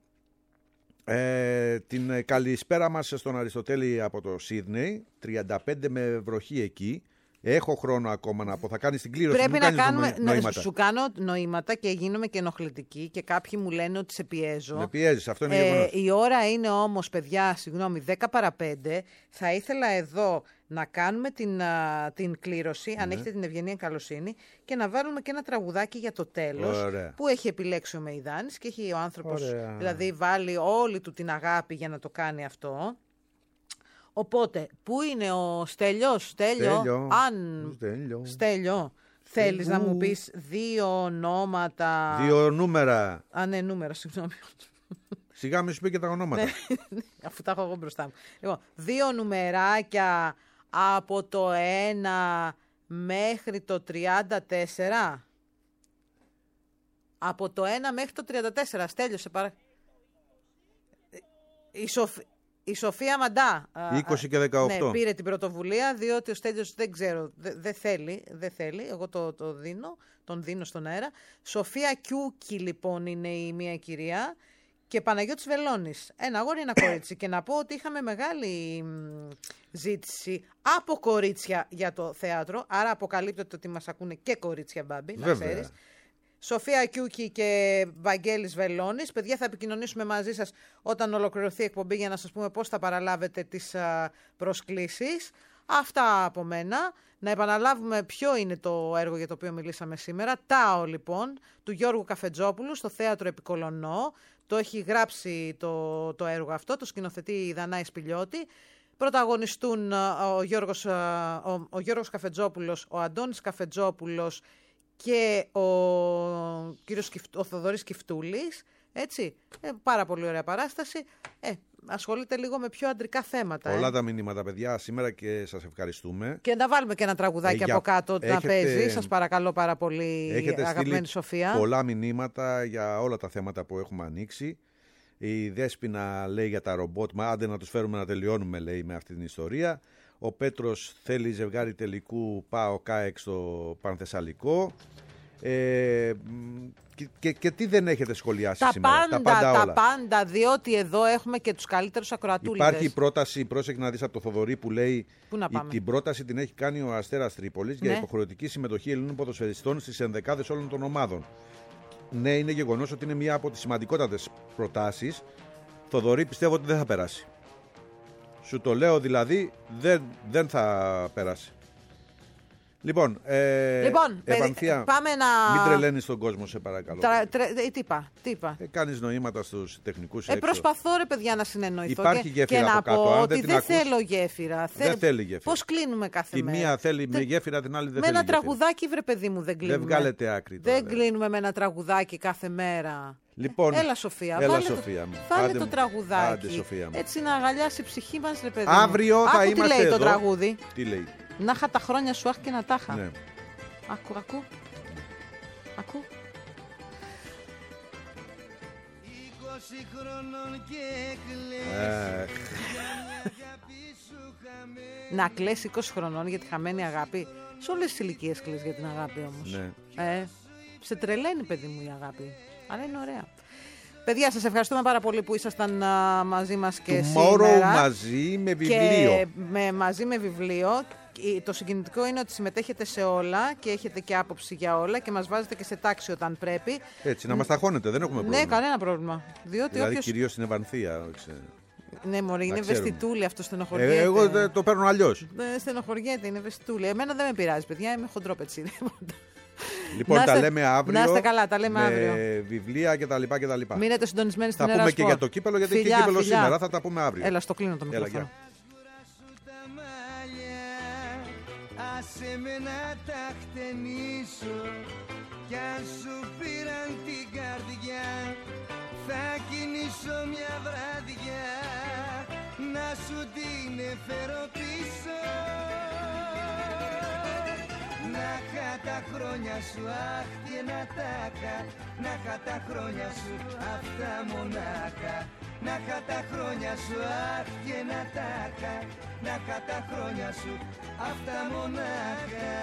την καλησπέρα μας στον Αριστοτέλη από το Σίδνεϊ, 35 με βροχή εκεί, Έχω χρόνο ακόμα να πω. Θα κάνεις την κλήρωση. Πρέπει να κάνουμε. Νοήματα. Σου κάνω νοήματα και γίνομαι και ενοχλητική και κάποιοι μου λένε ότι σε πιέζω. Με πιέζεις, αυτό είναι γεγονός. Η ώρα είναι όμως, παιδιά, συγγνώμη, 10 παρα 5. Θα ήθελα εδώ να κάνουμε την κλήρωση, αν έχετε την ευγενία καλοσύνη, και να βάλουμε και ένα τραγουδάκι για το τέλος. Ωραία. Που έχει επιλέξει ο Μεϊδάνης και έχει ο άνθρωπος, δηλαδή βάλει όλη του την αγάπη για να το κάνει αυτό. Οπότε, πού είναι ο Στέλιος, Στέλιο, θέλεις να μου πεις 2 ονόματα... 2 νούμερα. Α, ναι, νούμερα, συγγνώμη. Σιγά μη σου πει και τα ονόματα. Αφού τα έχω εγώ μπροστά μου. Λοιπόν, 2 νουμεράκια από το 1 μέχρι το 34. Από το 1 μέχρι το 34. Στέλιο, σε παρακαλώ. Η Σοφία Μαντά 20 και 18. Ναι, πήρε την πρωτοβουλία, διότι ο Στέλιος δεν ξέρω, δεν θέλει, εγώ τον δίνω στον αέρα. Σοφία Κιούκη λοιπόν είναι η μία κυρία και Παναγιώτης Βελώνης. Ένα αγόρι, ένα κορίτσι. Και να πω ότι είχαμε μεγάλη ζήτηση από κορίτσια για το θέατρο, άρα αποκαλύπτεται ότι μας ακούνε και κορίτσια, Μπάμπη, να ξέρεις. Σοφία Κιούκη και Βαγγέλης Βελώνης. Παιδιά, θα επικοινωνήσουμε μαζί σας όταν ολοκληρωθεί η εκπομπή για να σας πούμε πώς θα παραλάβετε τις προσκλήσεις. Αυτά από μένα. Να επαναλάβουμε ποιο είναι το έργο για το οποίο μιλήσαμε σήμερα. Τάο, λοιπόν, του Γιώργου Καφετζόπουλου στο Θέατρο Επικολονό. Το έχει γράψει το έργο αυτό, το σκηνοθετεί η Δανάη Σπηλιώτη. Πρωταγωνιστούν ο Γιώργος Καφετζόπουλος, ο Αντώνης Καφετζόπουλος και ο Θοδωρής Κυφτούλης, έτσι, πάρα πολύ ωραία παράσταση, ασχολείται λίγο με πιο αντρικά θέματα. Πολλά τα μηνύματα, παιδιά, σήμερα και σας ευχαριστούμε. Και να βάλουμε και ένα τραγουδάκι από κάτω να παίζει, σας παρακαλώ πάρα πολύ, αγαπημένη Σοφία. Έχετε πολλά μηνύματα για όλα τα θέματα που έχουμε ανοίξει. Η Δέσποινα λέει για τα ρομπότ, μα άντε να τους φέρουμε να τελειώνουμε, λέει, με αυτή την ιστορία. Ο Πέτρος θέλει ζευγάρι τελικού ΠΑΟ ΚΑΕΚ στο Πανθεσσαλικό. Και τι δεν έχετε σχολιάσει σήμερα? Τα πάντα, διότι εδώ έχουμε και τους καλύτερους ακροατούλιδες. Υπάρχει πρόταση, πρόσεχε να δεις, από το Θοδωρή που λέει την πρόταση την έχει κάνει ο Αστέρας Τρίπολης για υποχρεωτική συμμετοχή Ελλήνων ποδοσφαιριστών στις ενδεκάδες όλων των ομάδων. Ναι, είναι γεγονός ότι είναι μία από τις σημαντικότατες προτάσεις. Θοδωρή, πιστεύω ότι δεν θα περάσει. Σου το λέω, δηλαδή δεν θα περάσει. Λοιπόν, Ευανθία, πάμε να... μην τρελαίνεις τον κόσμο, σε παρακαλώ. Τι είπα. Κάνεις νοήματα στους τεχνικούς έξω. Προσπαθώ, ρε παιδιά, να συνεννοηθώ. Υπάρχει γέφυρα και από να κάτω. πω Αν ότι δεν ακούς, θέλω γέφυρα. Δεν θέλει γέφυρα. Πώς κλείνουμε κάθε μέρα? Τη μία θέλει με γέφυρα, την άλλη δεν θέλει. Με ένα τραγουδάκι, βρε παιδί μου, δεν κλείνουμε. Δεν βγάλετε άκρη. Δεν κλείνουμε με ένα τραγουδάκι κάθε μέρα. Λοιπόν, έλα, Σοφία, βάλε το τραγουδάκι. Άντε, Σοφία μου. Έτσι να αγκαλιάσει η ψυχή μας, ρε παιδί. Αύριο θα είμαστε τι λέει εδώ. Το τραγούδι. Τι λέει? Να είχα τα χρόνια σου, αχ και να τα είχα. Ναι. Ακού. 20 χρονών και να κλαις 20 χρονών για τη χαμένη αγάπη. Σε όλες τις ηλικίες κλαις για την αγάπη όμως. Ναι. Σε τρελαίνει, παιδί μου, η αγάπη. Αλλά είναι ωραία. Παιδιά, σας ευχαριστούμε πάρα πολύ που ήσασταν μαζί μας και σήμερα. Μαζί με βιβλίο. Μαζί με βιβλίο. Το συγκινητικό είναι ότι συμμετέχετε σε όλα και έχετε και άποψη για όλα και μας βάζετε και σε τάξη όταν πρέπει. Έτσι, να μας ταχώνετε, δεν έχουμε πρόβλημα. Ναι, κανένα πρόβλημα. Διότι δηλαδή κυρίως στην Ευανθία. Ναι, μωρέ, είναι ευαισθητούλη αυτό, στενοχωριέται. Εγώ το παίρνω αλλιώς. Στενοχωριέται, είναι ευαισθητούλη. Εμένα δεν με πειράζει, παιδιά, είμαι χοντρόπετσι. Λοιπόν, τα λέμε αύριο. Να είστε καλά, τα λέμε αύριο. Βιβλία κτλ. Μείνετε συντονισμένοι στην Ελλάδα. Θα πούμε και για το κύπελο, γιατί έχει κύπελο σήμερα. Θα τα πούμε αύριο. Έλα, στο κλείνω το μικρόφωνο. Άσε με να τα χτενίσω κι αν σου πήραν την καρδιά θα κινήσω μια βράδια να σου την φέρω πίσω. Να είχα τα χρόνια σου, αχ και να τα είχα, να είχα τα χρόνια σου αυτά μονάχα. Να είχα τα χρόνια σου, αχ και να τα είχα, να είχα τα χρόνια σου αυτά μονάχα.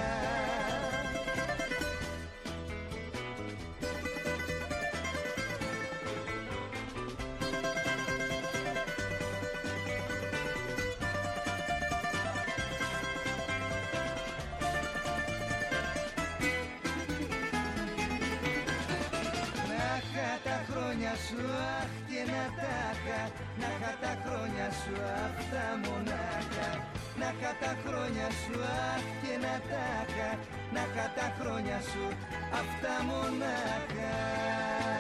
σου, αχ και να τα είχα, να είχα τα χρόνια σου αυτά μονάχα. Να είχα τα χρόνια σου, αχ και να τα είχα, να είχα τα χρόνια σου αυτά μονάχα.